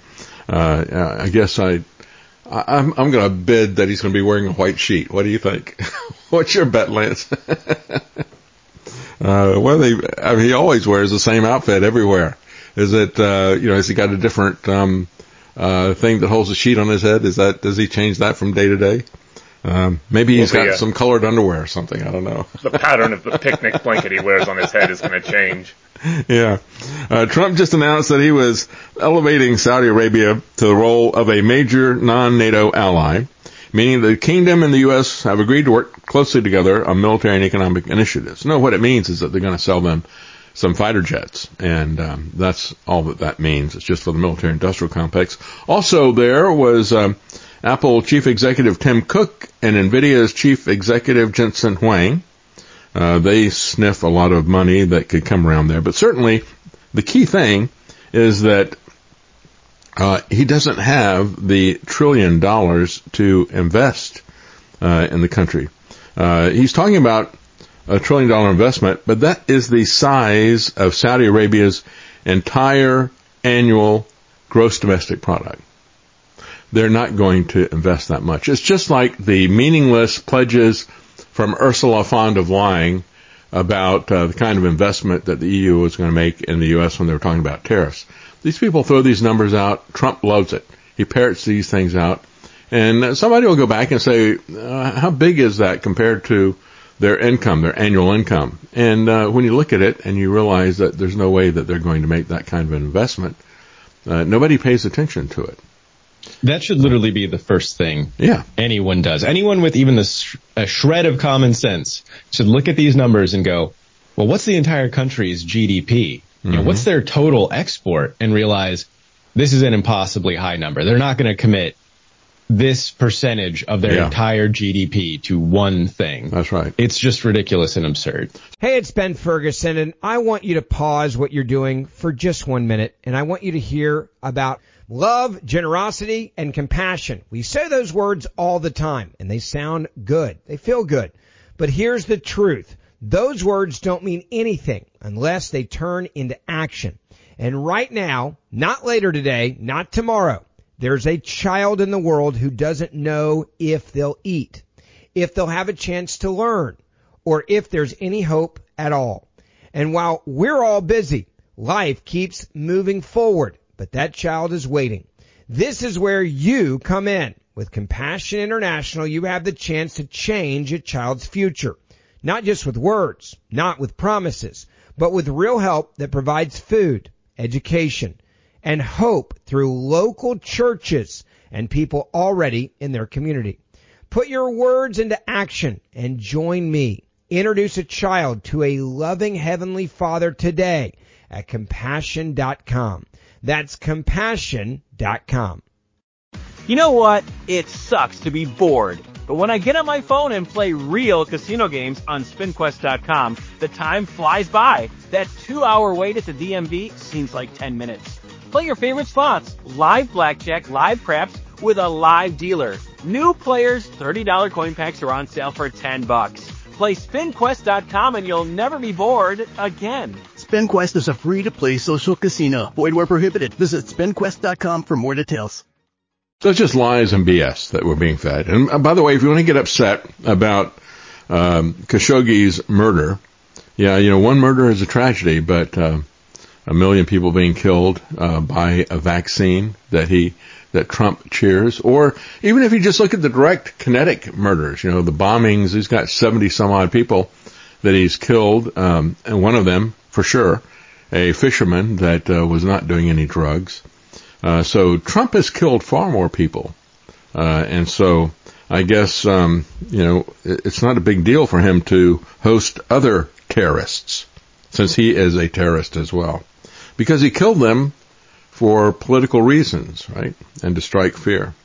uh, I guess I, I I'm, I'm going to bid that he's going to be wearing a white sheet. What do you think? What's your bet, Lance? Uh, well, they, I mean, he always wears the same outfit everywhere. Is it, uh, you know, has he got a different, um, uh, thing that holds a sheet on his head? Is that, does he change that from day to day? Um, maybe he's well, got yeah. some colored underwear or something. I don't know. The pattern of the picnic blanket he wears on his head is going to change. Yeah. Uh, Trump just announced that he was elevating Saudi Arabia to the role of a major non-NATO ally, meaning the kingdom and the U S have agreed to work closely together on military and economic initiatives. No, what it means is that they're going to sell them some fighter jets, and um, that's all that that means. It's just for the military-industrial complex. Also, there was um, Apple Chief Executive Tim Cook and NVIDIA's Chief Executive Jensen Huang. Uh, they sniff a lot of money that could come around there, but certainly the key thing is that uh, he doesn't have the trillion dollars to invest uh, in the country. Uh, he's talking about a trillion dollar investment, but that is the size of Saudi Arabia's entire annual gross domestic product. They're not going to invest that much. It's just like the meaningless pledges from Ursula von der Leyen about uh, the kind of investment that the E U was going to make in the U S when they were talking about tariffs. These people throw these numbers out. Trump loves it. He parrots these things out. And somebody will go back and say, uh, how big is that compared to their income, their annual income? And uh, when you look at it and you realize that there's no way that they're going to make that kind of an investment, uh, nobody pays attention to it. That should literally be the first thing yeah. anyone does. Anyone with even the sh- a shred of common sense should look at these numbers and go, well, what's the entire country's G D P? Mm-hmm. You know, what's their total export? And realize this is an impossibly high number. They're not going to commit this percentage of their yeah. entire G D P to one thing. That's right. It's just ridiculous and absurd. Hey, it's Ben Ferguson, and I want you to pause what you're doing for just one minute, and I want you to hear about love, generosity, and compassion. We say those words all the time, and they sound good. They feel good. But here's the truth. Those words don't mean anything unless they turn into action. And right now, not later today, not tomorrow, there's a child in the world who doesn't know if they'll eat, if they'll have a chance to learn, or if there's any hope at all. And while we're all busy, life keeps moving forward. But that child is waiting. This is where you come in. With Compassion International, you have the chance to change a child's future. Not just with words, not with promises, but with real help that provides food, education, and hope through local churches and people already in their community. Put your words into action and join me. Introduce a child to a loving Heavenly Father today at compassion dot com. That's compassion dot com. You know what? It sucks to be bored. But when I get on my phone and play real casino games on spin quest dot com, the time flies by. That two-hour wait at the D M V seems like ten minutes. Play your favorite slots, live blackjack, live craps, with a live dealer. New players, thirty dollars coin packs are on sale for ten bucks. Play spin quest dot com and you'll never be bored again. SpinQuest is a free-to-play social casino. Void where prohibited. Visit spin quest dot com for more details. So it's just lies and B S that we're being fed. And uh, by the way, if you want to get upset about um, Khashoggi's murder, yeah, you know, one murder is a tragedy, but uh, a million people being killed uh, by a vaccine that he that Trump cheers, or even if you just look at the direct kinetic murders, you know, the bombings, he's got seventy some odd people that he's killed, um, and one of them, for sure, a fisherman that uh, was not doing any drugs. Uh, so Trump has killed far more people. Uh, and so I guess, um, you know, it's not a big deal for him to host other terrorists, since he is a terrorist as well, because he killed them for political reasons, right? And to strike fear.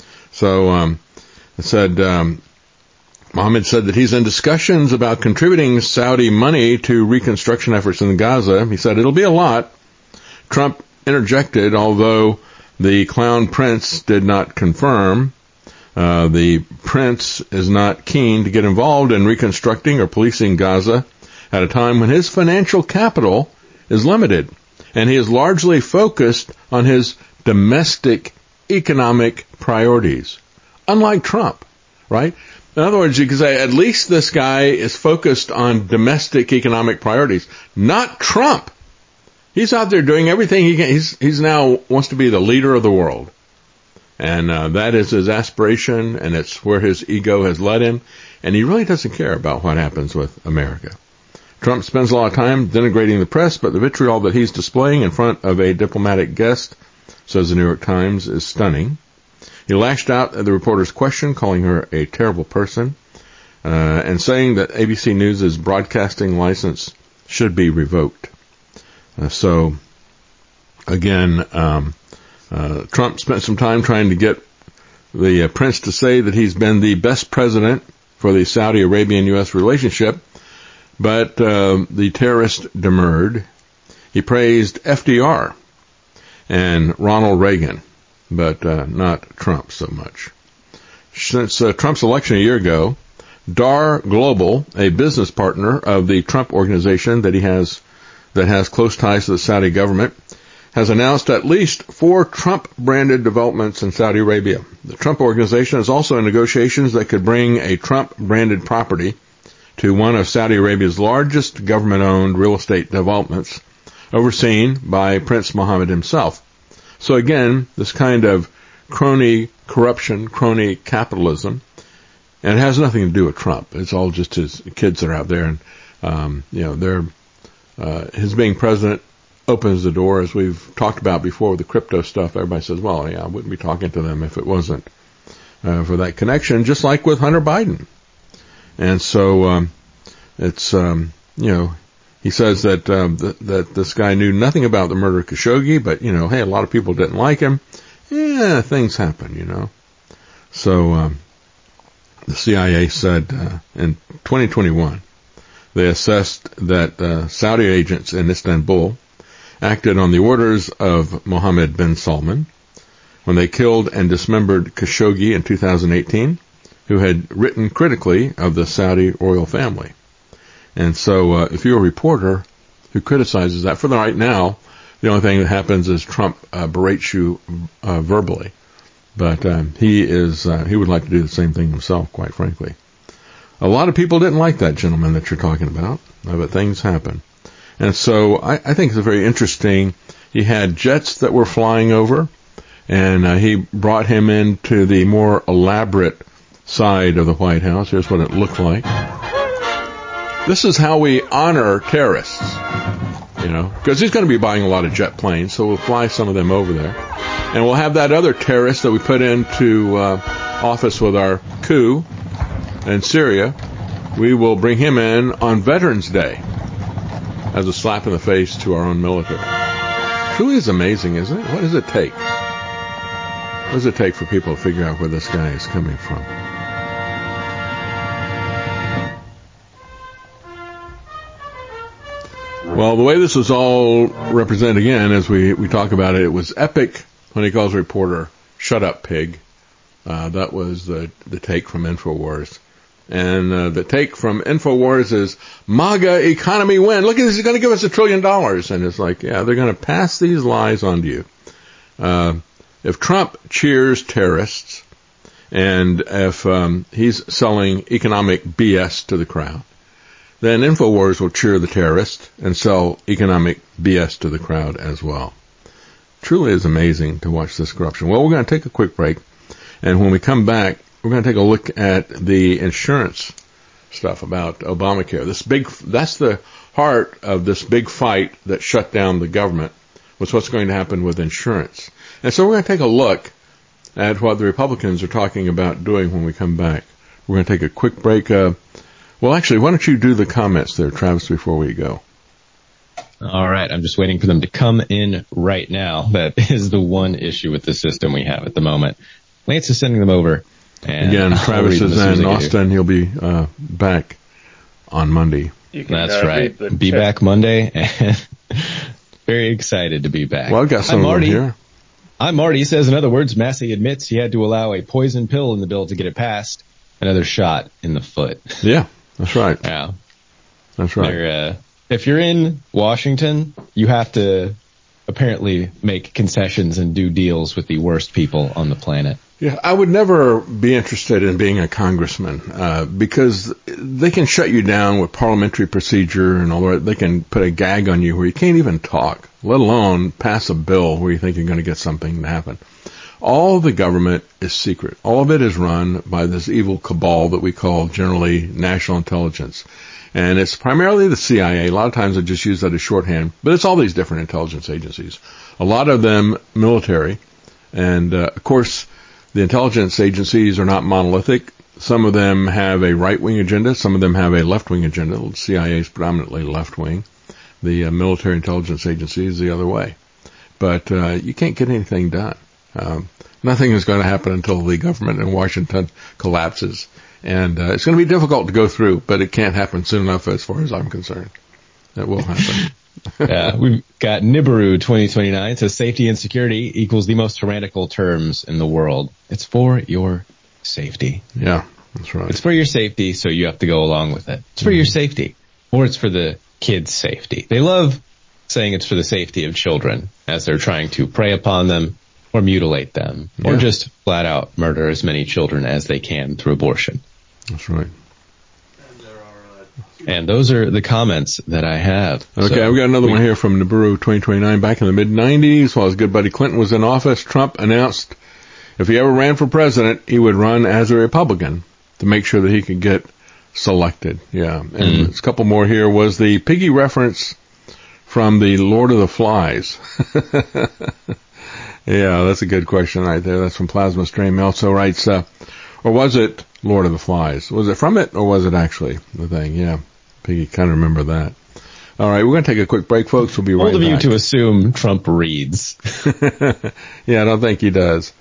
So, um, it said, um, Mohammed said that he's in discussions about contributing Saudi money to reconstruction efforts in Gaza. He said it'll be a lot. Trump interjected, although the clown prince did not confirm. Uh, the prince is not keen to get involved in reconstructing or policing Gaza at a time when his financial capital is limited, and he is largely focused on his domestic economic priorities. Unlike Trump, right? In other words, you could say at least this guy is focused on domestic economic priorities, not Trump. He's out there doing everything he can. He's, he's now wants to be the leader of the world. And uh, that is his aspiration, and it's where his ego has led him. And he really doesn't care about what happens with America. Trump spends a lot of time denigrating the press, but the vitriol that he's displaying in front of a diplomatic guest, says the New York Times, is stunning. He lashed out at the reporter's question, calling her a terrible person, uh, and saying that A B C News' broadcasting license should be revoked. Uh, so, again, um, uh, Trump spent some time trying to get the uh, prince to say that he's been the best president for the Saudi Arabian-U S relationship, but uh, the terrorist demurred. He praised F D R and Ronald Reagan, but uh, not Trump so much. Since uh, Trump's election a year ago, D A R Global, a business partner of the Trump organization that he has that has close ties to the Saudi government, has announced at least four Trump-branded developments in Saudi Arabia. The Trump organization is also in negotiations that could bring a Trump-branded property to one of Saudi Arabia's largest government-owned real estate developments, overseen by Prince Mohammed himself. So again, this kind of crony corruption, crony capitalism, and it has nothing to do with Trump. It's all just his kids that are out there, and um, you know, they're uh, his being president opens the door, as we've talked about before with the crypto stuff. Everybody says, well, yeah, I wouldn't be talking to them if it wasn't uh, for that connection, just like with Hunter Biden. And so um, it's, um, you know, he says that um, th- that this guy knew nothing about the murder of Khashoggi, but, you know, hey, a lot of people didn't like him. Yeah, things happen, you know. So um, the C I A said uh, in twenty twenty-one, they assessed that uh, Saudi agents in Istanbul acted on the orders of Mohammed bin Salman when they killed and dismembered Khashoggi in two thousand eighteen, who had written critically of the Saudi royal family. And so uh, if you're a reporter who criticizes that, for the right now, the only thing that happens is Trump uh, berates you uh, verbally. But um, he is uh, he would like to do the same thing himself, quite frankly. A lot of people didn't like that gentleman that you're talking about, but things happen. And so I, I think it's very interesting. He had jets that were flying over, and uh, he brought him into the more elaborate side of the White House. Here's what it looked like. This is how we honor terrorists, you know, because he's going to be buying a lot of jet planes, so we'll fly some of them over there. And we'll have that other terrorist that we put into uh, office with our coup in Syria. We will bring him in on Veterans Day as a slap in the face to our own military. Truly is amazing, isn't it? What does it take? What does it take for people to figure out where this guy is coming from? Well, the way this was all represented again, as we, we talk about it, it was epic when he calls a reporter, "Shut up, pig." Uh, that was the, the take from InfoWars. And uh, the take from InfoWars is, MAGA economy win. Look at this, he's going to give us a trillion dollars. And it's like, yeah, they're going to pass these lies on to you. Uh, if Trump cheers terrorists, and if um, he's selling economic B S to the crowd, then InfoWars will cheer the terrorist and sell economic B S to the crowd as well. Truly is amazing to watch this corruption. Well, we're going to take a quick break. And when we come back, we're going to take a look at the insurance stuff about Obamacare. This big, that's the heart of this big fight that shut down the government, was what's going to happen with insurance. And so we're going to take a look at what the Republicans are talking about doing when we come back. We're going to take a quick break. Uh, well, actually, why don't you do the comments there, Travis, before we go? All right. I'm just waiting for them to come in right now. That is the one issue with the system we have at the moment. Lance is sending them over. And again, Travis is in Austin. He'll be uh, back on Monday. You can, That's uh, right. Be chat. Back Monday. And very excited to be back. Well, I've got some I'm Marty. here. I'm Marty says, in other words, Massey admits he had to allow a poison pill in the bill to get it passed. Another shot in the foot. Yeah, that's right. Yeah. That's right. Uh, if you're in Washington, you have to apparently make concessions and do deals with the worst people on the planet. Yeah, I would never be interested in being a congressman uh, because they can shut you down with parliamentary procedure and all that. They can put a gag on you where you can't even talk, let alone pass a bill where you think you're going to get something to happen. All the government is secret. All of it is run by this evil cabal that we call generally national intelligence. And it's primarily the C I A. A lot of times I just use that as shorthand, but it's all these different intelligence agencies. A lot of them military. And, uh, of course, the intelligence agencies are not monolithic. Some of them have a right-wing agenda. Some of them have a left-wing agenda. The C I A is predominantly left-wing. The uh, military intelligence agency is the other way. But uh, you can't get anything done. Um, nothing is going to happen until the government in Washington collapses. And uh, it's going to be difficult to go through, but it can't happen soon enough as far as I'm concerned. It will happen. Yeah, we've got Nibiru twenty twenty-nine says safety and security equals the most tyrannical terms in the world. It's for your safety. Yeah, that's right. It's for your safety, so you have to go along with it. It's for mm-hmm. your safety, or it's for the kids' safety. They love saying it's for the safety of children as they're trying to prey upon them or mutilate them yeah. or just flat out murder as many children as they can through abortion. That's right. And those are the comments that I have. Okay, so, we got another we, one here from Nibiru twenty twenty-nine. Back in the mid nineties, while his good buddy Clinton was in office, Trump announced if he ever ran for president, he would run as a Republican to make sure that he could get selected. Yeah, and mm. a couple more here. Was the piggy reference from the Lord of the Flies? Yeah, that's a good question right there. That's from Plasma Stream. He also writes, uh, or was it Lord of the Flies? Was it from it, or was it actually the thing? Yeah, Piggy, kind of remember that. All right, we're going to take a quick break, folks. We'll be right back. Bold of you to assume Trump reads. Yeah, I don't think he does.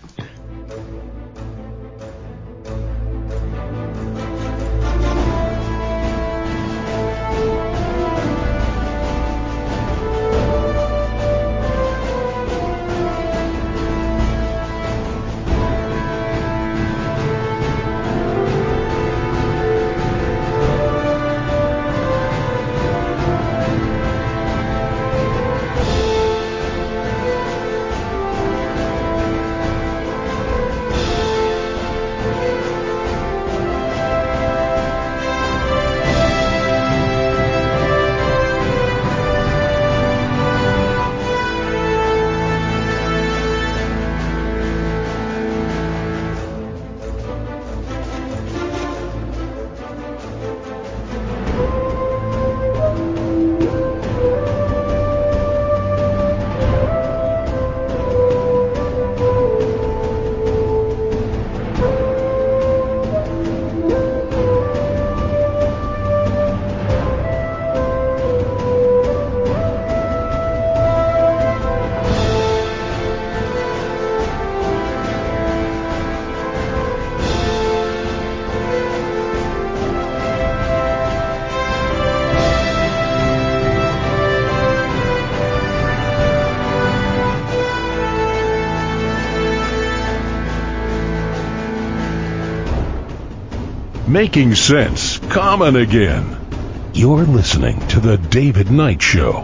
Making sense common again. You're listening to The David Knight Show.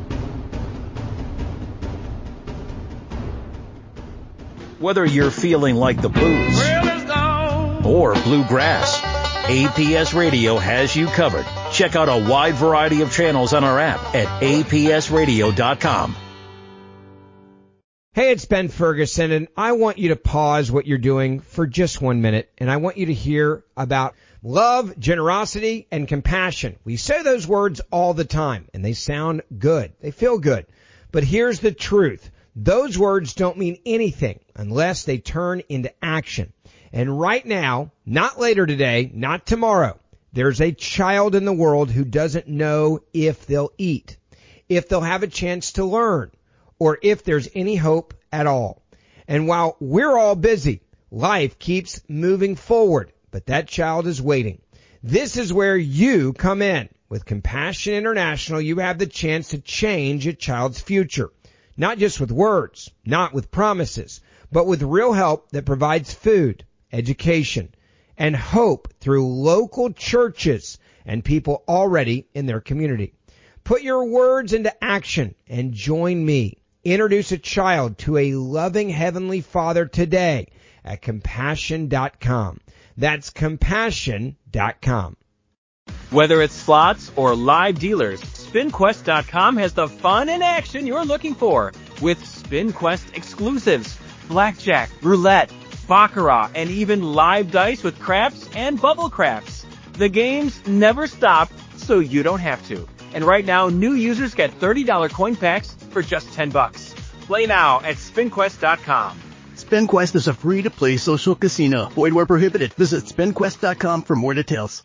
Whether you're feeling like the blues or bluegrass, A P S Radio has you covered. Check out a wide variety of channels on our app at A P S radio dot com. Hey, it's Ben Ferguson, and I want you to pause what you're doing for just one minute, and I want you to hear about love, generosity, and compassion. We say those words all the time, and they sound good. They feel good. But here's the truth. Those words don't mean anything unless they turn into action. And right now, not later today, not tomorrow, there's a child in the world who doesn't know if they'll eat, if they'll have a chance to learn, or if there's any hope at all. And while we're all busy, life keeps moving forward, but that child is waiting. This is where you come in. With Compassion International, you have the chance to change a child's future. Not just with words, not with promises, but with real help that provides food, education, and hope through local churches and people already in their community. Put your words into action and join me. Introduce a child to a loving Heavenly Father today at compassion dot com. That's compassion dot com. Whether it's slots or live dealers, spin quest dot com has the fun and action you're looking for with SpinQuest exclusives, blackjack, roulette, baccarat, and even live dice with craps and bubble craps. The games never stop, so you don't have to. And right now, new users get thirty dollars coin packs for just ten bucks. Play now at spin quest dot com. SpinQuest is a free-to-play social casino. Void where prohibited. Visit spin quest dot com for more details.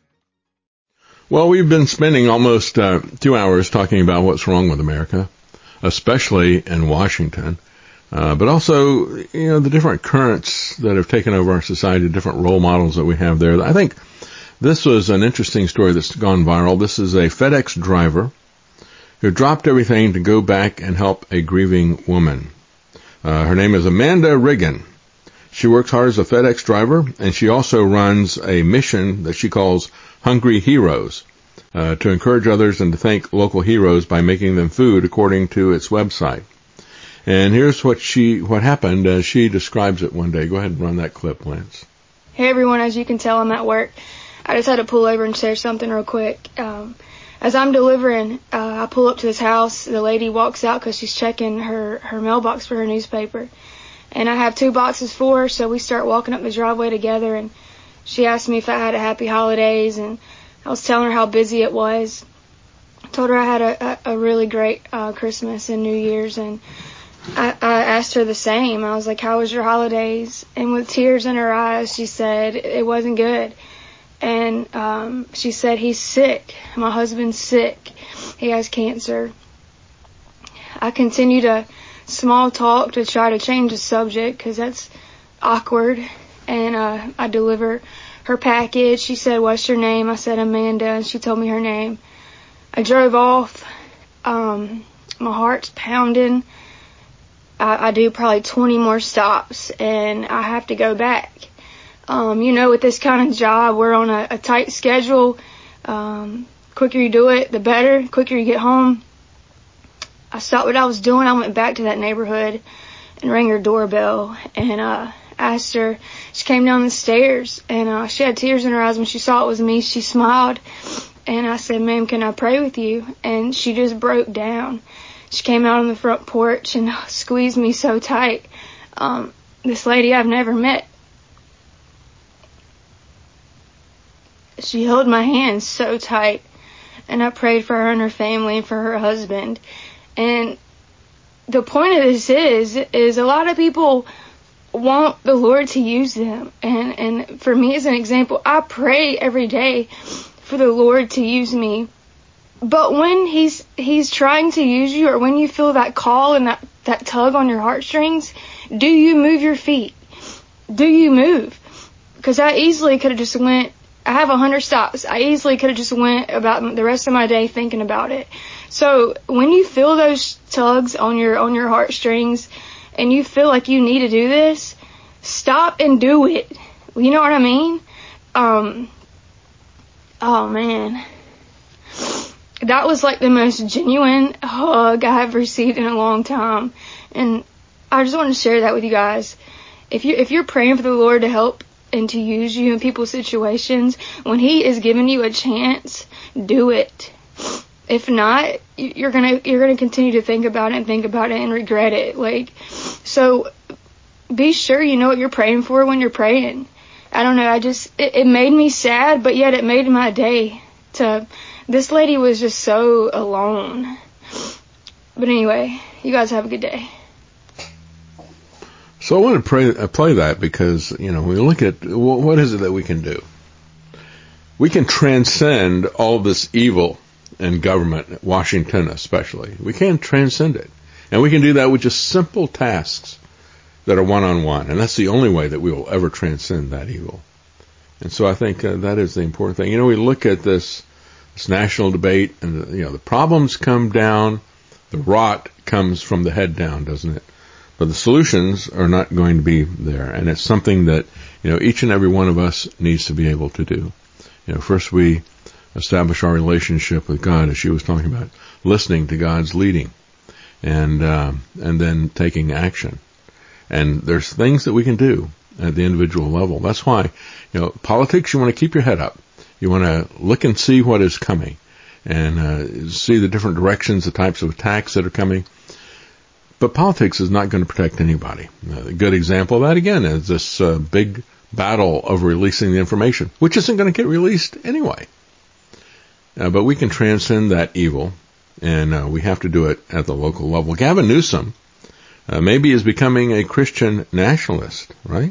Well, we've been spending almost uh, two hours talking about what's wrong with America, especially in Washington, uh, but also, you know, the different currents that have taken over our society, different role models that we have there. I think this was an interesting story that's gone viral. This is a FedEx driver who dropped everything to go back and help a grieving woman. Uh, her name is Amanda Riggin. She works hard as a FedEx driver, and she also runs a mission that she calls Hungry Heroes, uh, to encourage others and to thank local heroes by making them food, according to its website. And here's what she, what happened as she describes it one day. Go ahead and run that clip, Lance. Hey everyone, as you can tell, I'm at work. I just had to pull over and share something real quick. Um, as I'm delivering, uh, I pull up to this house. The lady walks out because she's checking her, her mailbox for her newspaper. And I have two boxes for her, so we start walking up the driveway together, and she asked me if I had a happy holidays, and I was telling her how busy it was. I told her I had a, a, a really great uh, Christmas and New Year's, and I, I asked her the same. I was like, how was your holidays? And with tears in her eyes, she said it wasn't good. And um, she said, he's sick. My husband's sick. He has cancer. I continue to small talk to try to change the subject because that's awkward. And uh, I deliver her package. She said, what's your name? I said, Amanda. And she told me her name. I drove off. Um, my heart's pounding. I, I do probably twenty more stops, and I have to go back. Um, you know, with this kind of job, we're on a, a tight schedule. Um, quicker you do it, the better. Quicker you get home. I stopped what I was doing. I went back to that neighborhood and rang her doorbell and uh, asked her. She came down the stairs, and uh, she had tears in her eyes when she saw it was me. She smiled, and I said, ma'am, can I pray with you? And she just broke down. She came out on the front porch and squeezed me so tight. Um, this lady I've never met. She held my hand so tight, and I prayed for her and her family and for her husband. And the point of this is, is a lot of people want the Lord to use them. And, and for me as an example, I pray every day for the Lord to use me. But when he's, he's trying to use you, or when you feel that call and that, that tug on your heartstrings, do you move your feet? Do you move? Because I easily could have just went, I have a hundred stops. I easily could have just went about the rest of my day thinking about it. So when you feel those tugs on your, on your heartstrings and you feel like you need to do this, stop and do it. You know what I mean? Um, oh man. That was like the most genuine hug I have received in a long time. And I just want to share that with you guys. If you, if you're praying for the Lord to help and to use you in people's situations, when he is giving you a chance, do it. If not, you're gonna you're gonna continue to think about it and think about it and regret it. Like, so be sure you know what you're praying for when you're praying. I don't know, I just it, it made me sad, but yet it made my day. To this lady was just so alone. But anyway, you guys have a good day. So I want to pray, uh, play that because, you know, we look at well, what is it that we can do? We can transcend all this evil in government, Washington especially. We can transcend it. And we can do that with just simple tasks that are one-on-one. And that's the only way that we will ever transcend that evil. And so I think uh, that is the important thing. You know, we look at this, this national debate, and, you know, the problems come down, the rot comes from the head down, doesn't it? But the solutions are not going to be there. And it's something that, you know, each and every one of us needs to be able to do. You know, first we establish our relationship with God, as she was talking about, listening to God's leading, and uh, and then taking action. And there's things that we can do at the individual level. That's why, you know, politics, you want to keep your head up. You want to look and see what is coming and uh, see the different directions, the types of attacks that are coming. But politics is not going to protect anybody. Uh, a good example of that, again, is this uh, big battle of releasing the information, which isn't going to get released anyway. Uh, but we can transcend that evil, and uh, we have to do it at the local level. Gavin Newsom uh, maybe is becoming a Christian nationalist, right?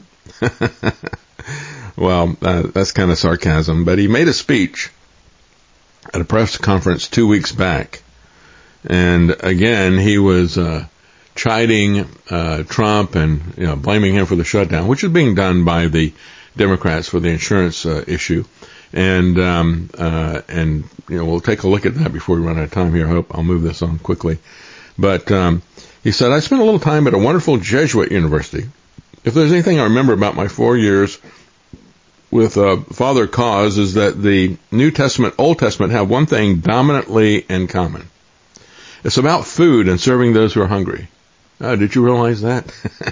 Well, uh, that's kind of sarcasm, but he made a speech at a press conference two weeks back, and again, he was uh, chiding uh, Trump and, you know, blaming him for the shutdown, which is being done by the Democrats for the insurance uh, issue. And, um, uh, and, you know, we'll take a look at that before we run out of time here. I hope I'll move this on quickly. But, um, he said, I spent a little time at a wonderful Jesuit university. If there's anything I remember about my four years with, uh, Father Cause is that the New Testament, Old Testament have one thing dominantly in common. It's about food and serving those who are hungry. Oh, did you realize that?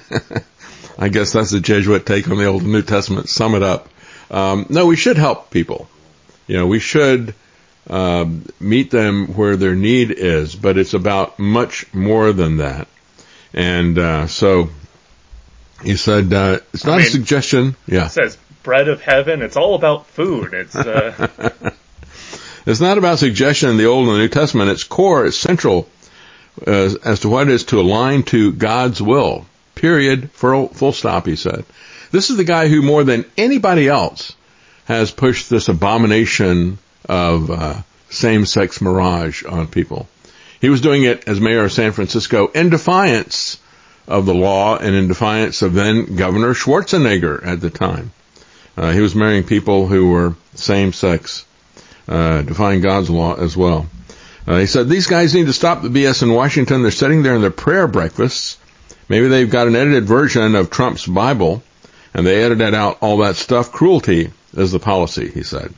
I guess that's the Jesuit take on the Old and New Testament. Sum it up. Um, no, we should help people. You know, we should um, meet them where their need is, but it's about much more than that. And uh, so he said, uh, it's not I mean, a suggestion. Yeah. It says bread of heaven. It's all about food. It's uh... It's not about suggestion in the Old and the New Testament. Its core is central uh, as to what it is to align to God's will. Period. Full, full stop, he said. This is the guy who more than anybody else has pushed this abomination of uh, same-sex mirage on people. He was doing it as mayor of San Francisco in defiance of the law and in defiance of then Governor Schwarzenegger at the time. Uh, he was marrying people who were same-sex, uh, defying God's law as well. Uh, he said, these guys need to stop the B S in Washington. They're sitting there in their prayer breakfasts. Maybe they've got an edited version of Trump's Bible, and they edited out all that stuff. Cruelty is the policy, he said.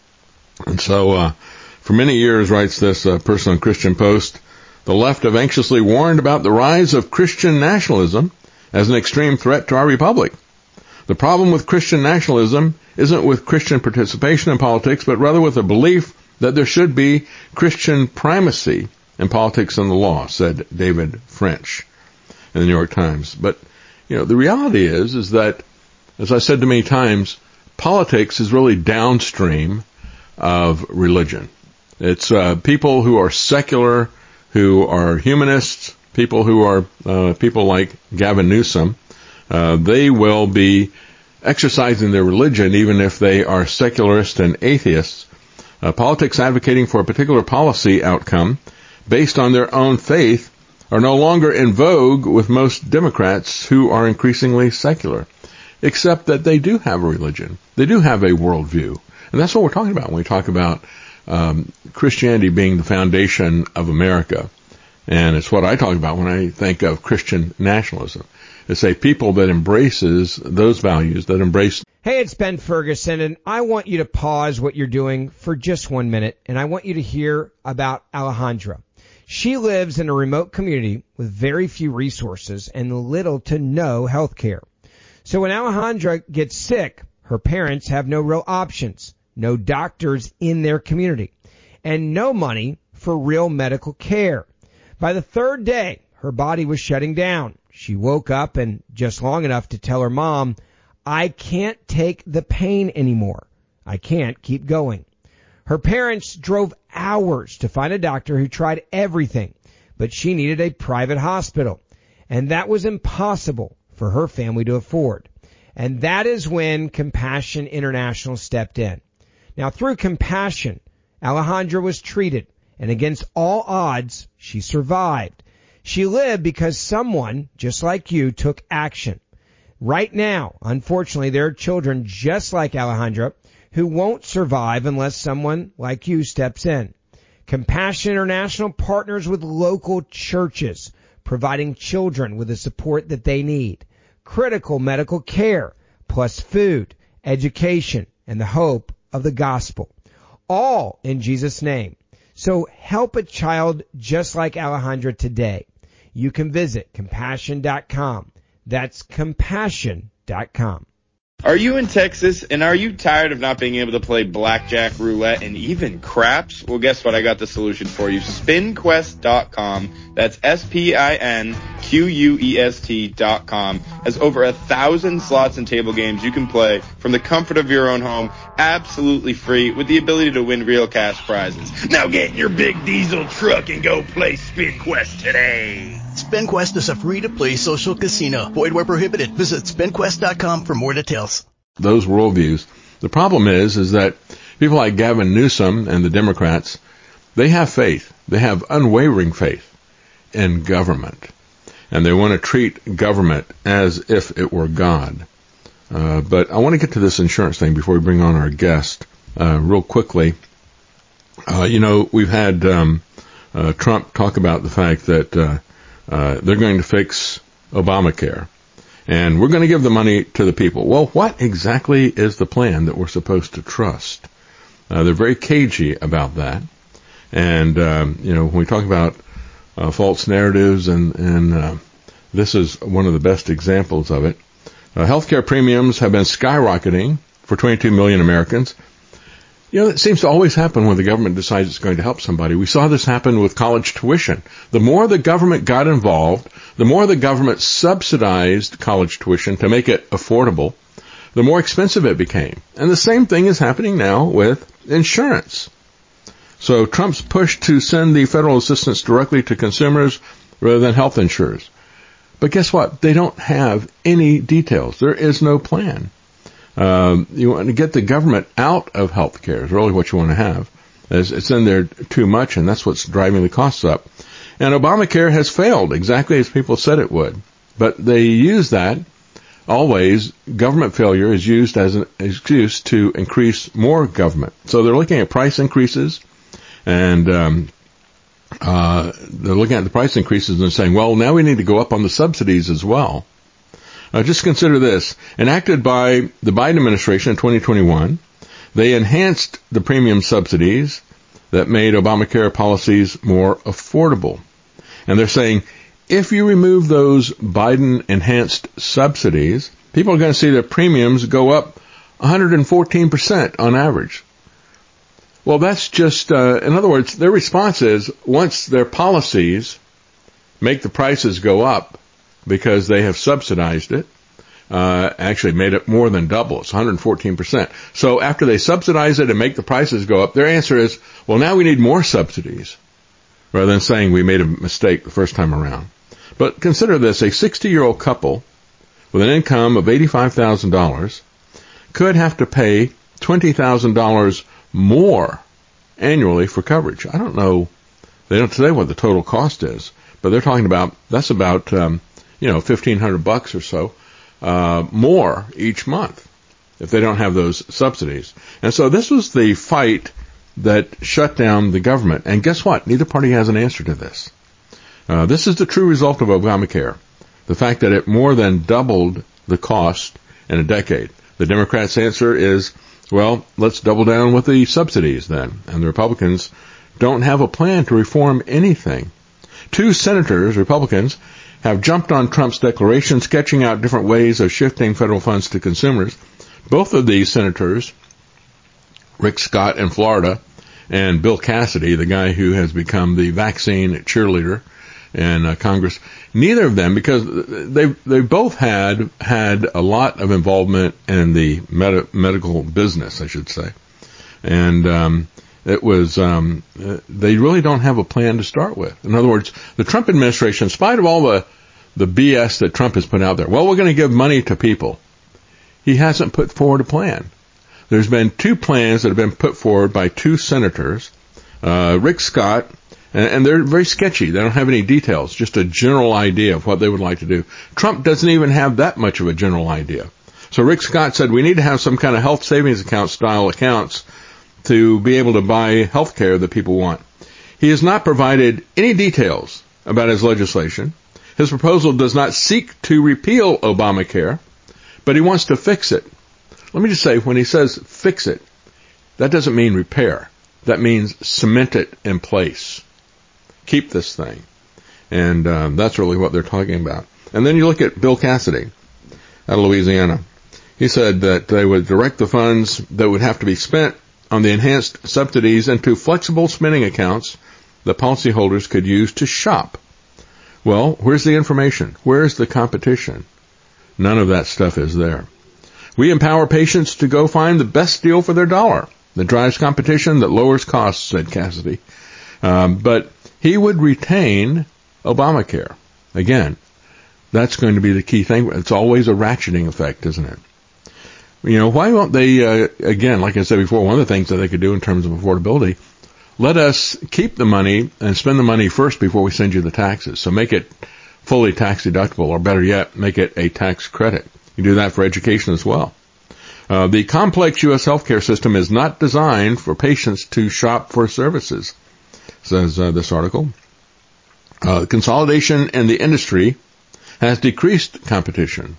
And so, uh, for many years, writes this uh, person on Christian Post, the left have anxiously warned about the rise of Christian nationalism as an extreme threat to our republic. The problem with Christian nationalism isn't with Christian participation in politics, but rather with a belief that there should be Christian primacy in politics and the law, said David French in the New York Times. But, you know, the reality is, is that, as I said to many times, politics is really downstream of religion. It's uh, people who are secular, who are humanists, people who are uh, people like Gavin Newsom. Uh, they will be exercising their religion even if they are secularists and atheists. Uh, politics advocating for a particular policy outcome based on their own faith are no longer in vogue with most Democrats who are increasingly secular, except that they do have a religion. They do have a worldview. And that's what we're talking about when we talk about um, Christianity being the foundation of America. And it's what I talk about when I think of Christian nationalism. It's a people that embraces those values, that embrace. Hey, it's Ben Ferguson, and I want you to pause what you're doing for just one minute, and I want you to hear about Alejandra. She lives in a remote community with very few resources and little to no health care. So when Alejandra gets sick, her parents have no real options, no doctors in their community, and no money for real medical care. By the third day, her body was shutting down. She woke up and just long enough to tell her mom, I can't take the pain anymore. I can't keep going. Her parents drove hours to find a doctor who tried everything, but she needed a private hospital, and that was impossible for her family to afford. And that is when Compassion International stepped in. Now, through Compassion, Alejandra was treated, and against all odds, she survived. She lived because someone, just like you, took action. Right now, unfortunately, there are children just like Alejandra who won't survive unless someone like you steps in. Compassion International partners with local churches, providing children with the support that they need, critical medical care, plus food, education, and the hope of the gospel, all in Jesus' name. So help a child just like Alejandra today. You can visit compassion dot com. That's compassion dot com. Are you in Texas, and are you tired of not being able to play blackjack, roulette, and even craps? Well, guess what? I got the solution for you. spin quest dot com. That's S P I N Q U E S T dot com. Has over a thousand slots and table games you can play from the comfort of your own home, absolutely free, with the ability to win real cash prizes. Now get in your big diesel truck and go play SpinQuest today. SpinQuest is a free-to-play social casino. Void where prohibited. Visit spin quest dot com for more details. Those worldviews. The problem is, is that people like Gavin Newsom and the Democrats, they have faith. They have unwavering faith in government. And they want to treat government as if it were God. Uh, but I want to get to this insurance thing before we bring on our guest, uh, real quickly. Uh, you know, we've had, um, uh, Trump talk about the fact that, uh, Uh, they're going to fix Obamacare, and we're going to give the money to the people. Well, what exactly is the plan that we're supposed to trust? Uh, they're very cagey about that. And, um, you know, when we talk about uh, false narratives, and, and uh, this is one of the best examples of it. Uh, healthcare premiums have been skyrocketing for twenty-two million Americans. You know, it seems to always happen when the government decides it's going to help somebody. We saw this happen with college tuition. The more the government got involved, the more the government subsidized college tuition to make it affordable, the more expensive it became. And the same thing is happening now with insurance. So Trump's push to send the federal assistance directly to consumers rather than health insurers. But guess what? They don't have any details. There is no plan. Um, you want to get the government out of health care is really what you want to have. It's, it's in there too much, and that's what's driving the costs up. And Obamacare has failed exactly as people said it would. But they use that. Always, government failure is used as an excuse to increase more government. So they're looking at price increases, and um, uh, they're looking at the price increases and saying, well, now we need to go up on the subsidies as well. Uh, just consider this. Enacted by the Biden administration in twenty twenty-one, they enhanced the premium subsidies that made Obamacare policies more affordable. And they're saying, if you remove those Biden-enhanced subsidies, people are going to see their premiums go up one hundred fourteen percent on average. Well, that's just, uh, in other words, their response is, once their policies make the prices go up, because they have subsidized it, uh, actually made it more than double. It's one hundred fourteen percent. So after they subsidize it and make the prices go up, their answer is, well, now we need more subsidies, rather than saying we made a mistake the first time around. But consider this, a sixty-year-old couple with an income of eighty-five thousand dollars could have to pay twenty thousand dollars more annually for coverage. I don't know, they don't say what the total cost is, but they're talking about, that's about, um, you know, fifteen hundred bucks or so, uh, more each month if they don't have those subsidies. And so this was the fight that shut down the government. And guess what? Neither party has an answer to this. Uh, this is the true result of Obamacare. The fact that it more than doubled the cost in a decade. The Democrats' answer is, well, let's double down with the subsidies then. And the Republicans don't have a plan to reform anything. Two senators, Republicans, have jumped on Trump's declaration, sketching out different ways of shifting federal funds to consumers. Both of these senators, Rick Scott in Florida and Bill Cassidy, the guy who has become the vaccine cheerleader in uh, Congress, neither of them, because they they both had had a lot of involvement in the med- medical business, I should say. And um It was, um, they really don't have a plan to start with. In other words, the Trump administration, in spite of all the, the B S that Trump has put out there, well, we're going to give money to people. He hasn't put forward a plan. There's been two plans that have been put forward by two senators, uh, Rick Scott, and, and they're very sketchy. They don't have any details, just a general idea of what they would like to do. Trump doesn't even have that much of a general idea. So Rick Scott said we need to have some kind of health savings account style accounts to be able to buy health care that people want. He has not provided any details about his legislation. His proposal does not seek to repeal Obamacare, but he wants to fix it. Let me just say, when he says fix it, that doesn't mean repair. That means cement it in place. Keep this thing. And um, that's really what they're talking about. And then you look at Bill Cassidy out of Louisiana. He said that they would direct the funds that would have to be spent on the enhanced subsidies into flexible spending accounts that policyholders could use to shop. Well, where's the information? Where's the competition? None of that stuff is there. We empower patients to go find the best deal for their dollar that drives competition, that lowers costs, said Cassidy. Um, but he would retain Obamacare. Again, that's going to be the key thing. It's always a ratcheting effect, isn't it? You know, why won't they, uh, again, like I said before, one of the things that they could do in terms of affordability, let us keep the money and spend the money first before we send you the taxes. So make it fully tax deductible, or better yet, make it a tax credit. You do that for education as well. Uh, the complex U S healthcare system is not designed for patients to shop for services, says uh, this article. Uh, consolidation in the industry has decreased competition.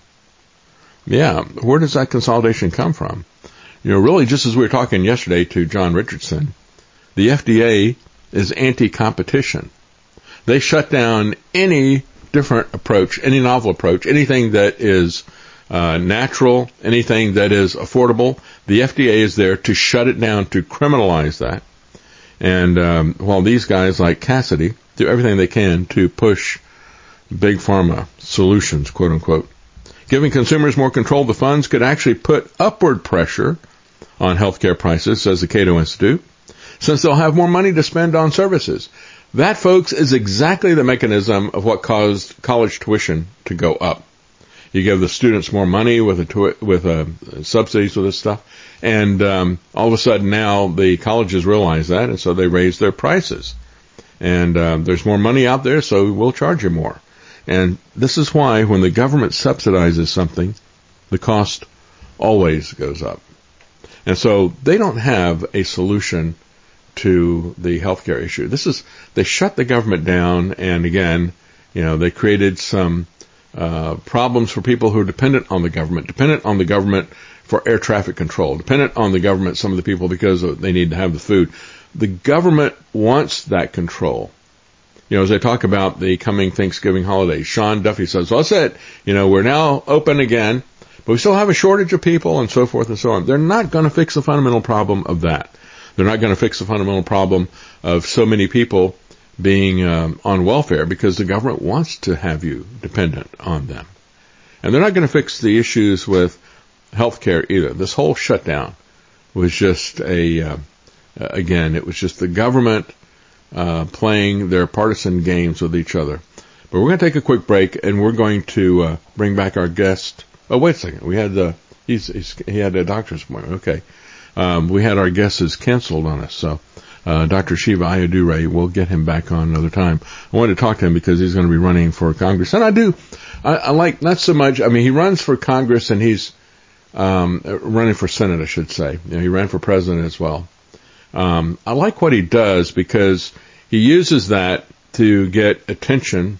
Yeah, where does that consolidation come from? You know, really, just as we were talking yesterday to John Richardson, the F D A is anti-competition. They shut down any different approach, any novel approach, anything that is uh, natural, anything that is affordable. The F D A is there to shut it down, to criminalize that. And um, while these guys like Cassidy do everything they can to push big pharma solutions, quote unquote, giving consumers more control of the funds could actually put upward pressure on healthcare prices, says the Cato Institute, since they'll have more money to spend on services. That, folks, is exactly the mechanism of what caused college tuition to go up. You give the students more money with a tu- with uh, subsidies with this stuff, and um, all of a sudden now the colleges realize that, and so they raise their prices. And uh, there's more money out there, so we'll charge you more. And this is why when the government subsidizes something, the cost always goes up. And so they don't have a solution to the healthcare issue. This is, they shut the government down, and again, you know, they created some uh, problems for people who are dependent on the government, dependent on the government for air traffic control, dependent on the government, some of the people, because they need to have the food. The government wants that control. You know, as I talk about the coming Thanksgiving holiday, Sean Duffy says, well, that's it. You know, we're now open again, but we still have a shortage of people and so forth and so on. They're not going to fix the fundamental problem of that. They're not going to fix the fundamental problem of so many people being um, on welfare because the government wants to have you dependent on them. And they're not going to fix the issues with health care either. This whole shutdown was just a, uh, again, it was just the government uh, playing their partisan games with each other. But we're going to take a quick break, and we're going to uh, bring back our guest. Oh, wait a second. We had the, he's, he's he had a doctor's appointment. Okay. Um, we had our guesses canceled on us, so uh, Doctor Shiva Ayyadurai, we'll get him back on another time. I wanted to talk to him because he's going to be running for Congress, and I do, I, I like, not so much, I mean, he runs for Congress, and he's um, running for Senate, I should say. You know, he ran for president as well. Um, I like what he does because he uses that to get attention.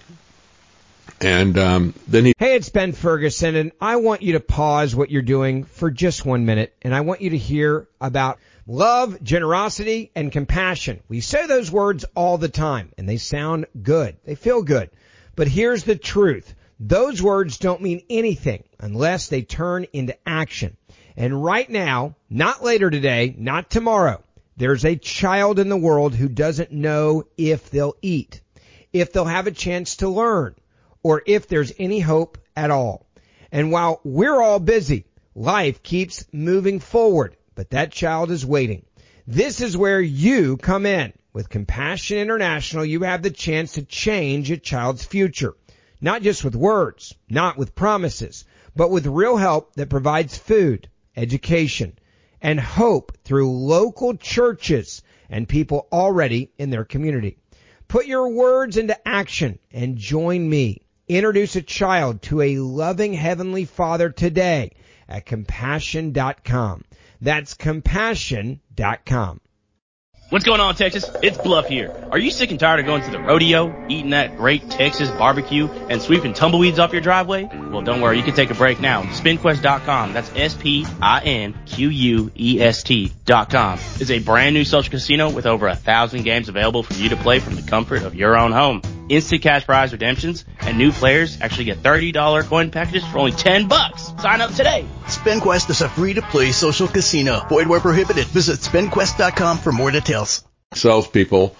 And um, then he. Hey, it's Ben Ferguson, and I want you to pause what you're doing for just one minute, and I want you to hear about love, generosity, and compassion. We say those words all the time, and they sound good. They feel good. But here's the truth. Those words don't mean anything unless they turn into action. And right now, not later today, not tomorrow, there's a child in the world who doesn't know if they'll eat, if they'll have a chance to learn, or if there's any hope at all. And while we're all busy, life keeps moving forward, but that child is waiting. This is where you come in. With Compassion International, you have the chance to change a child's future. Not just with words, not with promises, but with real help that provides food, education, and hope through local churches and people already in their community. Put your words into action and join me. Introduce a child to a loving Heavenly Father today at compassion dot com. That's compassion dot com. What's going on, Texas? It's Bluff here. Are you sick and tired of going to the rodeo, eating that great Texas barbecue, and sweeping tumbleweeds off your driveway? Well, don't worry. You can take a break now. spin quest dot com. That's S P I N Q U E S T dot com. Is a brand new social casino with over a thousand games available for you to play from the comfort of your own home. instant cash prize redemptions, and new players actually get thirty dollars coin packages for only ten bucks. Sign up today. SpinQuest is a free-to-play social casino. Void where prohibited. Visit spin quest dot com for more details. Sells people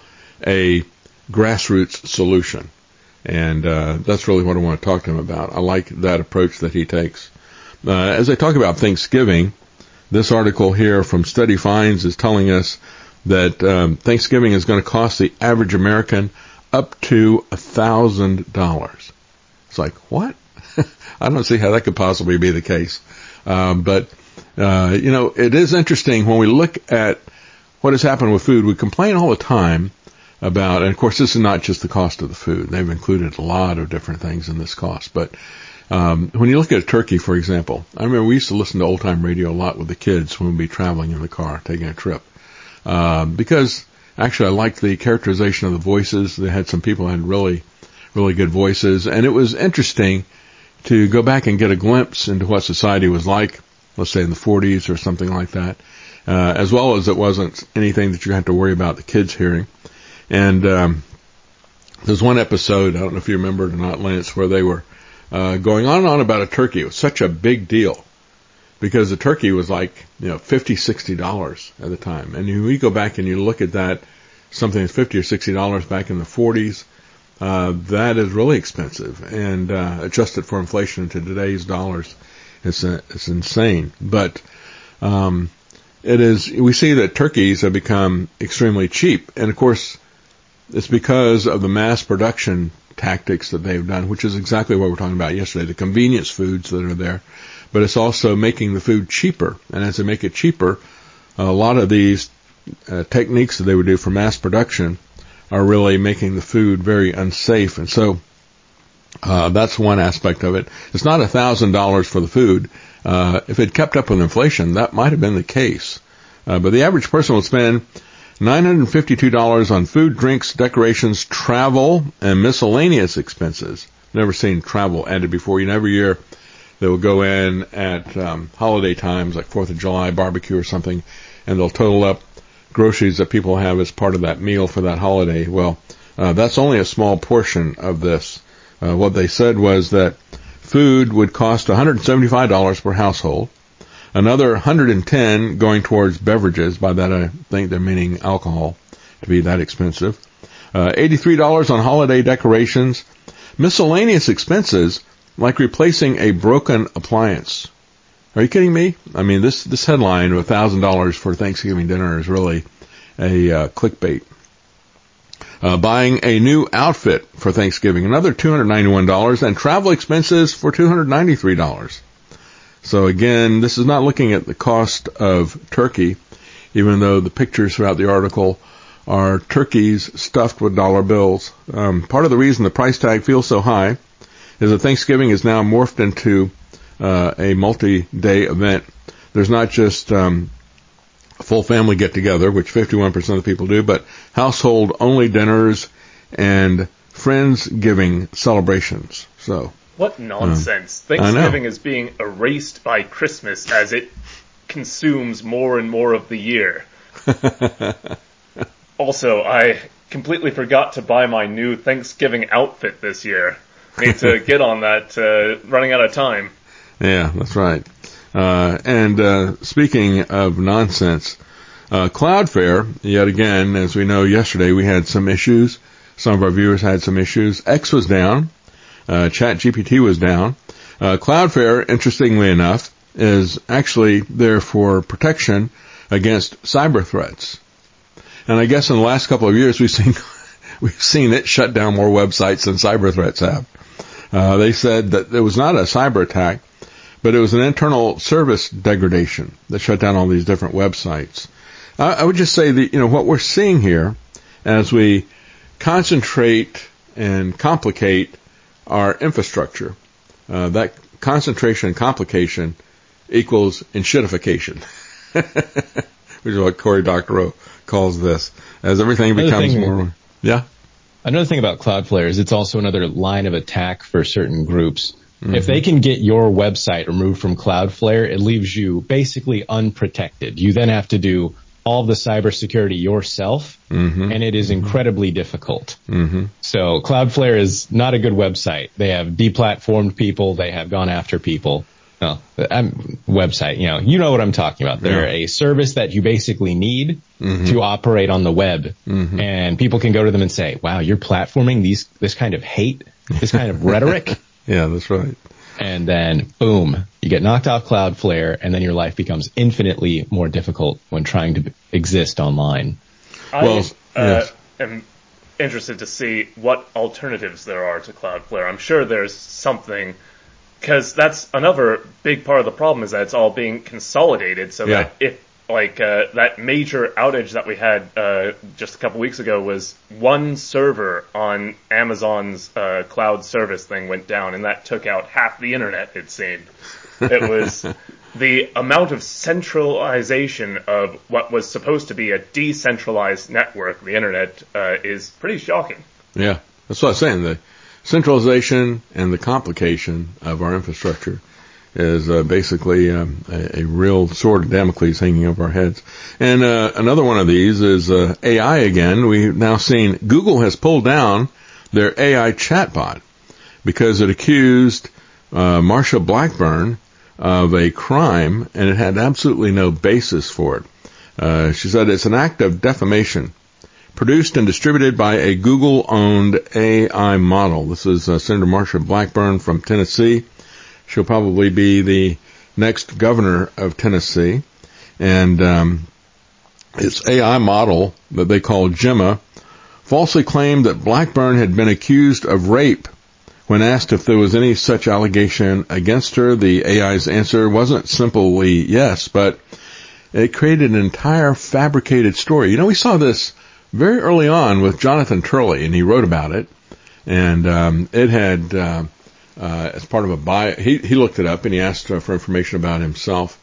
a grassroots solution. And uh, that's really what I want to talk to him about. I like that approach that he takes. Uh, as I talk about Thanksgiving, this article here from Steady Finds is telling us that um, Thanksgiving is going to cost the average American up to one thousand dollars. It's like, what? I don't see how that could possibly be the case. Um, but, uh, you know, it is interesting when we look at what has happened with food. We complain all the time about, and of course this is not just the cost of the food. They've included a lot of different things in this cost. But um, when you look at a turkey, for example, I remember we used to listen to old time radio a lot with the kids when we'd be traveling in the car, taking a trip. Um, because actually I liked the characterization of the voices. They had some people who had really, really good voices. And it was interesting to go back and get a glimpse into what society was like, let's say in the forties or something like that, uh, as well as it wasn't anything that you had to worry about the kids hearing. And um, there's one episode, I don't know if you remember it or not, Lance, where they were uh, going on and on about a turkey. It was such a big deal because the turkey was like, you know, fifty dollars, sixty dollars at the time. And you, you go back and you look at that, something that's fifty dollars or sixty dollars back in the forties, uh, that is really expensive. And uh, adjusted for inflation to today's dollars, it's, uh, it's insane. But um, it is, we see that turkeys have become extremely cheap. And of course, it's because of the mass production tactics that they've done, which is exactly what we were talking about yesterday, the convenience foods that are there. But it's also making the food cheaper. And as they make it cheaper, a lot of these uh, techniques that they would do for mass production are really making the food very unsafe. And so uh, that's one aspect of it. It's not one thousand dollars for the food. Uh, if it kept up with inflation, that might have been the case. Uh, but the average person will spend nine hundred fifty-two dollars on food, drinks, decorations, travel, and miscellaneous expenses. Never seen travel added before. You know, every year they will go in at um, holiday times, like fourth of July barbecue or something, and they'll total up groceries that people have as part of that meal for that holiday. Well, uh, that's only a small portion of this. Uh, what they said was that food would cost one hundred seventy-five dollars per household. Another one hundred ten dollars going towards beverages. By that, I think they're meaning alcohol to be that expensive. Uh, eighty-three dollars on holiday decorations. Miscellaneous expenses, like replacing a broken appliance. Are you kidding me? I mean, this, this headline of one thousand dollars for Thanksgiving dinner is really a uh, clickbait. Uh, buying a new outfit for Thanksgiving, another two hundred ninety-one dollars, and travel expenses for two hundred ninety-three dollars. So again, this is not looking at the cost of turkey, even though the pictures throughout the article are turkeys stuffed with dollar bills. Um, part of the reason the price tag feels so high is that Thanksgiving is now morphed into uh, a multi-day event. There's not just um, a full family get-together, which fifty-one percent of the people do, but household-only dinners and Friendsgiving celebrations. So. What nonsense. Um, Thanksgiving is being erased by Christmas as it consumes more and more of the year. Also, I completely forgot to buy my new Thanksgiving outfit this year. Need to get on that, uh, running out of time. Yeah, that's right. Uh, and uh, speaking of nonsense, uh, Cloudflare, yet again, as we know yesterday, we had some issues. Some of our viewers had some issues. X was down. Uh, ChatGPT was down. Uh, Cloudflare, interestingly enough, is actually there for protection against cyber threats. And I guess in the last couple of years we've seen we've seen it shut down more websites than cyber threats have. Uh, they said that it was not a cyber attack, but it was an internal service degradation that shut down all these different websites. I, I would just say that, you know, what we're seeing here as we concentrate and complicate our infrastructure, uh, that concentration and complication equals enshittification, which is what Cory Doctorow calls this, as everything Another becomes thing, more, yeah? Another thing about Cloudflare is it's also another line of attack for certain groups. Mm-hmm. If they can get your website removed from Cloudflare, it leaves you basically unprotected. You then have to do all the cybersecurity yourself, mm-hmm. and it is incredibly difficult. Mm-hmm. So Cloudflare is not a good website. They have deplatformed people. They have gone after people. No, I'm website. You know, you know what I'm talking about. They're Yeah. a service that you basically need mm-hmm. to operate on the web, mm-hmm. and people can go to them and say, "Wow, you're platforming these this kind of hate, this kind of rhetoric." Yeah, that's right. And then, boom, you get knocked off Cloudflare, and then your life becomes infinitely more difficult when trying to exist online. I Well, uh, yes. am interested to see what alternatives there are to Cloudflare. I'm sure there's something, because that's another big part of the problem, is that it's all being consolidated, so Yeah. that if like uh, that major outage that we had uh, just a couple weeks ago was one server on Amazon's uh, cloud service thing went down, and that took out half the internet, it seemed. It was the amount of centralization of what was supposed to be a decentralized network, the internet, uh, is pretty shocking. Yeah, that's what I'm saying. The centralization and the complication of our infrastructure is uh, basically um, a, a real sword of Damocles hanging over our heads. And uh, another one of these is uh, A I again. We've now seen Google has pulled down their A I chatbot because it accused uh, Marsha Blackburn of a crime, and it had absolutely no basis for it. Uh, she said it's an act of defamation produced and distributed by a Google-owned A I model. This is uh, Senator Marsha Blackburn from Tennessee. She'll probably be the next governor of Tennessee. And um, its A I model that they call Gemma falsely claimed that Blackburn had been accused of rape. When asked if there was any such allegation against her, the A I's answer wasn't simply yes, but it created an entire fabricated story. You know, we saw this very early on with Jonathan Turley, and he wrote about it. And um, it had... Uh, Uh, as part of a bio, he, he looked it up and he asked uh, for information about himself,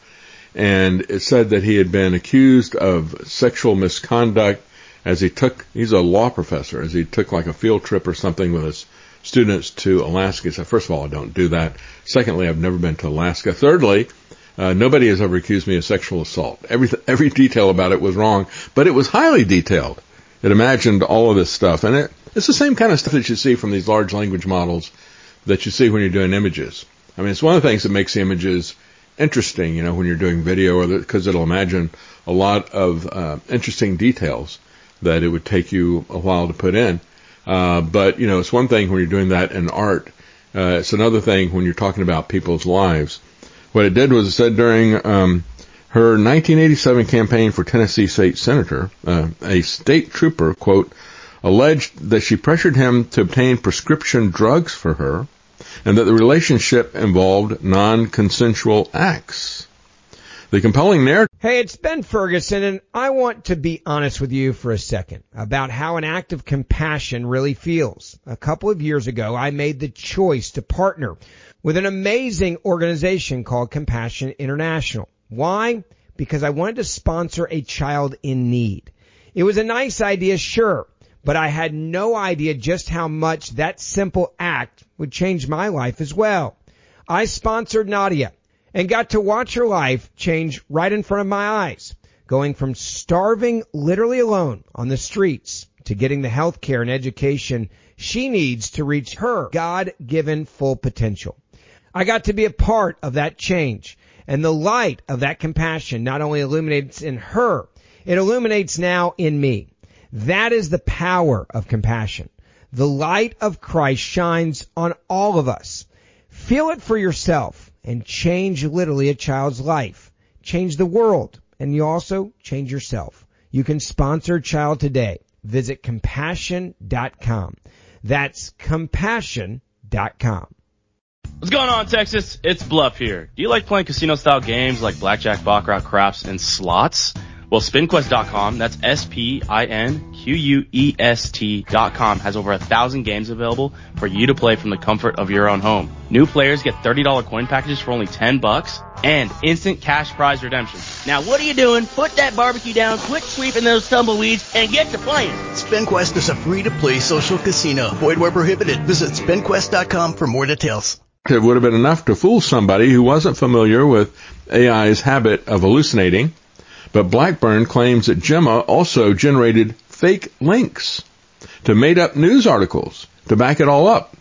and it said that he had been accused of sexual misconduct as he took, he's a law professor, as he took like a field trip or something with his students to Alaska. He said, first of all, I don't do that. Secondly, I've never been to Alaska. Thirdly, uh, nobody has ever accused me of sexual assault. Every, every detail about it was wrong, but it was highly detailed. It imagined all of this stuff, and it, it's the same kind of stuff that you see from these large language models that you see when you're doing images. I mean, it's one of the things that makes the images interesting, you know, when you're doing video, or because it'll imagine a lot of uh, interesting details that it would take you a while to put in. Uh, but, you know, it's one thing when you're doing that in art. Uh, it's another thing when you're talking about people's lives. What it did was it said during um, her nineteen eighty-seven campaign for Tennessee state senator, uh, a state trooper, quote, alleged that she pressured him to obtain prescription drugs for her, and that the relationship involved non-consensual acts. The compelling narrative... Hey, it's Ben Ferguson, and I want to be honest with you for a second about how an act of compassion really feels. A couple of years ago, I made the choice to partner with an amazing organization called Compassion International. Why? Because I wanted to sponsor a child in need. It was a nice idea, sure, but I had no idea just how much that simple act would change my life as well. I sponsored Nadia and got to watch her life change right in front of my eyes, going from starving literally alone on the streets to getting the health care and education she needs to reach her God-given full potential. I got to be a part of that change, and the light of that compassion not only illuminates in her, it illuminates now in me. That is the power of compassion. The light of Christ shines on all of us. Feel it for yourself and change literally a child's life. Change the world, and you also change yourself. You can sponsor a child today. Visit compassion dot com. That's compassion dot com. What's going on, Texas? It's Bluff here. Do you like playing casino-style games like blackjack, baccarat, craps, and slots? Well, spin quest dot com, that's S P I N Q U E S T dot com, has over a thousand games available for you to play from the comfort of your own home. New players get thirty dollars coin packages for only ten bucks and instant cash prize redemption. Now, what are you doing? Put that barbecue down, quit sweeping those tumbleweeds, and get to playing. SpinQuest is a free-to-play social casino. Void where prohibited. Visit spin quest dot com for more details. It would have been enough to fool somebody who wasn't familiar with A I's habit of hallucinating. But Blackburn claims that Gemma also generated fake links to made-up news articles to back it all up.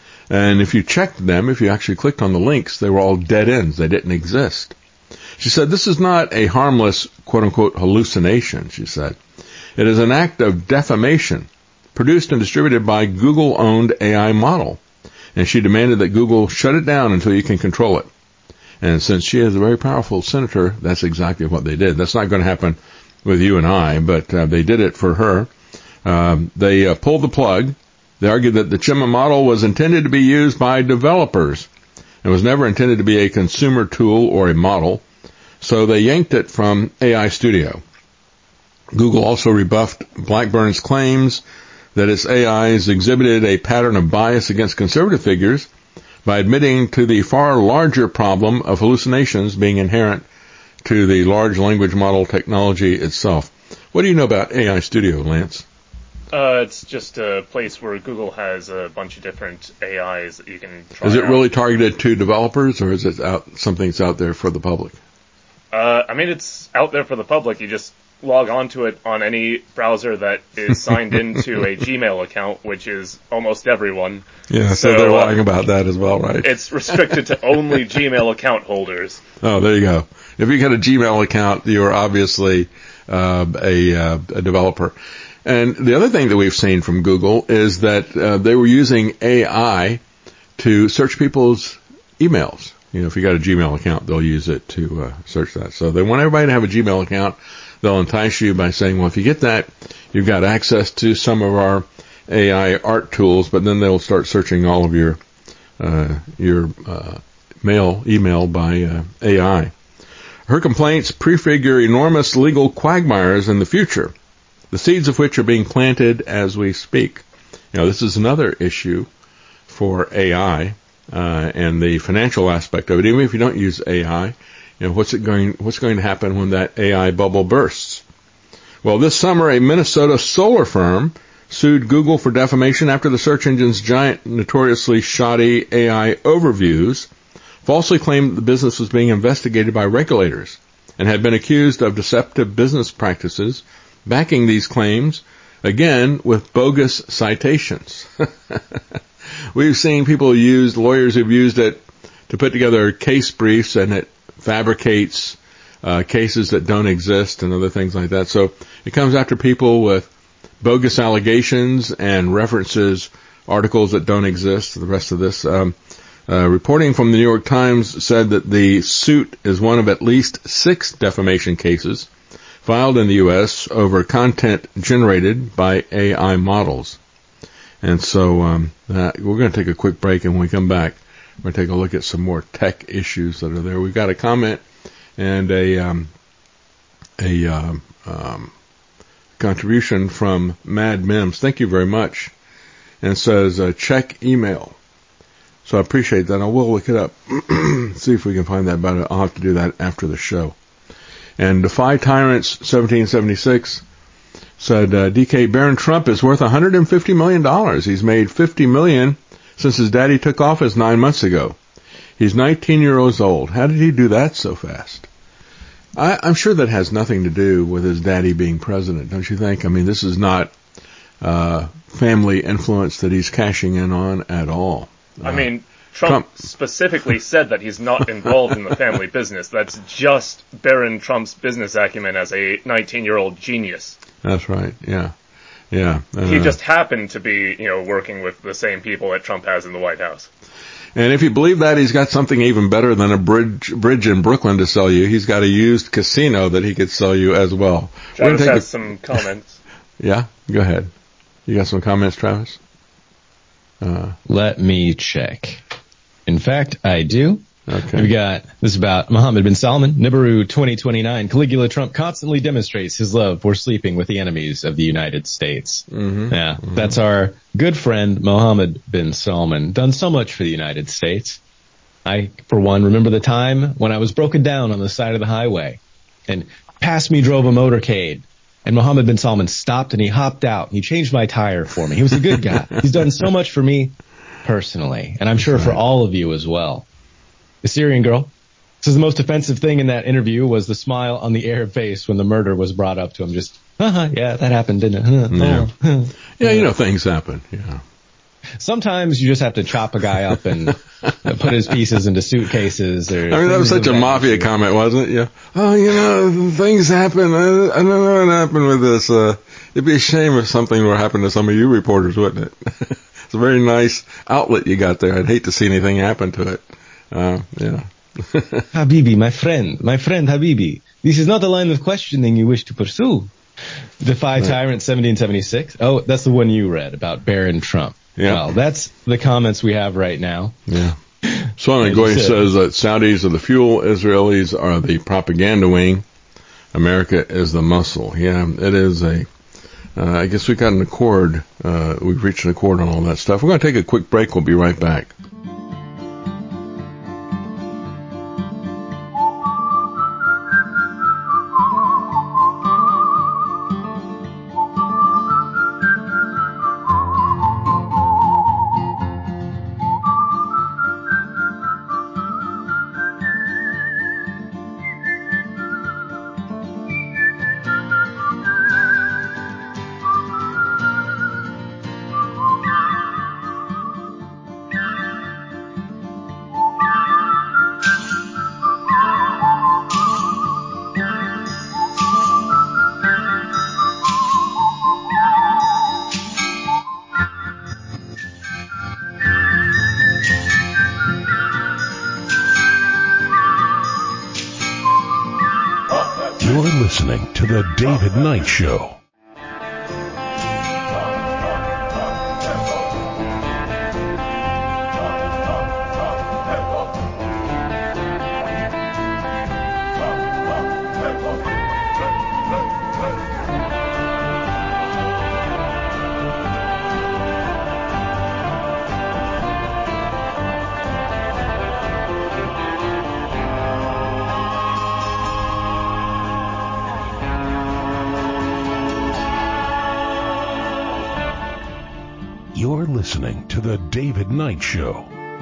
And if you checked them, if you actually clicked on the links, they were all dead ends. They didn't exist. She said, this is not a harmless, quote-unquote, hallucination, she said. It is an act of defamation produced and distributed by Google-owned A I model. And she demanded that Google shut it down until you can control it. And since she is a very powerful senator, that's exactly what they did. That's not going to happen with you and I, but uh, they did it for her. Um, they uh, pulled the plug. They argued that the Gemma model was intended to be used by developers and was never intended to be a consumer tool or a model. So they yanked it from A I Studio. Google also rebuffed Blackburn's claims that its A Is exhibited a pattern of bias against conservative figures by admitting to the far larger problem of hallucinations being inherent to the large language model technology itself. What do you know about A I Studio, Lance? Uh, it's just a place where Google has a bunch of different A Is that you can try Is it out. really targeted to developers, or is it out, something that's out there for the public? Uh, I mean, it's out there for the public. You just log onto it on any browser that is signed into a Gmail account, which is almost everyone. Yeah, so, so they're uh, lying about that as well, right? It's restricted to only Gmail account holders. Oh, there you go. If you got a Gmail account, you're obviously uh, a, uh, a developer. And the other thing that we've seen from Google is that uh, they were using A I to search people's emails. You know, if you got a Gmail account, they'll use it to uh, search that. So they want everybody to have a Gmail account. They'll entice you by saying, well, if you get that, you've got access to some of our A I art tools, but then they'll start searching all of your uh, your uh, mail, email by uh, A I. Her complaints prefigure enormous legal quagmires in the future, the seeds of which are being planted as we speak. You know, this is another issue for A I uh, and the financial aspect of it. Even if you don't use A I, you know, what's it going, what's going to happen when that A I bubble bursts? Well, this summer, a Minnesota solar firm sued Google for defamation after the search engine's giant, notoriously shoddy A I overviews falsely claimed that the business was being investigated by regulators and had been accused of deceptive business practices, backing these claims, again, with bogus citations. We've seen people use, lawyers who've used it to put together case briefs, and it fabricates uh, cases that don't exist and other things like that. So it comes after people with bogus allegations and references articles that don't exist. The rest of this um, uh, reporting from the New York Times said that the suit is one of at least six defamation cases filed in the U S over content generated by A I models. And so um, uh, we're going to take a quick break, and when we come back, we're going to take a look at some more tech issues that are there. We've got a comment and a um, a um, um, contribution from Mad Mims. Thank you very much. And it says, uh, check email. So I appreciate that. I will look it up, see if we can find that, but I'll have to do that after the show. And Defy Tyrants seventeen seventy-six said, uh, D K, Barron Trump is worth one hundred fifty million dollars. He's made fifty million dollars since his daddy took office nine months ago. He's nineteen years old. How did he do that so fast? I, I'm sure that has nothing to do with his daddy being president, don't you think? I mean, this is not uh, family influence that he's cashing in on at all. I mean, Trump, Trump specifically said that he's not involved in the family business. That's just Barron Trump's business acumen as a nineteen-year-old genius. That's right, yeah. Yeah. Uh, he just happened to be, you know, working with the same people that Trump has in the White House. And if you believe that, he's got something even better than a bridge bridge in Brooklyn to sell you. He's got a used casino that he could sell you as well. Travis has a... some comments. Yeah, go ahead. You got some comments, Travis? Uh, Let me check. In fact, I do. Okay. We got this about Mohammed bin Salman, Nibiru twenty twenty-nine. Caligula Trump constantly demonstrates his love for sleeping with the enemies of the United States. Mm-hmm. Yeah, mm-hmm. That's our good friend Mohammed bin Salman. Done so much for the United States. I, for one, remember the time when I was broken down on the side of the highway, and past me drove a motorcade, and Mohammed bin Salman stopped and he hopped out. He changed my tire for me. He was a good guy. He's done so much for me personally, and I'm sure for all of you as well. The Syrian girl says the most offensive thing in that interview was the smile on the Arab face when the murder was brought up to him. Just, uh-huh, yeah, that happened, didn't it? Yeah. Oh. Yeah, you know, things happen. Yeah. Sometimes you just have to chop a guy up and put his pieces into suitcases. Or I mean, that was such a mafia nature. comment, wasn't it? Yeah. Oh, you know, things happen. I, I don't know what happened with this. Uh, it'd be a shame if something were happening to some of you reporters, wouldn't it? It's a very nice outlet you got there. I'd hate to see anything happen to it. Uh, yeah. Habibi, my friend, my friend Habibi, this is not a line of questioning you wish to pursue. Defy right. Tyrant seventeen seventy-six. Oh, that's the one you read about Barron Trump. Yeah. Well, that's the comments we have right now. Yeah. Swami Goy says that Saudis are the fuel, Israelis are the propaganda wing, America is the muscle. Yeah, it is a, uh, I guess we got an accord, uh, we've reached an accord on all that stuff. We're going to take a quick break. We'll be right back. Listening to The David Knight Show. You're listening to The David Knight Show.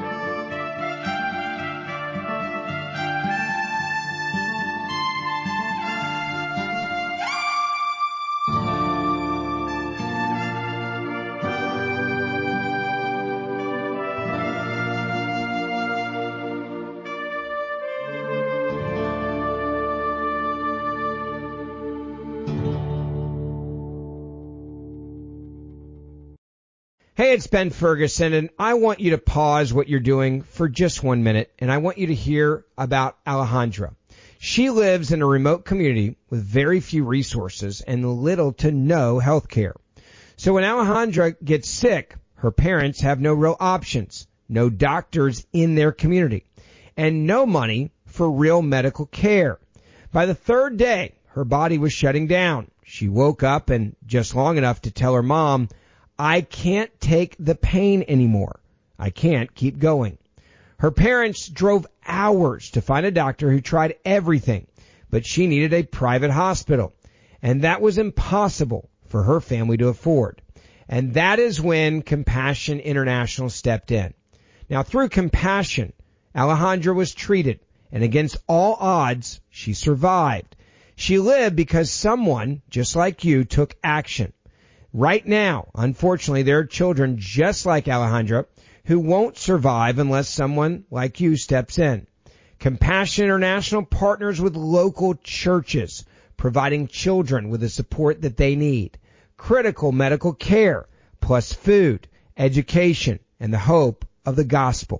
Hey, it's Ben Ferguson, and I want you to pause what you're doing for just one minute, and I want you to hear about Alejandra. She lives in a remote community with very few resources and little to no health care. So when Alejandra gets sick, her parents have no real options, no doctors in their community, and no money for real medical care. By the third day, her body was shutting down. She woke up and just long enough to tell her mom, I can't take the pain anymore. I can't keep going. Her parents drove hours to find a doctor who tried everything, but she needed a private hospital, and that was impossible for her family to afford. And that is when Compassion International stepped in. Now, through Compassion, Alejandra was treated, and against all odds, she survived. She lived because someone, just like you, took action. Right now, unfortunately, there are children just like Alejandra who won't survive unless someone like you steps in. Compassion International partners with local churches, providing children with the support that they need, critical medical care, plus food, education, and the hope of the gospel,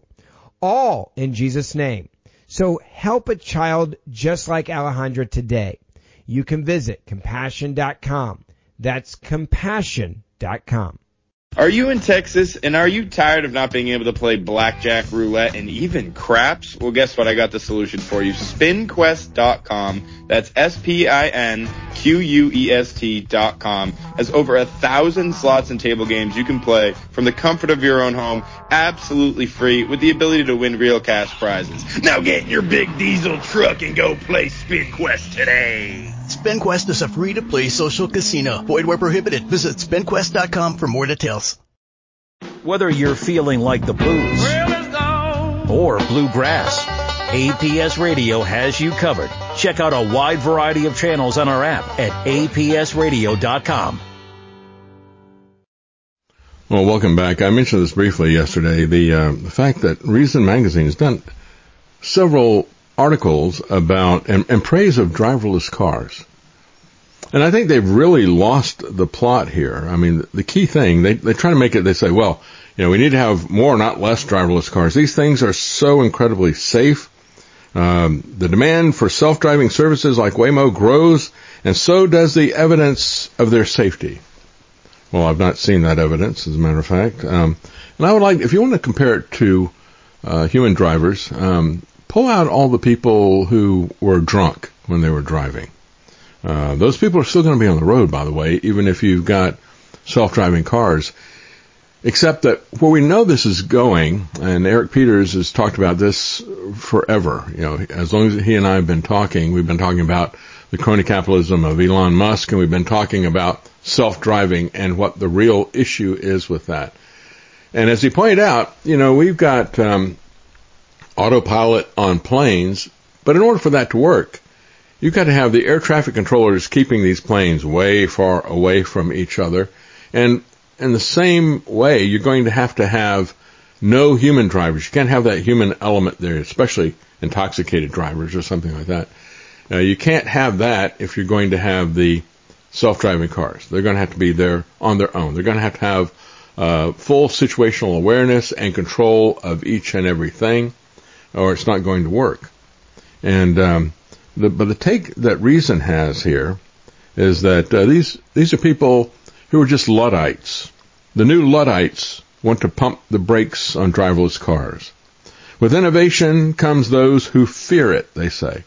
all in Jesus' name. So help a child just like Alejandra today. You can visit compassion dot com. That's compassion dot com. Are you in Texas and are you tired of not being able to play blackjack, roulette, and even craps? Well, guess what? I got the solution for you. spin quest dot com. That's S P I N Q U E S T dot com. Has over a thousand slots and table games you can play from the comfort of your own home, absolutely free, with the ability to win real cash prizes. Now get in your big diesel truck and go play Spin Quest today. SpinQuest is a free-to-play social casino. Void where prohibited. Visit spin quest dot com for more details. Whether you're feeling like the blues or bluegrass, A P S Radio has you covered. Check out a wide variety of channels on our app at A P S radio dot com. Well, welcome back. I mentioned this briefly yesterday, the, uh, the fact that Reason Magazine has done several articles about and, and praise of driverless cars. And I think they've really lost the plot here. I mean, the key thing, they, they try to make it, they say, well, you know, we need to have more, not less driverless cars. These things are so incredibly safe. Um, the demand for self-driving services like Waymo grows, and so does the evidence of their safety. Well, I've not seen that evidence, as a matter of fact. Um, and I would like, if you want to compare it to uh, human drivers, um, pull out all the people who were drunk when they were driving. Uh, those people are still going to be on the road, by the way, even if you've got self-driving cars. Except that where we know this is going, and Eric Peters has talked about this forever, you know, as long as he and I have been talking, we've been talking about the crony capitalism of Elon Musk, and we've been talking about self-driving and what the real issue is with that. And as he pointed out, you know, we've got um, autopilot on planes, but in order for that to work, you've got to have the air traffic controllers keeping these planes way far away from each other. And in the same way, you're going to have to have no human drivers. You can't have that human element there, especially intoxicated drivers or something like that. Uh, you can't have that if you're going to have the self-driving cars. They're going to have to be there on their own. They're going to have to have uh, full situational awareness and control of each and everything, or it's not going to work. And um, the, but the take that Reason has here is that uh, these these are people who are just Luddites. The new Luddites want to pump the brakes on driverless cars. With innovation comes those who fear it, they say.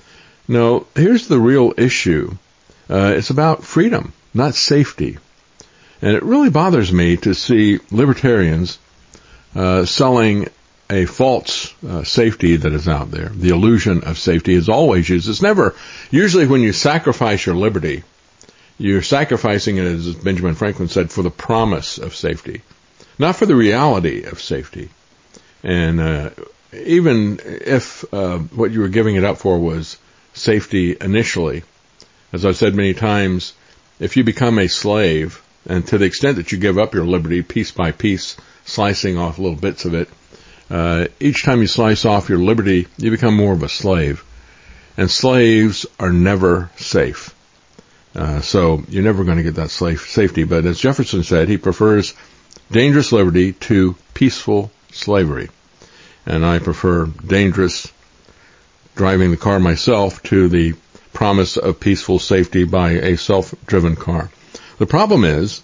No, here's the real issue. Uh, it's about freedom, not safety. And it really bothers me to see libertarians uh, selling a false uh, safety that is out there. The illusion of safety is always used. It's never, usually when you sacrifice your liberty, you're sacrificing it, as Benjamin Franklin said, for the promise of safety, not for the reality of safety. And uh, even if uh, what you were giving it up for was safety initially, as I've said many times, if you become a slave, and to the extent that you give up your liberty piece by piece, slicing off little bits of it, uh, each time you slice off your liberty, you become more of a slave. And slaves are never safe. Uh, so you're never going to get that slave safety. But as Jefferson said, he prefers dangerous liberty to peaceful slavery. And I prefer dangerous driving the car myself to the promise of peaceful safety by a self-driven car. The problem is,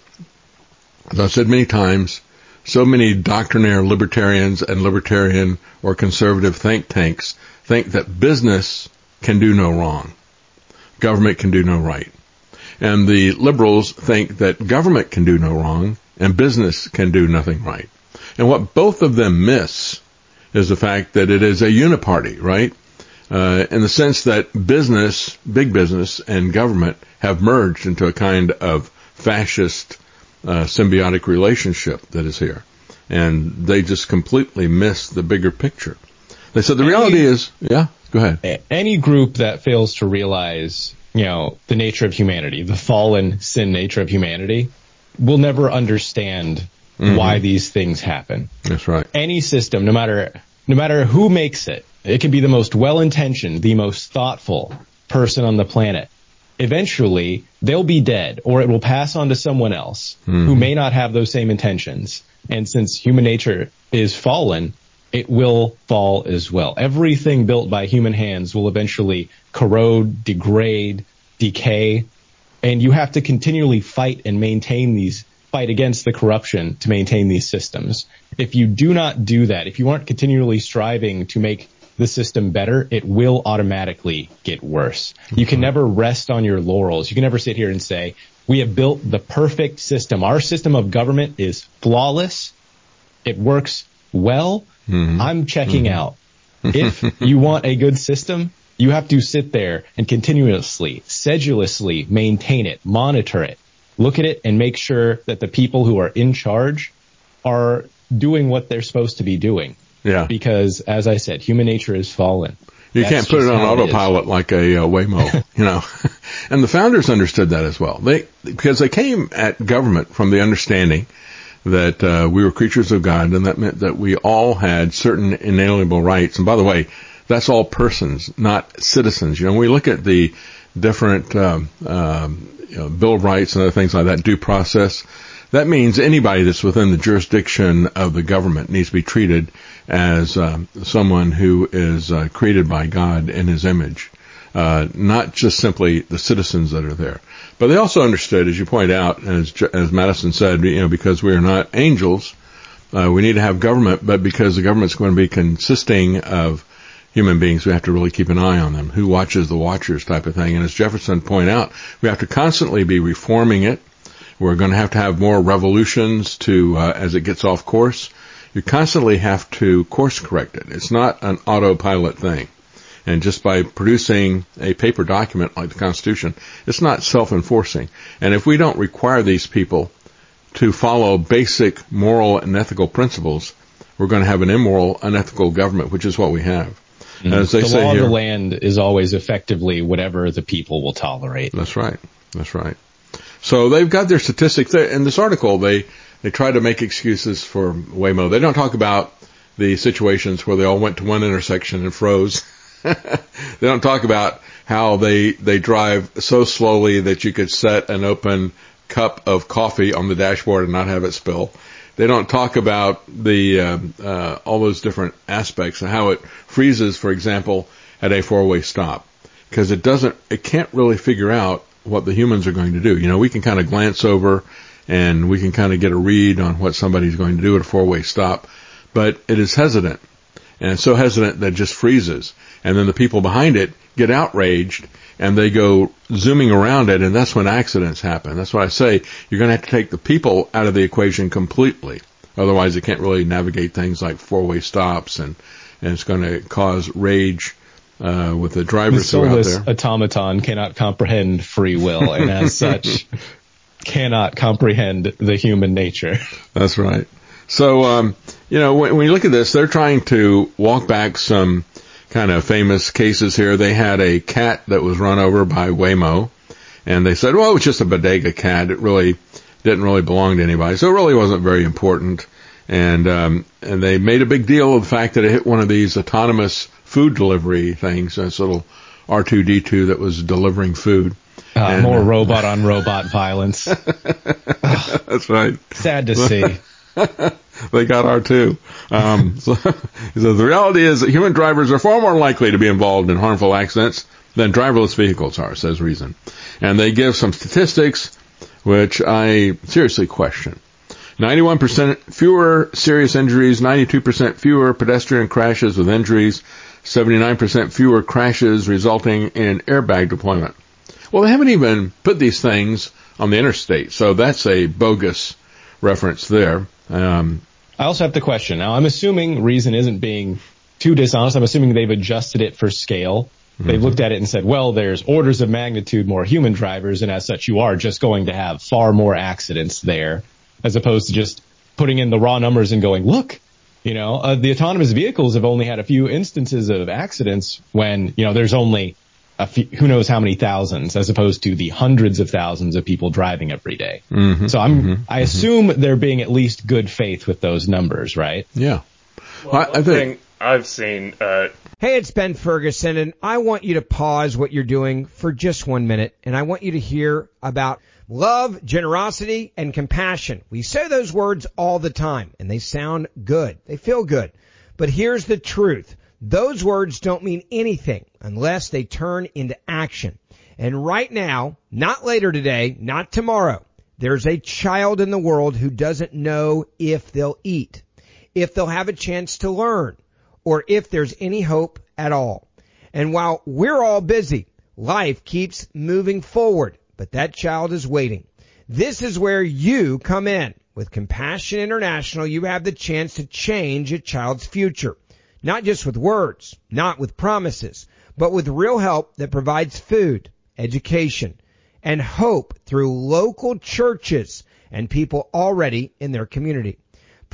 as I've said many times, so many doctrinaire libertarians and libertarian or conservative think tanks think that business can do no wrong. Government can do no right. And the liberals think that government can do no wrong and business can do nothing right. And what both of them miss is the fact that it is a uniparty, right? Uh, in the sense that business, big business, and government have merged into a kind of fascist uh, symbiotic relationship that is here. And they just completely miss the bigger picture. They said the any, reality is, yeah, go ahead. Any group that fails to realize, you know, the nature of humanity, the fallen sin nature of humanity, will never understand mm-hmm. why these things happen. That's right. Any system, no matter no matter who makes it, it can be the most well-intentioned, the most thoughtful person on the planet. Eventually, they'll be dead, or it will pass on to someone else mm-hmm. who may not have those same intentions. And since human nature is fallen, it will fall as well. Everything built by human hands will eventually corrode, degrade, decay, and you have to continually fight and maintain these, fight against the corruption to maintain these systems. If you do not do that, if you aren't continually striving to make the system better, it will automatically get worse. Mm-hmm. You can never rest on your laurels. You can never sit here and say, we have built the perfect system. Our system of government is flawless. It works well. Mm-hmm. I'm checking mm-hmm. out. If you want a good system, you have to sit there and continuously, sedulously maintain it, monitor it, look at it, and make sure that the people who are in charge are doing what they're supposed to be doing. Yeah. Because, as I said, human nature is fallen. You That's can't put it on autopilot like a uh, Waymo, you know. And the founders understood that as well. They because they came at government from the understanding that uh, we were creatures of God, and that meant that we all had certain inalienable rights. And by the way, that's all persons, not citizens. You know, when we look at the different um, um, you know, Bill of Rights and other things like that, due process, that means anybody that's within the jurisdiction of the government needs to be treated as um, someone who is uh, created by God in His image, uh, not just simply the citizens that are there. But they also understood, as you point out, as as Madison said, you know, because we are not angels, uh, we need to have government. But because the government's going to be consisting of human beings, we have to really keep an eye on them. Who watches the watchers, type of thing. And as Jefferson pointed out, we have to constantly be reforming it. We're going to have to have more revolutions to uh, as it gets off course. You constantly have to course correct it. It's not an autopilot thing. And just by producing a paper document like the Constitution, it's not self-enforcing. And if we don't require these people to follow basic moral and ethical principles, we're going to have an immoral, unethical government, which is what we have. Mm-hmm. As they the say law here, of the land is always effectively whatever the people will tolerate. That's right. That's right. So they've got their statistics there. In this article, they, they try to make excuses for Waymo. They don't talk about the situations where they all went to one intersection and froze. They don't talk about how they, they drive so slowly that you could set an open cup of coffee on the dashboard and not have it spill. They don't talk about the, uh, uh, all those different aspects and how it freezes, for example, at a four-way stop. Because it doesn't, it can't really figure out what the humans are going to do. You know, we can kind of glance over and we can kind of get a read on what somebody's going to do at a four-way stop, but it is hesitant. And it's so hesitant that it just freezes. And then the people behind it get outraged and they go zooming around it, and that's when accidents happen. That's why I say you're going to have to take the people out of the equation completely. Otherwise, it can't really navigate things like four-way stops, and, and it's going to cause rage uh, with the drivers the who are out soulless there. automaton cannot comprehend free will, and as such, cannot comprehend the human nature. That's right. So, um, you know, when, when you look at this, they're trying to walk back some kind of famous cases here. They had a cat that was run over by Waymo, and they said, well, it was just a bodega cat. It really didn't really belong to anybody, so it really wasn't very important. And um, and they made a big deal of the fact that it hit one of these autonomous food delivery things, this little R two D two that was delivering food. Uh, and, more uh, robot-on-robot violence. That's right. Sad to see. They got R two. Um, so, so the reality is that human drivers are far more likely to be involved in harmful accidents than driverless vehicles are, says Reason. And they give some statistics which I seriously question. ninety-one percent fewer serious injuries, ninety-two percent fewer pedestrian crashes with injuries, seventy-nine percent fewer crashes resulting in airbag deployment. Well, they haven't even put these things on the interstate, so that's a bogus reference there. Um, I also have the question. Now, I'm assuming Reason isn't being too dishonest. I'm assuming they've adjusted it for scale. Mm-hmm. They've looked at it and said, well, there's orders of magnitude more human drivers, and as such, you are just going to have far more accidents there, as opposed to just putting in the raw numbers and going, look, you know, uh, the autonomous vehicles have only had a few instances of accidents when, you know, there's only a few, who knows how many thousands, as opposed to the hundreds of thousands of people driving every day. Mm-hmm, so I'm, mm-hmm, I assume mm-hmm. they're being at least good faith with those numbers, right? Yeah. Well, I, I think I've seen, uh, Hey, it's Ben Ferguson, and I want you to pause what you're doing for just one minute, and I want you to hear about love, generosity, and compassion. We say those words all the time, and they sound good. They feel good. But here's the truth. Those words don't mean anything unless they turn into action. And right now, not later today, not tomorrow, there's a child in the world who doesn't know if they'll eat, if they'll have a chance to learn, or if there's any hope at all. And while we're all busy, life keeps moving forward, but that child is waiting. This is where you come in. With Compassion International, you have the chance to change a child's future. Not just with words, not with promises, but with real help that provides food, education, and hope through local churches and people already in their community.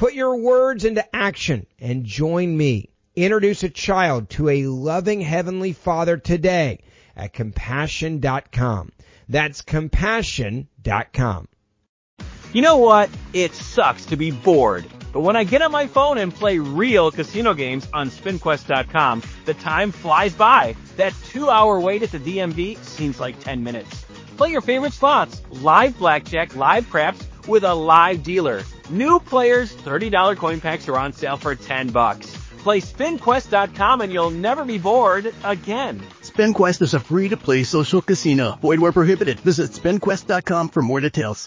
Put your words into action and join me. Introduce a child to a loving Heavenly Father today at compassion dot com. That's compassion dot com. You know what? It sucks to be bored. But when I get on my phone and play real casino games on spin quest dot com, the time flies by. That two-hour wait at the D M V seems like ten minutes. Play your favorite slots, live blackjack, live craps, with a live dealer. New players, thirty dollars coin packs are on sale for ten bucks. Play spin quest dot com and you'll never be bored again. SpinQuest is a free-to-play social casino. Void where prohibited. Visit spin quest dot com for more details.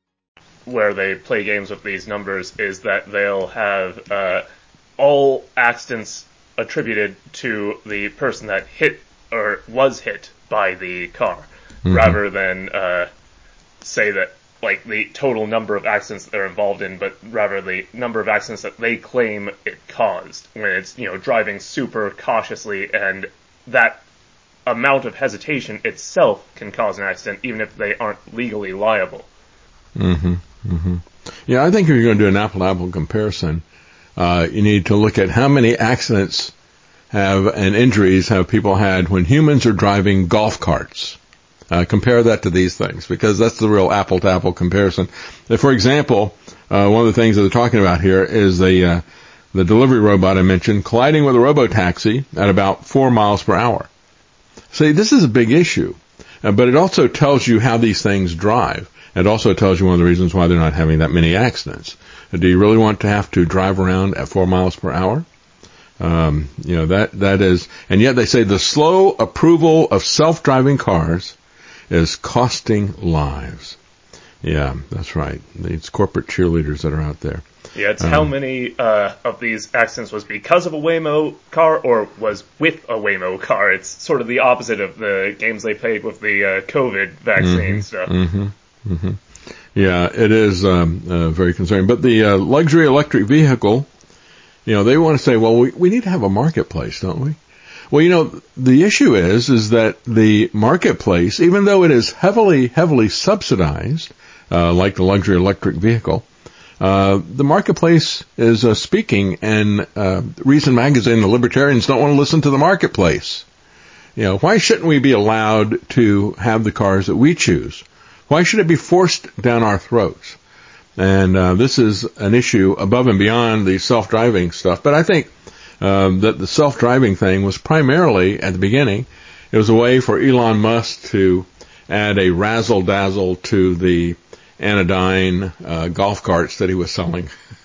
Where they play games with these numbers is that they'll have uh, all accidents attributed to the person that hit or was hit by the car, mm-hmm. rather than uh, say that like the total number of accidents that they're involved in, but rather the number of accidents that they claim it caused, when it's, you know, driving super cautiously, and that amount of hesitation itself can cause an accident, even if they aren't legally liable. Mm-hmm. Mm-hmm. Yeah, I think if you're going to do an apple-to-apple comparison, uh, you need to look at how many accidents have and injuries have people had when humans are driving golf carts. Uh, compare that to these things, because that's the real apple-to-apple comparison. If, for example, uh, one of the things that they're talking about here is the uh, the delivery robot I mentioned colliding with a robotaxi at about four miles per hour. See, this is a big issue, uh, but it also tells you how these things drive. It also tells you one of the reasons why they're not having that many accidents. Uh, do you really want to have to drive around at four miles per hour? Um, you know, that that is, and yet they say the slow approval of self-driving cars is costing lives. Yeah, that's right. These corporate cheerleaders that are out there. Yeah, it's um, how many uh, of these accidents was because of a Waymo car or was with a Waymo car. It's sort of the opposite of the games they played with the uh, COVID vaccine mm-hmm, stuff. Mm-hmm, mm-hmm. Yeah, it is um, uh, very concerning. But the uh, luxury electric vehicle, you know, they want to say, well, we, we need to have a marketplace, don't we? Well, you know, the issue is, is that the marketplace, even though it is heavily, heavily subsidized, uh, like the luxury electric vehicle, uh, the marketplace is uh, speaking, and uh, Reason Magazine, the libertarians don't want to listen to the marketplace. You know, why shouldn't we be allowed to have the cars that we choose? Why should it be forced down our throats? And uh, this is an issue above and beyond the self-driving stuff, but I think Um, that the self-driving thing was primarily, at the beginning, it was a way for Elon Musk to add a razzle-dazzle to the anodyne uh, golf carts that he was selling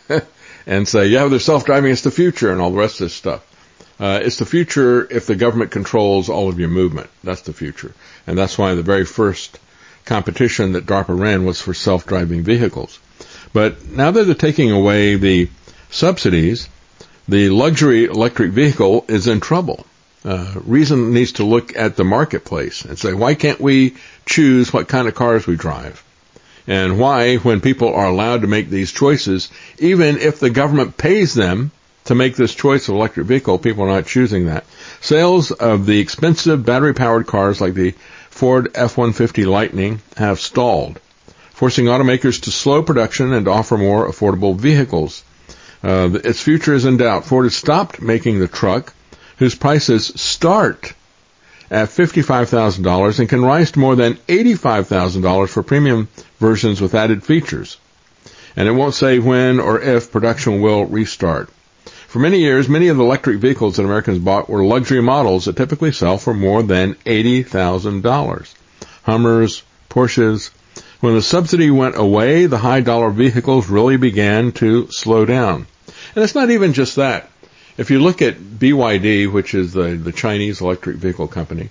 and say, yeah, they're self-driving, it's the future, and all the rest of this stuff. Uh, it's the future if the government controls all of your movement. That's the future. And that's why the very first competition that DARPA ran was for self-driving vehicles. But now that they're taking away the subsidies, the luxury electric vehicle is in trouble. Uh, Reason needs to look at the marketplace and say, why can't we choose what kind of cars we drive? And why, when people are allowed to make these choices, even if the government pays them to make this choice of electric vehicle, people are not choosing that. Sales of the expensive battery-powered cars like the Ford F one fifty Lightning have stalled, forcing automakers to slow production and offer more affordable vehicles. Uh, its future is in doubt. Ford has stopped making the truck, whose prices start at fifty-five thousand dollars and can rise to more than eighty-five thousand dollars for premium versions with added features. And it won't say when or if production will restart. For many years, many of the electric vehicles that Americans bought were luxury models that typically sell for more than eighty thousand dollars. Hummers, Porsches. When the subsidy went away, the high-dollar vehicles really began to slow down. And it's not even just that. If you look at B Y D, which is the, the Chinese electric vehicle company,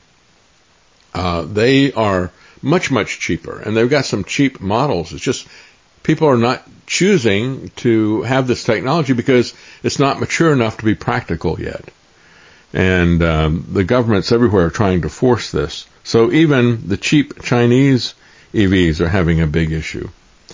uh, they are much, much cheaper. And they've got some cheap models. It's just people are not choosing to have this technology because it's not mature enough to be practical yet. And um, the governments everywhere are trying to force this. So even the cheap Chinese E Vs are having a big issue.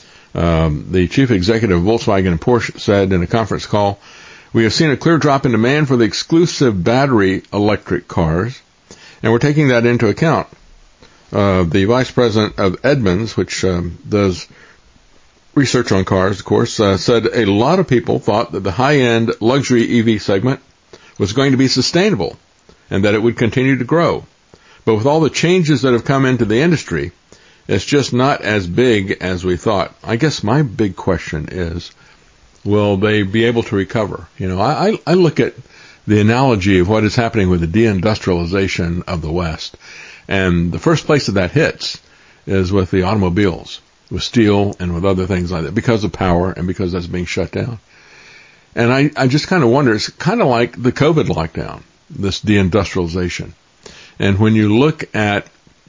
Um, the chief executive of Volkswagen and Porsche said in a conference call, we have seen a clear drop in demand for the exclusive battery electric cars, and we're taking that into account. Uh, the vice president of Edmunds, which um, does research on cars, of course, uh, said a lot of people thought that the high-end luxury E V segment was going to be sustainable and that it would continue to grow. But with all the changes that have come into the industry, it's just not as big as we thought. I guess my big question is, will they be able to recover? You know, I, I look at the analogy of what is happening with the deindustrialization of the West. And the first place that that hits is with the automobiles, with steel and with other things like that, because of power and because that's being shut down. And I, I just kind of wonder, it's kind of like the COVID lockdown, this deindustrialization. And when you look at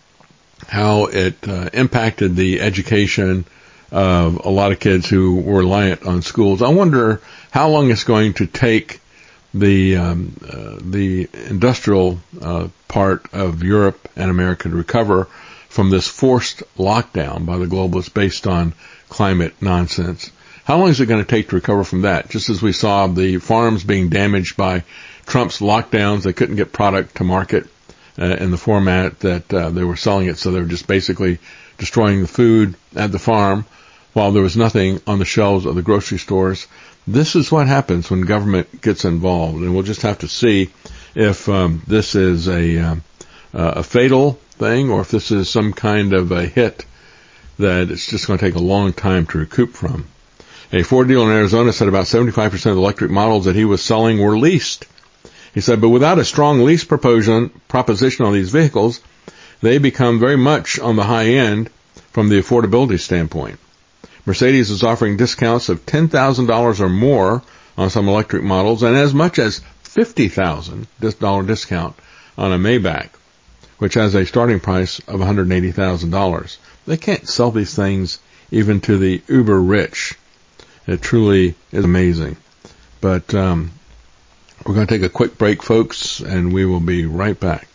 how it uh, impacted the education of a lot of kids who were reliant on schools, I wonder how long it's going to take the um, uh, the industrial uh, part of Europe and America to recover from this forced lockdown by the globalists based on climate nonsense. How long is it going to take to recover from that? Just as we saw the farms being damaged by Trump's lockdowns, they couldn't get product to market uh, in the format that uh, they were selling it, so they were just basically destroying the food at the farm while there was nothing on the shelves of the grocery stores. This is what happens when government gets involved, and we'll just have to see if um, this is a um, uh, a fatal thing or if this is some kind of a hit that it's just going to take a long time to recoup from. A Ford dealer in Arizona said about seventy-five percent of the electric models that he was selling were leased. He said, but without a strong lease proposition, proposition on these vehicles, they become very much on the high end from the affordability standpoint. Mercedes is offering discounts of ten thousand dollars or more on some electric models and as much as fifty thousand dollars discount on a Maybach, which has a starting price of one hundred eighty thousand dollars. They can't sell these things even to the uber rich. It truly is amazing. But um, we're going to take a quick break, folks, and we will be right back.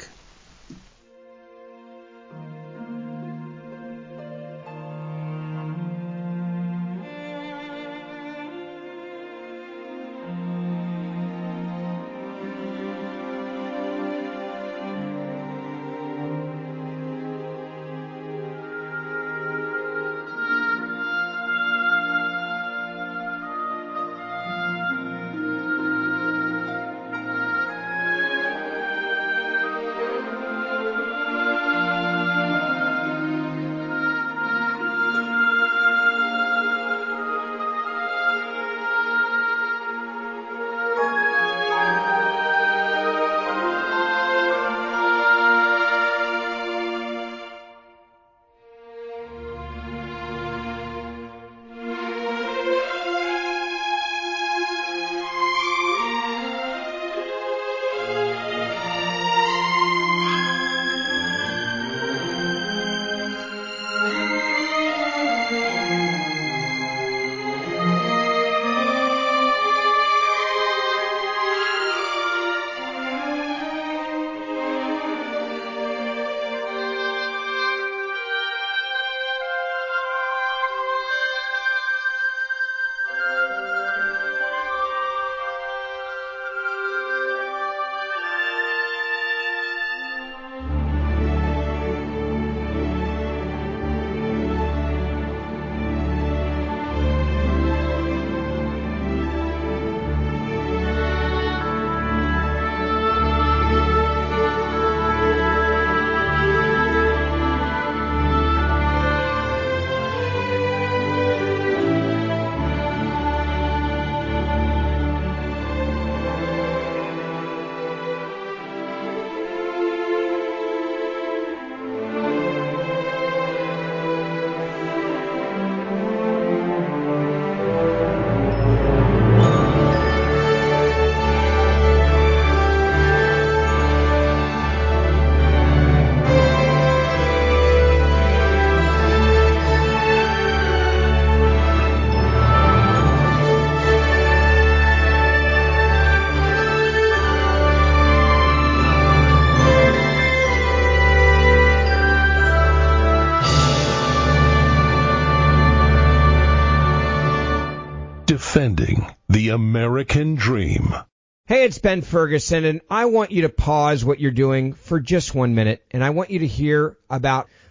Defending the American dream. Hey, it's Ben Ferguson, and I want you to pause what you're doing for just one minute, and I want you to hear about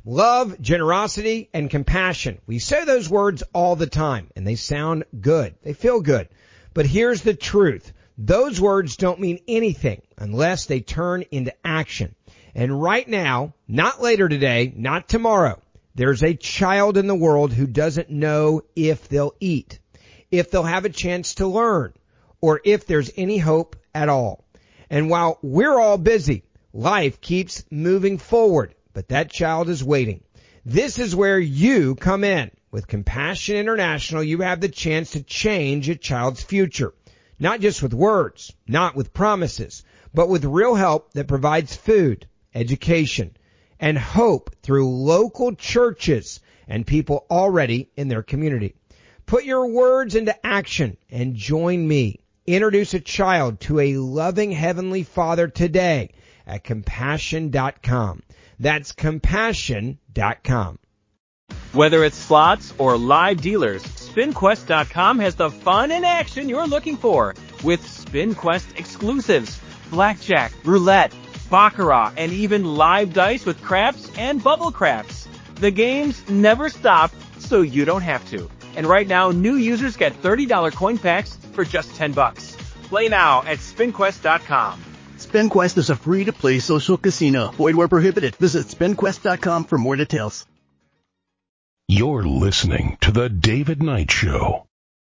Love, generosity, and compassion. We say those words all the time, and they sound good. They feel good. But here's the truth. Those words don't mean anything unless they turn into action. And right now, not later today, not tomorrow, there's a child in the world who doesn't know if they'll eat, if they'll have a chance to learn, or if there's any hope at all. And while we're all busy, life keeps moving forward. But that child is waiting. This is where you come in. With Compassion International, you have the chance to change a child's future. Not just with words, not with promises, but with real help that provides food, education, and hope through local churches and people already in their community. Put your words into action and join me. Introduce a child to a loving Heavenly Father today at compassion dot com. That's compassion dot com. Whether it's slots or live dealers, spin quest dot com has the fun and action you're looking for. With SpinQuest exclusives, blackjack, roulette, baccarat, and even live dice with craps and bubble craps. The games never stop, so you don't have to. And right now, new users get thirty dollars coin packs for just ten bucks. Play now at spin quest dot com. SpinQuest is a free-to-play social casino. Void where prohibited. Visit spin quest dot com for more details. You're listening to The David Knight Show.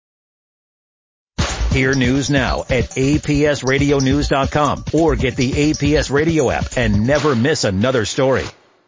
Hear news now at A P S radio news dot com or get the A P S Radio app and never miss another story.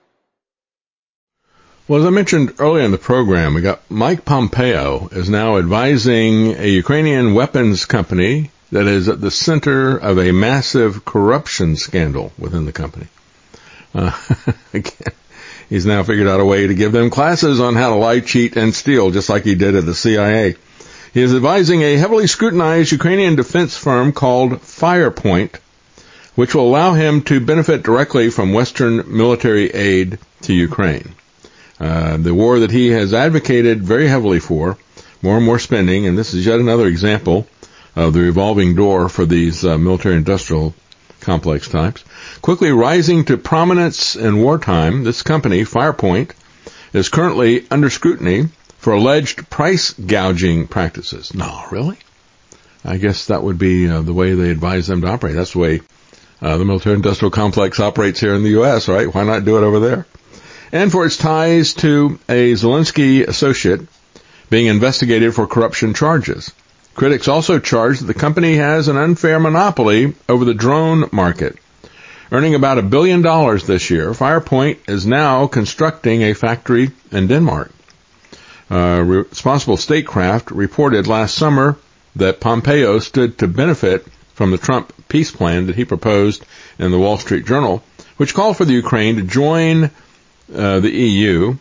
Well, as I mentioned earlier in the program, we got Mike Pompeo is now advising a Ukrainian weapons company that is at the center of a massive corruption scandal within the company. Uh, again, he's now figured out a way to give them classes on how to lie, cheat, and steal, just like he did at the C I A. He is advising a heavily scrutinized Ukrainian defense firm called Firepoint, which will allow him to benefit directly from Western military aid to Ukraine. Uh, the war that he has advocated very heavily for, more and more spending, and this is yet another example of the revolving door for these uh, military-industrial complex types. Quickly rising to prominence in wartime, this company, Firepoint, is currently under scrutiny for alleged price gouging practices. No, really? I guess that would be uh, the way they advise them to operate. That's the way uh, the military-industrial complex operates here in the U S, right? Why not do it over there? And for its ties to a Zelensky associate being investigated for corruption charges. Critics also charge that the company has an unfair monopoly over the drone market. Earning about a billion dollars this year, Firepoint is now constructing a factory in Denmark. Uh, Responsible Statecraft reported last summer that Pompeo stood to benefit from the Trump peace plan that he proposed in the Wall Street Journal, which called for the Ukraine to join uh, the E U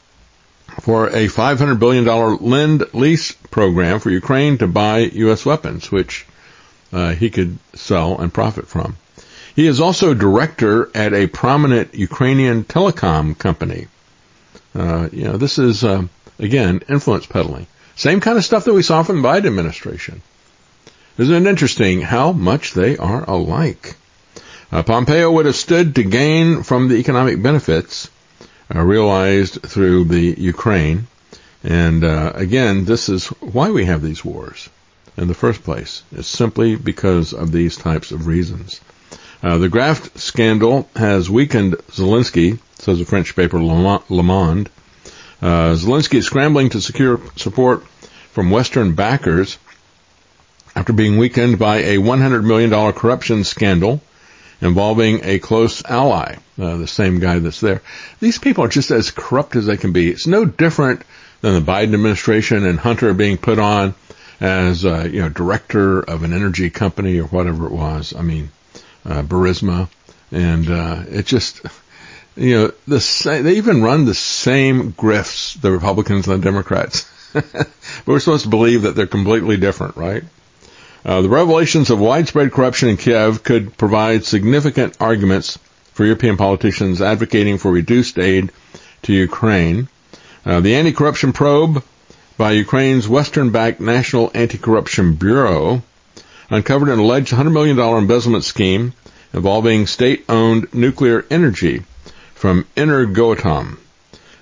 for a five hundred billion dollars lend-lease program for Ukraine to buy U S weapons, which uh, he could sell and profit from. He is also director at a prominent Ukrainian telecom company. Uh, you know, this is, uh, again, influence peddling. Same kind of stuff that we saw from the Biden administration. Isn't it interesting how much they are alike? Uh, Pompeo would have stood to gain from the economic benefits Uh, realized through the Ukraine. And uh, again, this is why we have these wars in the first place. It's simply because of these types of reasons. Uh, the graft scandal has weakened Zelensky, says the French paper Le Monde. Uh, Zelensky is scrambling to secure support from Western backers after being weakened by a one hundred million dollars corruption scandal involving a close ally, uh, the same guy that's there. These people are just as corrupt as they can be. It's no different than the Biden administration and Hunter being put on as, uh, you know, director of an energy company or whatever it was. I mean, uh, Burisma. And, uh, it just, you know, the same, they even run the same grifts, the Republicans and the Democrats. But we're supposed to believe that they're completely different, right? Uh, the revelations of widespread corruption in Kiev could provide significant arguments for European politicians advocating for reduced aid to Ukraine. Uh, the anti-corruption probe by Ukraine's Western-backed National Anti-Corruption Bureau uncovered an alleged one hundred million dollars embezzlement scheme involving state-owned nuclear energy from Energoatom.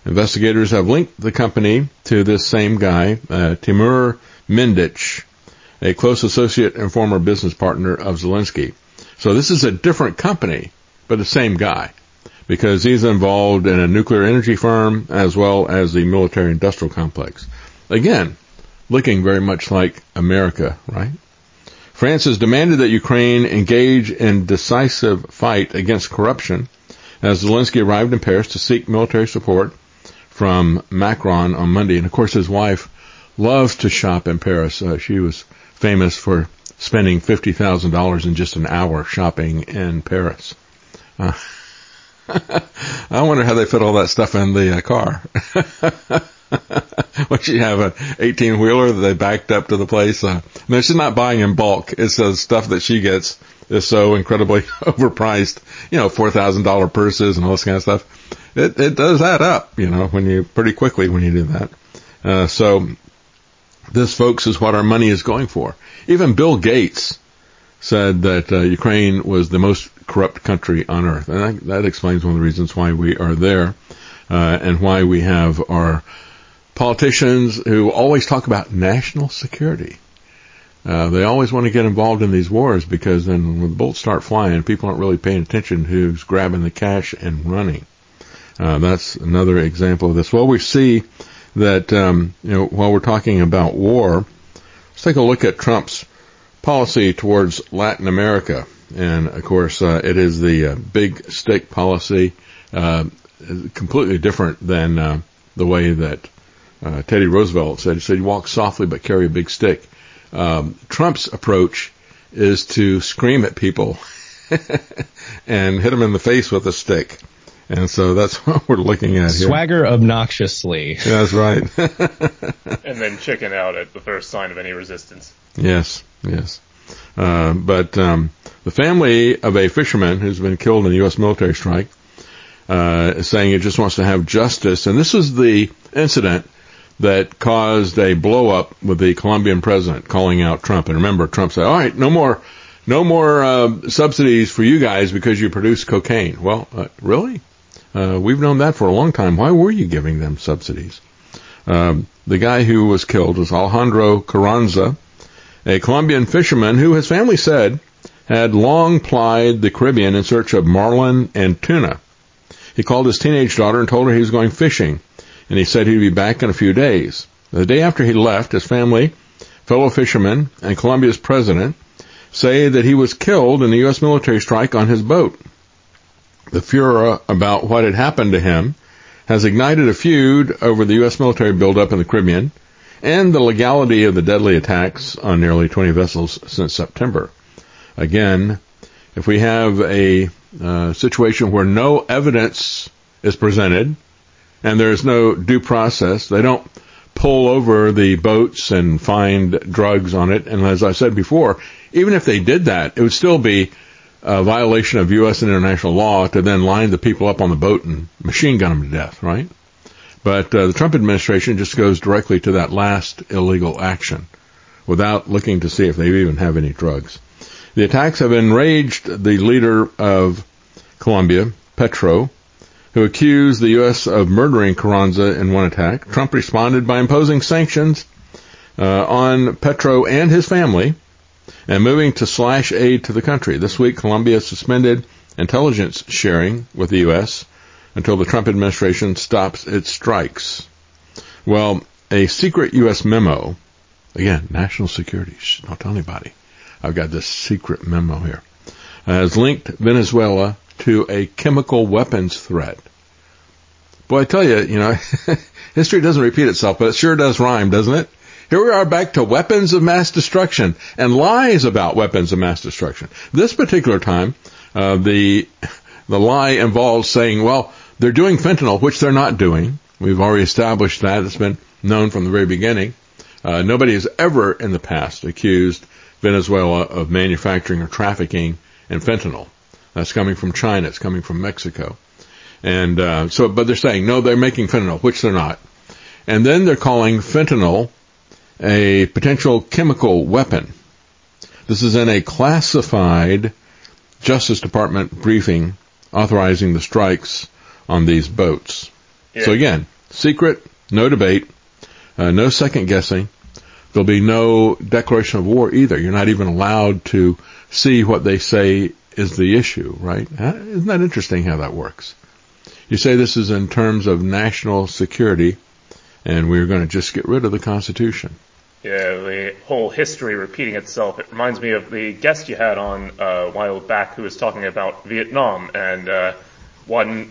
Investigators have linked the company to this same guy, uh, Timur Mindich, a close associate and former business partner of Zelensky. So this is a different company, but the same guy, because he's involved in a nuclear energy firm as well as the military-industrial complex. Again, looking very much like America, right? France has demanded that Ukraine engage in decisive fight against corruption as Zelensky arrived in Paris to seek military support from Macron on Monday. And, of course, his wife loves to shop in Paris. Uh, she was famous for spending fifty thousand dollars in just an hour shopping in Paris. Uh, I wonder how they fit all that stuff in the uh, car. When she have an eighteen-wheeler that they backed up to the place. Uh, no, she's not buying in bulk. It's the stuff that she gets is so incredibly overpriced. You know, four thousand dollars purses and all this kind of stuff. It, it does add up, you know, when you, pretty quickly when you do that. Uh, so this, folks, is what our money is going for. Even Bill Gates said that uh, Ukraine was the most corrupt country on earth. And that, that explains one of the reasons why we are there, uh, and why we have our politicians who always talk about national security. Uh, they always want to get involved in these wars, because then when the bullets start flying, people aren't really paying attention to who's grabbing the cash and running. Uh, that's another example of this. Well, we see that, um, you know, while we're talking about war, let's take a look at Trump's policy towards Latin America. And, of course, uh, it is the uh, big stick policy, uh, completely different than uh, the way that uh, Teddy Roosevelt said. He said, you walk softly but carry a big stick. Um, Trump's approach is to scream at people and hit them in the face with a stick. And so that's what we're looking at here. Swagger obnoxiously. That's right. And then chicken out at the first sign of any resistance. Yes, yes. Uh, but um, the family of a fisherman who's been killed in a U S military strike uh, is saying it just wants to have justice. And this is the incident that caused a blow-up with the Colombian president calling out Trump. And remember, Trump said, all right, no more no more uh, subsidies for you guys because you produce cocaine. Well, uh, really? Uh, we've known that for a long time. Why were you giving them subsidies? Um, the guy who was killed was Alejandro Carranza, a Colombian fisherman who his family said had long plied the Caribbean in search of marlin and tuna. He called his teenage daughter and told her he was going fishing, and he said he'd be back in a few days. The day after he left, his family, fellow fishermen, and Colombia's president say that he was killed in the U S military strike on his boat. The furor about what had happened to him has ignited a feud over the U S military buildup in the Caribbean and the legality of the deadly attacks on nearly twenty vessels since September. Again, if we have a uh, situation where no evidence is presented and there's no due process, they don't pull over the boats and find drugs on it. And as I said before, even if they did that, it would still be a violation of U S and international law to then line the people up on the boat and machine gun them to death, right? But uh, the Trump administration just goes directly to that last illegal action without looking to see if they even have any drugs. The attacks have enraged the leader of Colombia, Petro, who accused the U S of murdering Carranza in one attack. Trump responded by imposing sanctions uh, on Petro and his family and moving to slash aid to the country. This week, Colombia suspended intelligence sharing with the U S until the Trump administration stops its strikes. Well, a secret U S memo, again, national security, shh, don't tell anybody. I've got this secret memo here, has linked Venezuela to a chemical weapons threat. Boy, I tell you, you know, history doesn't repeat itself, but it sure does rhyme, doesn't it? Here we are back to weapons of mass destruction and lies about weapons of mass destruction. This particular time, uh, the the lie involves saying, well, they're doing fentanyl, which they're not doing. We've already established that. It's been known from the very beginning. Uh, nobody has ever in the past accused Venezuela of manufacturing or trafficking in fentanyl. That's coming from China. It's coming from Mexico. And uh, so, but they're saying, no, they're making fentanyl, which they're not. And then they're calling fentanyl a potential chemical weapon. This is in a classified Justice Department briefing authorizing the strikes on these boats. Yeah. So again, secret, no debate, uh, no second guessing. There'll be no declaration of war either. You're not even allowed to see what they say is the issue, right? Isn't that interesting how that works? You say this is in terms of national security, and we're going to just get rid of the Constitution. Yeah, the whole history repeating itself. It reminds me of the guest you had on uh, a while back who was talking about Vietnam, and uh, one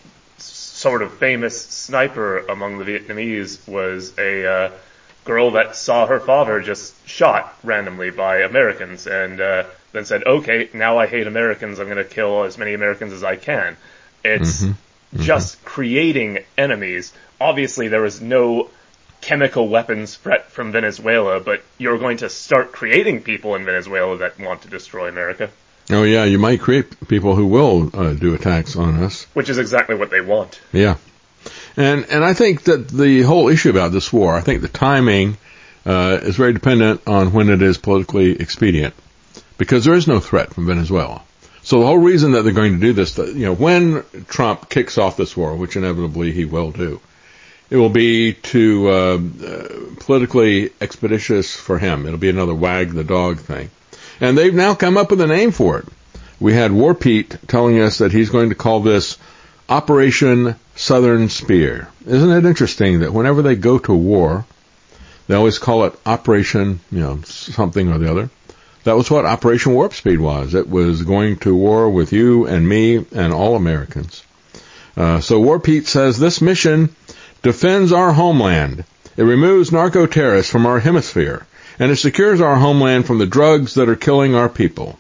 sort of famous sniper among the Vietnamese was a uh, girl that saw her father just shot randomly by Americans, and uh, then said, okay, now I hate Americans, I'm going to kill as many Americans as I can. It's Mm-hmm. Mm-hmm. just creating enemies. Obviously, there was no chemical weapons threat from Venezuela, but you're going to start creating people in Venezuela that want to destroy America. Oh, yeah, you might create people who will uh, do attacks on us. Which is exactly what they want. Yeah. And and I think that the whole issue about this war, I think the timing uh, is very dependent on when it is politically expedient, because there is no threat from Venezuela. So the whole reason that they're going to do this, you know, when Trump kicks off this war, which inevitably he will do, it will be to uh, uh, politically expeditious for him. It'll be another wag the dog thing. And they've now come up with a name for it. We had War Pete telling us that he's going to call this Operation Southern Spear. Isn't it interesting that whenever they go to war, they always call it Operation, you know, something or the other? That was what Operation Warp Speed was. It was going to war with you and me and all Americans. Uh, so War Pete says this mission defends our homeland. It removes narco-terrorists from our hemisphere, and it secures our homeland from the drugs that are killing our people.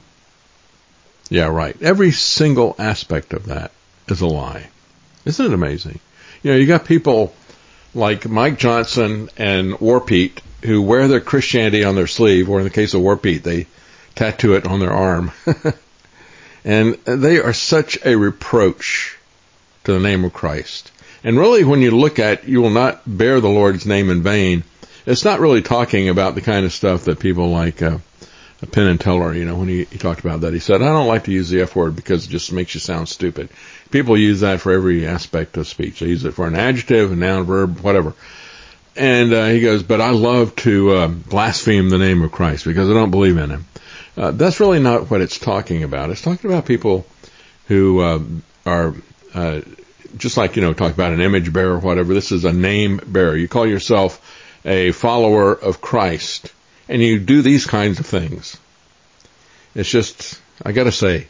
Yeah, right. Every single aspect of that is a lie. Isn't it amazing? You know, you got people like Mike Johnson and War Pete who wear their Christianity on their sleeve, or in the case of War Pete, they tattoo it on their arm. And they are such a reproach to the name of Christ. And really, when you look at, you will not bear the Lord's name in vain, it's not really talking about the kind of stuff that people like uh, Penn and Teller, you know, when he, he talked about that, he said, I don't like to use the F word because it just makes you sound stupid. People use that for every aspect of speech. They use it for an adjective, a noun, verb, whatever. And uh, he goes, but I love to uh, blaspheme the name of Christ because I don't believe in him. Uh, that's really not what it's talking about. It's talking about people who uh, are uh, just like, you know, talk about an image bearer or whatever. This is a name bearer. You call yourself a follower of Christ, and you do these kinds of things. It's just, I got to say,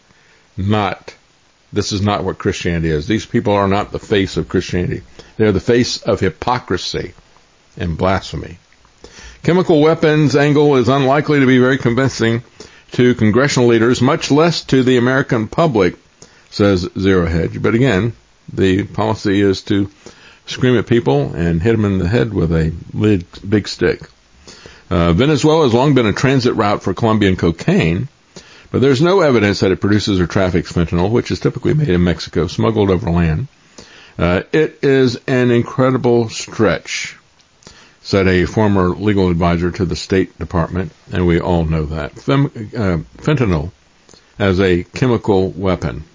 not, this is not what Christianity is. These people are not the face of Christianity. They're the face of hypocrisy and blasphemy. Chemical weapons angle is unlikely to be very convincing to congressional leaders, much less to the American public, says Zero Hedge. But again, the policy is to scream at people and hit them in the head with a big, big stick. Uh, Venezuela has long been a transit route for Colombian cocaine, but there's no evidence that it produces or traffics fentanyl, which is typically made in Mexico, smuggled over land. Uh, it is an incredible stretch, said a former legal advisor to the State Department, and we all know that. Fem, uh, fentanyl as a chemical weapon.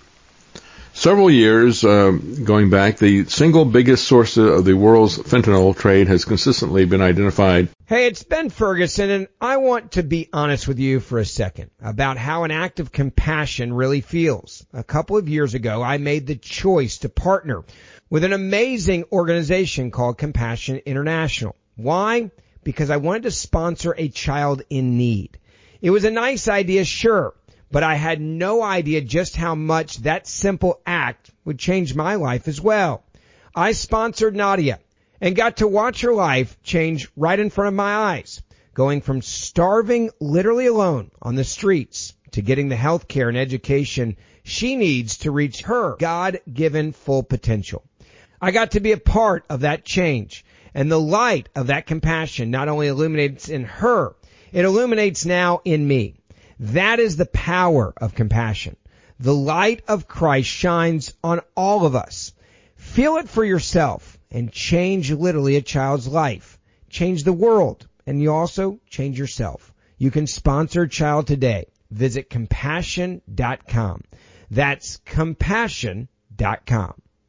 Several years uh, going back, the single biggest source of the world's fentanyl trade has consistently been identified. Hey, it's Ben Ferguson, and I want to be honest with you for a second about how an act of compassion really feels. A couple of years ago, I made the choice to partner with an amazing organization called Compassion International. Why? Because I wanted to sponsor a child in need. It was a nice idea, sure, but I had no idea just how much that simple act would change my life as well. I sponsored Nadia and got to watch her life change right in front of my eyes, going from starving literally alone on the streets to getting the health care and education she needs to reach her God-given full potential. I got to be a part of that change, and the light of that compassion not only illuminates in her, it illuminates now in me. That is the power of compassion. The light of Christ shines on all of us. Feel it for yourself and change literally a child's life. Change the world, and you also change yourself. You can sponsor a child today. Visit compassion dot com. That's compassion dot com.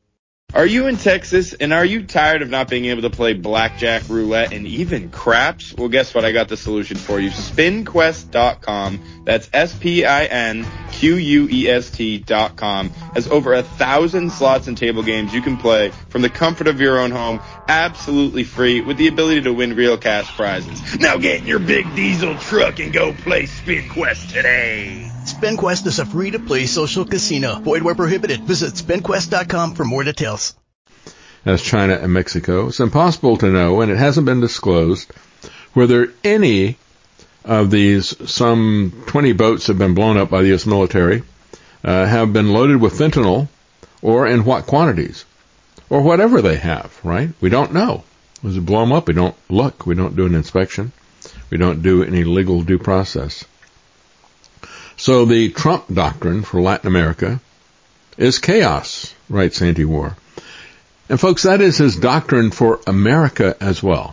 Are you in Texas and are you tired of not being able to play blackjack, roulette, and even craps? Well, guess what? I got the solution for you. spin quest dot com. That's S P I N Q U E S T dot com. Has over a thousand slots and table games you can play from the comfort of your own home, absolutely free, with the ability to win real cash prizes. Now get in your big diesel truck and go play SpinQuest today. SpinQuest is a free-to-play social casino. Void where prohibited. Visit spin quest dot com for more details. As China and Mexico, it's impossible to know, and it hasn't been disclosed, whether any of these, some twenty boats have been blown up by the U S military, uh, have been loaded with fentanyl, or in what quantities, or whatever they have, right? We don't know. As we blow them up, we don't look, we don't do an inspection, we don't do any legal due process. So the Trump doctrine for Latin America is chaos, writes Anti-War. And folks, that is his doctrine for America as well.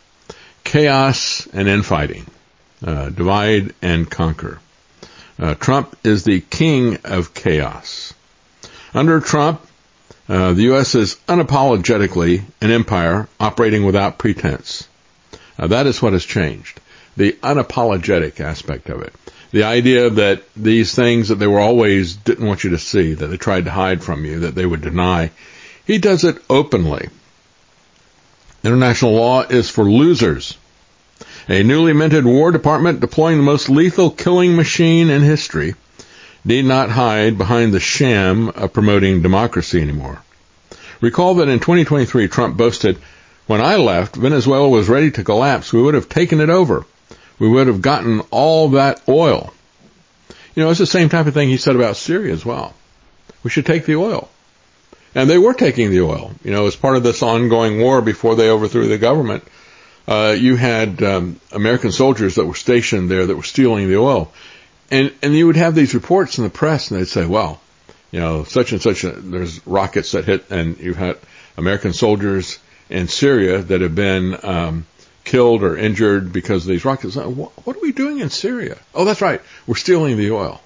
Chaos and infighting. Uh, divide and conquer. Uh, Trump is the king of chaos. Under Trump, uh, the U S is unapologetically an empire operating without pretense. Uh, that is what has changed. The unapologetic aspect of it. The idea that these things that they were always didn't want you to see, that they tried to hide from you, that they would deny, he does it openly. International law is for losers. A newly minted War Department deploying the most lethal killing machine in history need not hide behind the sham of promoting democracy anymore. Recall that in twenty twenty-three, Trump boasted, "When I left, Venezuela was ready to collapse. We would have taken it over. We would have gotten all that oil." You know, it's the same type of thing he said about Syria as well. We should take the oil. And they were taking the oil. You know, as part of this ongoing war before they overthrew the government, uh, you had um, American soldiers that were stationed there that were stealing the oil. And and you would have these reports in the press, and they'd say, well, you know, such and such, a, there's rockets that hit, and you've had American soldiers in Syria that have been um, killed or injured because of these rockets. What are we doing in Syria? Oh, that's right. We're stealing the oil.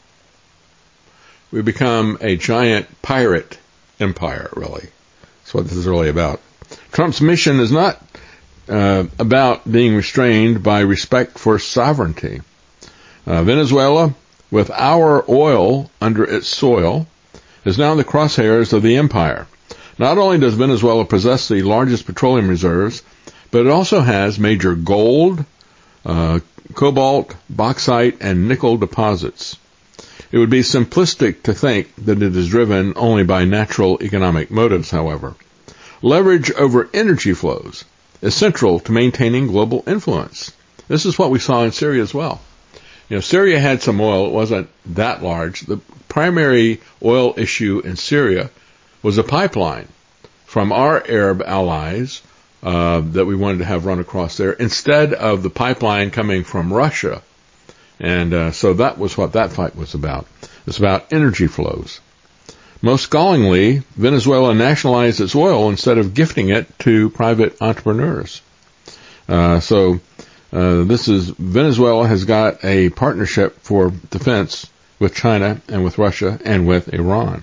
We become a giant pirate empire, really. That's what this is really about. Trump's mission is not uh, about being restrained by respect for sovereignty. Uh, Venezuela, with our oil under its soil, is now in the crosshairs of the empire. Not only does Venezuela possess the largest petroleum reserves, but it also has major gold, uh, cobalt, bauxite, and nickel deposits. It would be simplistic to think that it is driven only by natural economic motives, however. Leverage over energy flows is central to maintaining global influence. This is what we saw in Syria as well. You know, Syria had some oil. It wasn't that large. The primary oil issue in Syria was a pipeline from our Arab allies uh, that we wanted to have run across there instead of the pipeline coming from Russia. And uh, so that was what that fight was about. It's about energy flows. Most gallingly, Venezuela nationalized its oil instead of gifting it to private entrepreneurs. Uh, so uh, this is Venezuela has got a partnership for defense with China and with Russia and with Iran.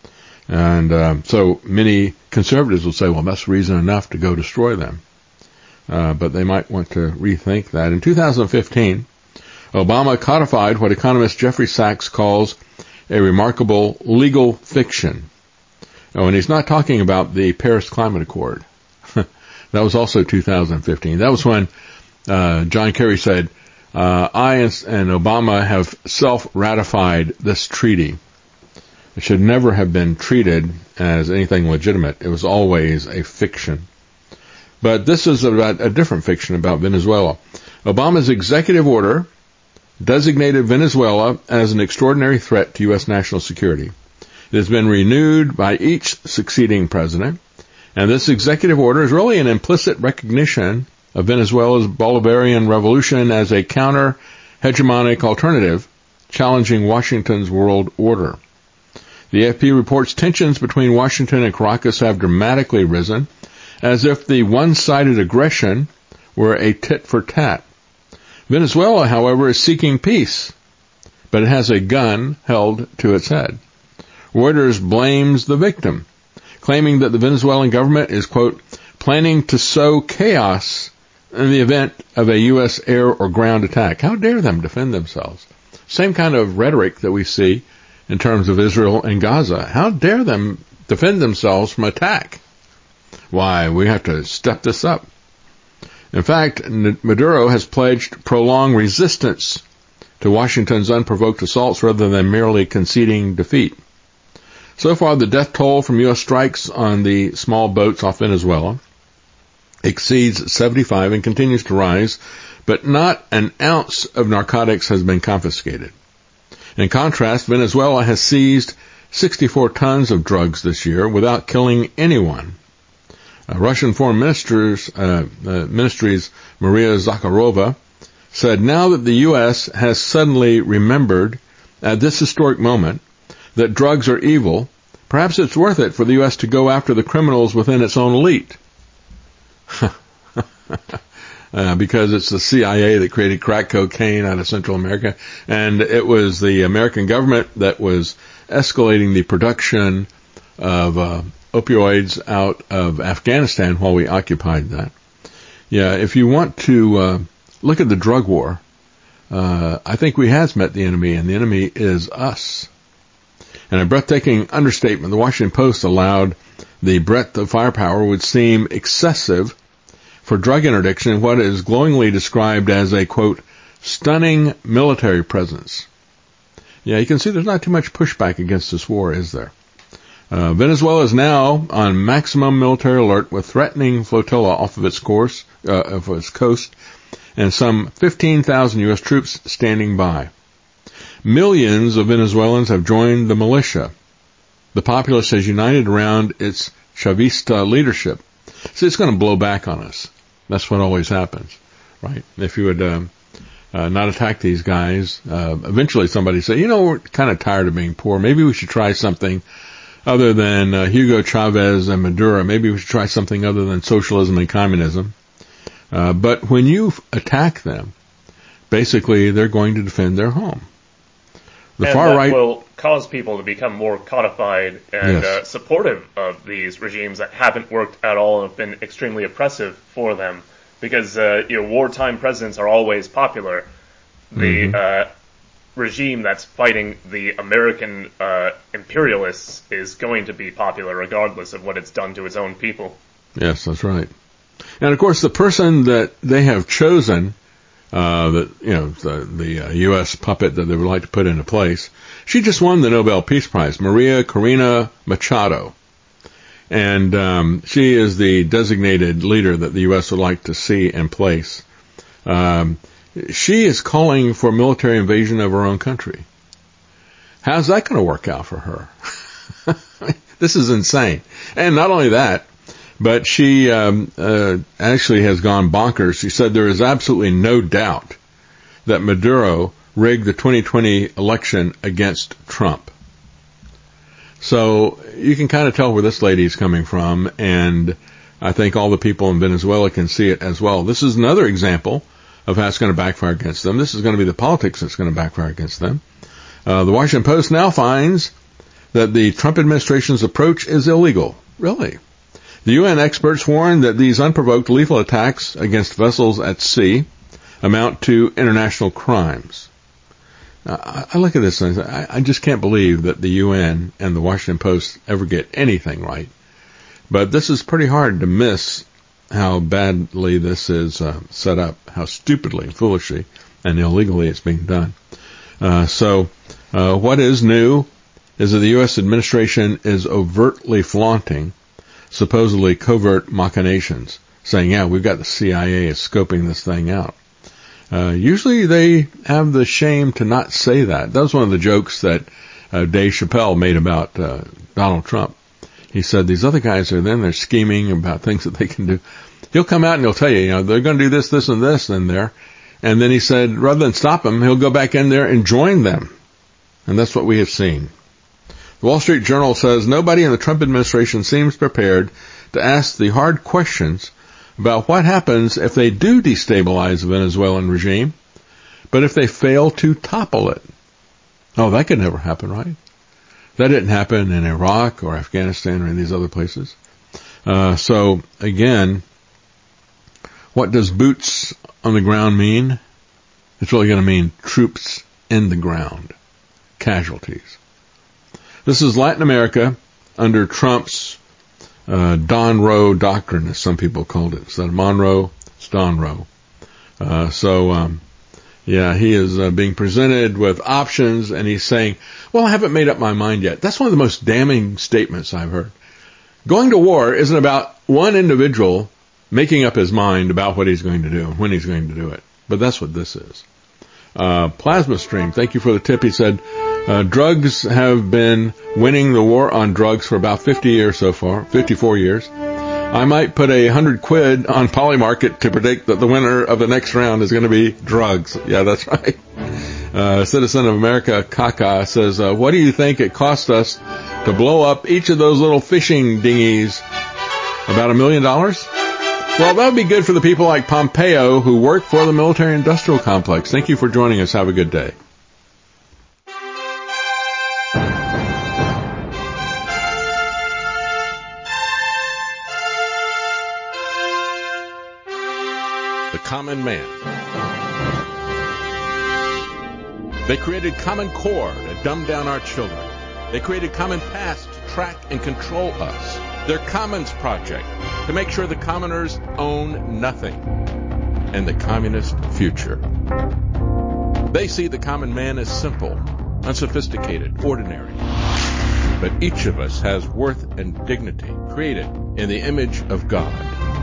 And um, so many conservatives will say, well, that's reason enough to go destroy them. Uh, but they might want to rethink that. In two thousand fifteen, Obama codified what economist Jeffrey Sachs calls a remarkable legal fiction. Oh, and he's not talking about the Paris Climate Accord. That was also two thousand fifteen. That was when uh, John Kerry said, uh, I and, and Obama have self-ratified this treaty. It should never have been treated as anything legitimate. It was always a fiction. But this is about a different fiction about Venezuela. Obama's executive order designated Venezuela as an extraordinary threat to U S national security. It has been renewed by each succeeding president, and this executive order is really an implicit recognition of Venezuela's Bolivarian revolution as a counter-hegemonic alternative challenging Washington's world order. The A F P reports tensions between Washington and Caracas have dramatically risen, as if the one-sided aggression were a tit-for-tat. Venezuela, however, is seeking peace, but it has a gun held to its head. Reuters blames the victim. claiming that the Venezuelan government is, quote, planning to sow chaos in the event of a U S air or ground attack. How dare them defend themselves? Same kind of rhetoric that we see in terms of Israel and Gaza. How dare them defend themselves from attack? Why, we have to step this up. In fact, Maduro has pledged prolonged resistance to Washington's unprovoked assaults rather than merely conceding defeat. So far, the death toll from U S strikes on the small boats off Venezuela exceeds seventy-five and continues to rise, but not an ounce of narcotics has been confiscated. In contrast, Venezuela has seized sixty-four tons of drugs this year without killing anyone. Uh, Russian Foreign Minister's, uh, uh, Ministry's Maria Zakharova said now that the U S has suddenly remembered at this historic moment that drugs are evil, perhaps it's worth it for the U S to go after the criminals within its own elite. uh, because it's the C I A that created crack cocaine out of Central America, and it was the American government that was escalating the production of uh, opioids out of Afghanistan while we occupied that. Yeah, if you want to uh, look at the drug war, uh, I think we has met the enemy, and the enemy is us. In a breathtaking understatement, the Washington Post allowed the breadth of firepower would seem excessive for drug interdiction in what is glowingly described as a, quote, stunning military presence. Yeah, you can see there's not too much pushback against this war, is there? Uh, Venezuela is now on maximum military alert with threatening flotilla off of its course, uh, of its coast, and some fifteen thousand U S troops standing by. Millions of Venezuelans have joined the militia. The populace has united around its Chavista leadership. See, it's going to blow back on us. That's what always happens, right? If you would uh, uh, not attack these guys, uh, eventually somebody say, you know, we're kind of tired of being poor. Maybe we should try something other than uh, Hugo Chavez and Maduro. Maybe we should try something other than socialism and communism. Uh, but when you attack them, basically they're going to defend their home. The and far that right will cause people to become more codified and Yes. uh, supportive of these regimes that haven't worked at all and have been extremely oppressive for them. Because uh, you know, wartime presidents are always popular. The Mhm. uh, regime that's fighting the American uh, imperialists is going to be popular regardless of what it's done to its own people. Yes, that's right. And of course, the person that they have chosen, uh, that, you know, the, the uh, U S puppet that they would like to put into place, she just won the Nobel Peace Prize, Maria Corina Machado. And, um, she is the designated leader that the U S would like to see in place. Um, she is calling for military invasion of her own country. How's that going to work out for her? This is insane. And not only that, but she um, uh, actually has gone bonkers. She said there is absolutely no doubt that Maduro rigged the twenty twenty election against Trump. So you can kind of tell where this lady is coming from, and I think all the people in Venezuela can see it as well. This is another example of how it's going to backfire against them. This is going to be the politics that's going to backfire against them. Uh, the Washington Post now finds that the Trump administration's approach is illegal. Really? The U N experts warn that these unprovoked lethal attacks against vessels at sea amount to international crimes. Uh, I look at this and I, I just can't believe that the U N and the Washington Post ever get anything right. But this is pretty hard to miss how badly this is uh, set up, how stupidly, foolishly, and illegally it's being done. Uh, so uh, what is new is that the U S administration is overtly flaunting supposedly covert machinations, saying, yeah, we've got the C I A is scoping this thing out. Uh, usually they have the shame to not say that. That was one of the jokes that uh, Dave Chappelle made about uh, Donald Trump. He said, these other guys are then, they're scheming about things that they can do. He'll come out and he'll tell you, you know, they're going to do this, this, and this in there. And then he said, rather than stop them, he'll go back in there and join them. And that's what we have seen. The Wall Street Journal says nobody in the Trump administration seems prepared to ask the hard questions about what happens if they do destabilize the Venezuelan regime, but if they fail to topple it. Oh, that could never happen, right? That didn't happen in Iraq or Afghanistan or in these other places. Uh, so, again, what does boots on the ground mean? It's really going to mean troops in the ground, casualties. This is Latin America under Trump's uh, Don Roe doctrine, as some people called it. Instead of Monroe, it's Don Roe. Uh, so, um, yeah, he is uh, being presented with options, and he's saying, well, I haven't made up my mind yet. That's one of the most damning statements I've heard. Going to war isn't about one individual making up his mind about what he's going to do and when he's going to do it. But that's what this is. Uh, Plasma Stream, thank you for the tip. He said, uh, drugs have been winning the war on drugs for about fifty years so far, fifty-four years. I might put a hundred quid on Polymarket to predict that the winner of the next round is going to be drugs. Yeah, that's right. Uh, Citizen of America, Kaka, says, uh, what do you think it cost us to blow up each of those little fishing dinghies? About a million dollars? Well, that would be good for the people like Pompeo who work for the military-industrial complex. Thank you for joining us. Have a good day. The Common Man. They created Common Core to dumb down our children. They created Common Pass to track and control us. Their Commons Project to make sure the commoners own nothing. And the communist future. They see the common man as simple, unsophisticated, ordinary. But each of us has worth and dignity created in the image of God.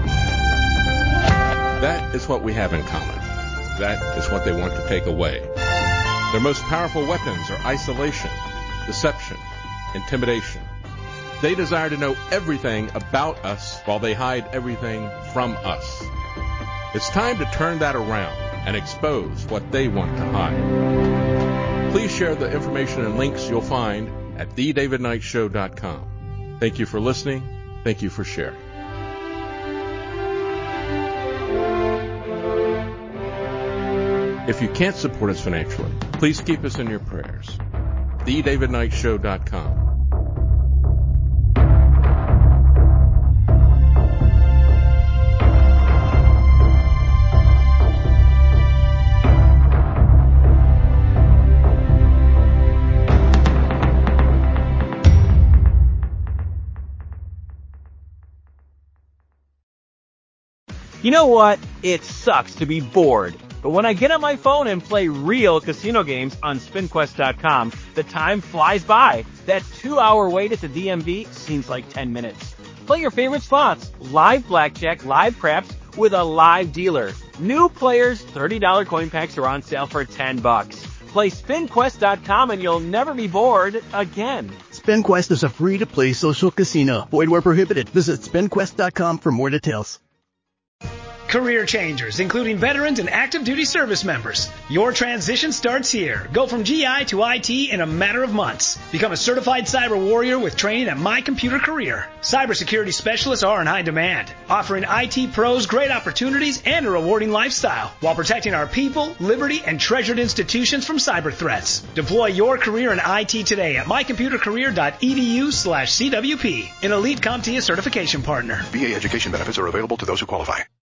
That is what we have in common. That is what they want to take away. Their most powerful weapons are isolation, deception, intimidation. They desire to know everything about us while they hide everything from us. It's time to turn that around and expose what they want to hide. Please share the information and links you'll find at the david knight show dot com. Thank you for listening. Thank you for sharing. If you can't support us financially, please keep us in your prayers. the david knight show dot com. You know what? It sucks to be bored. But when I get on my phone and play real casino games on spin quest dot com, the time flies by. That two-hour wait at the D M V seems like ten minutes. Play your favorite slots, live blackjack, live craps, with a live dealer. New players, thirty dollars coin packs are on sale for ten bucks. Play spin quest dot com and you'll never be bored again. SpinQuest is a free-to-play social casino. Void where prohibited. Visit spin quest dot com for more details. Career changers, including veterans and active duty service members. Your transition starts here. Go from G I to I T in a matter of months. Become a certified cyber warrior with training at My Computer Career. Cybersecurity specialists are in high demand, offering I T pros great opportunities and a rewarding lifestyle while protecting our people, liberty, and treasured institutions from cyber threats. Deploy your career in I T today at my computer career dot e d u slash C W P, an elite CompTIA certification partner. V A education benefits are available to those who qualify.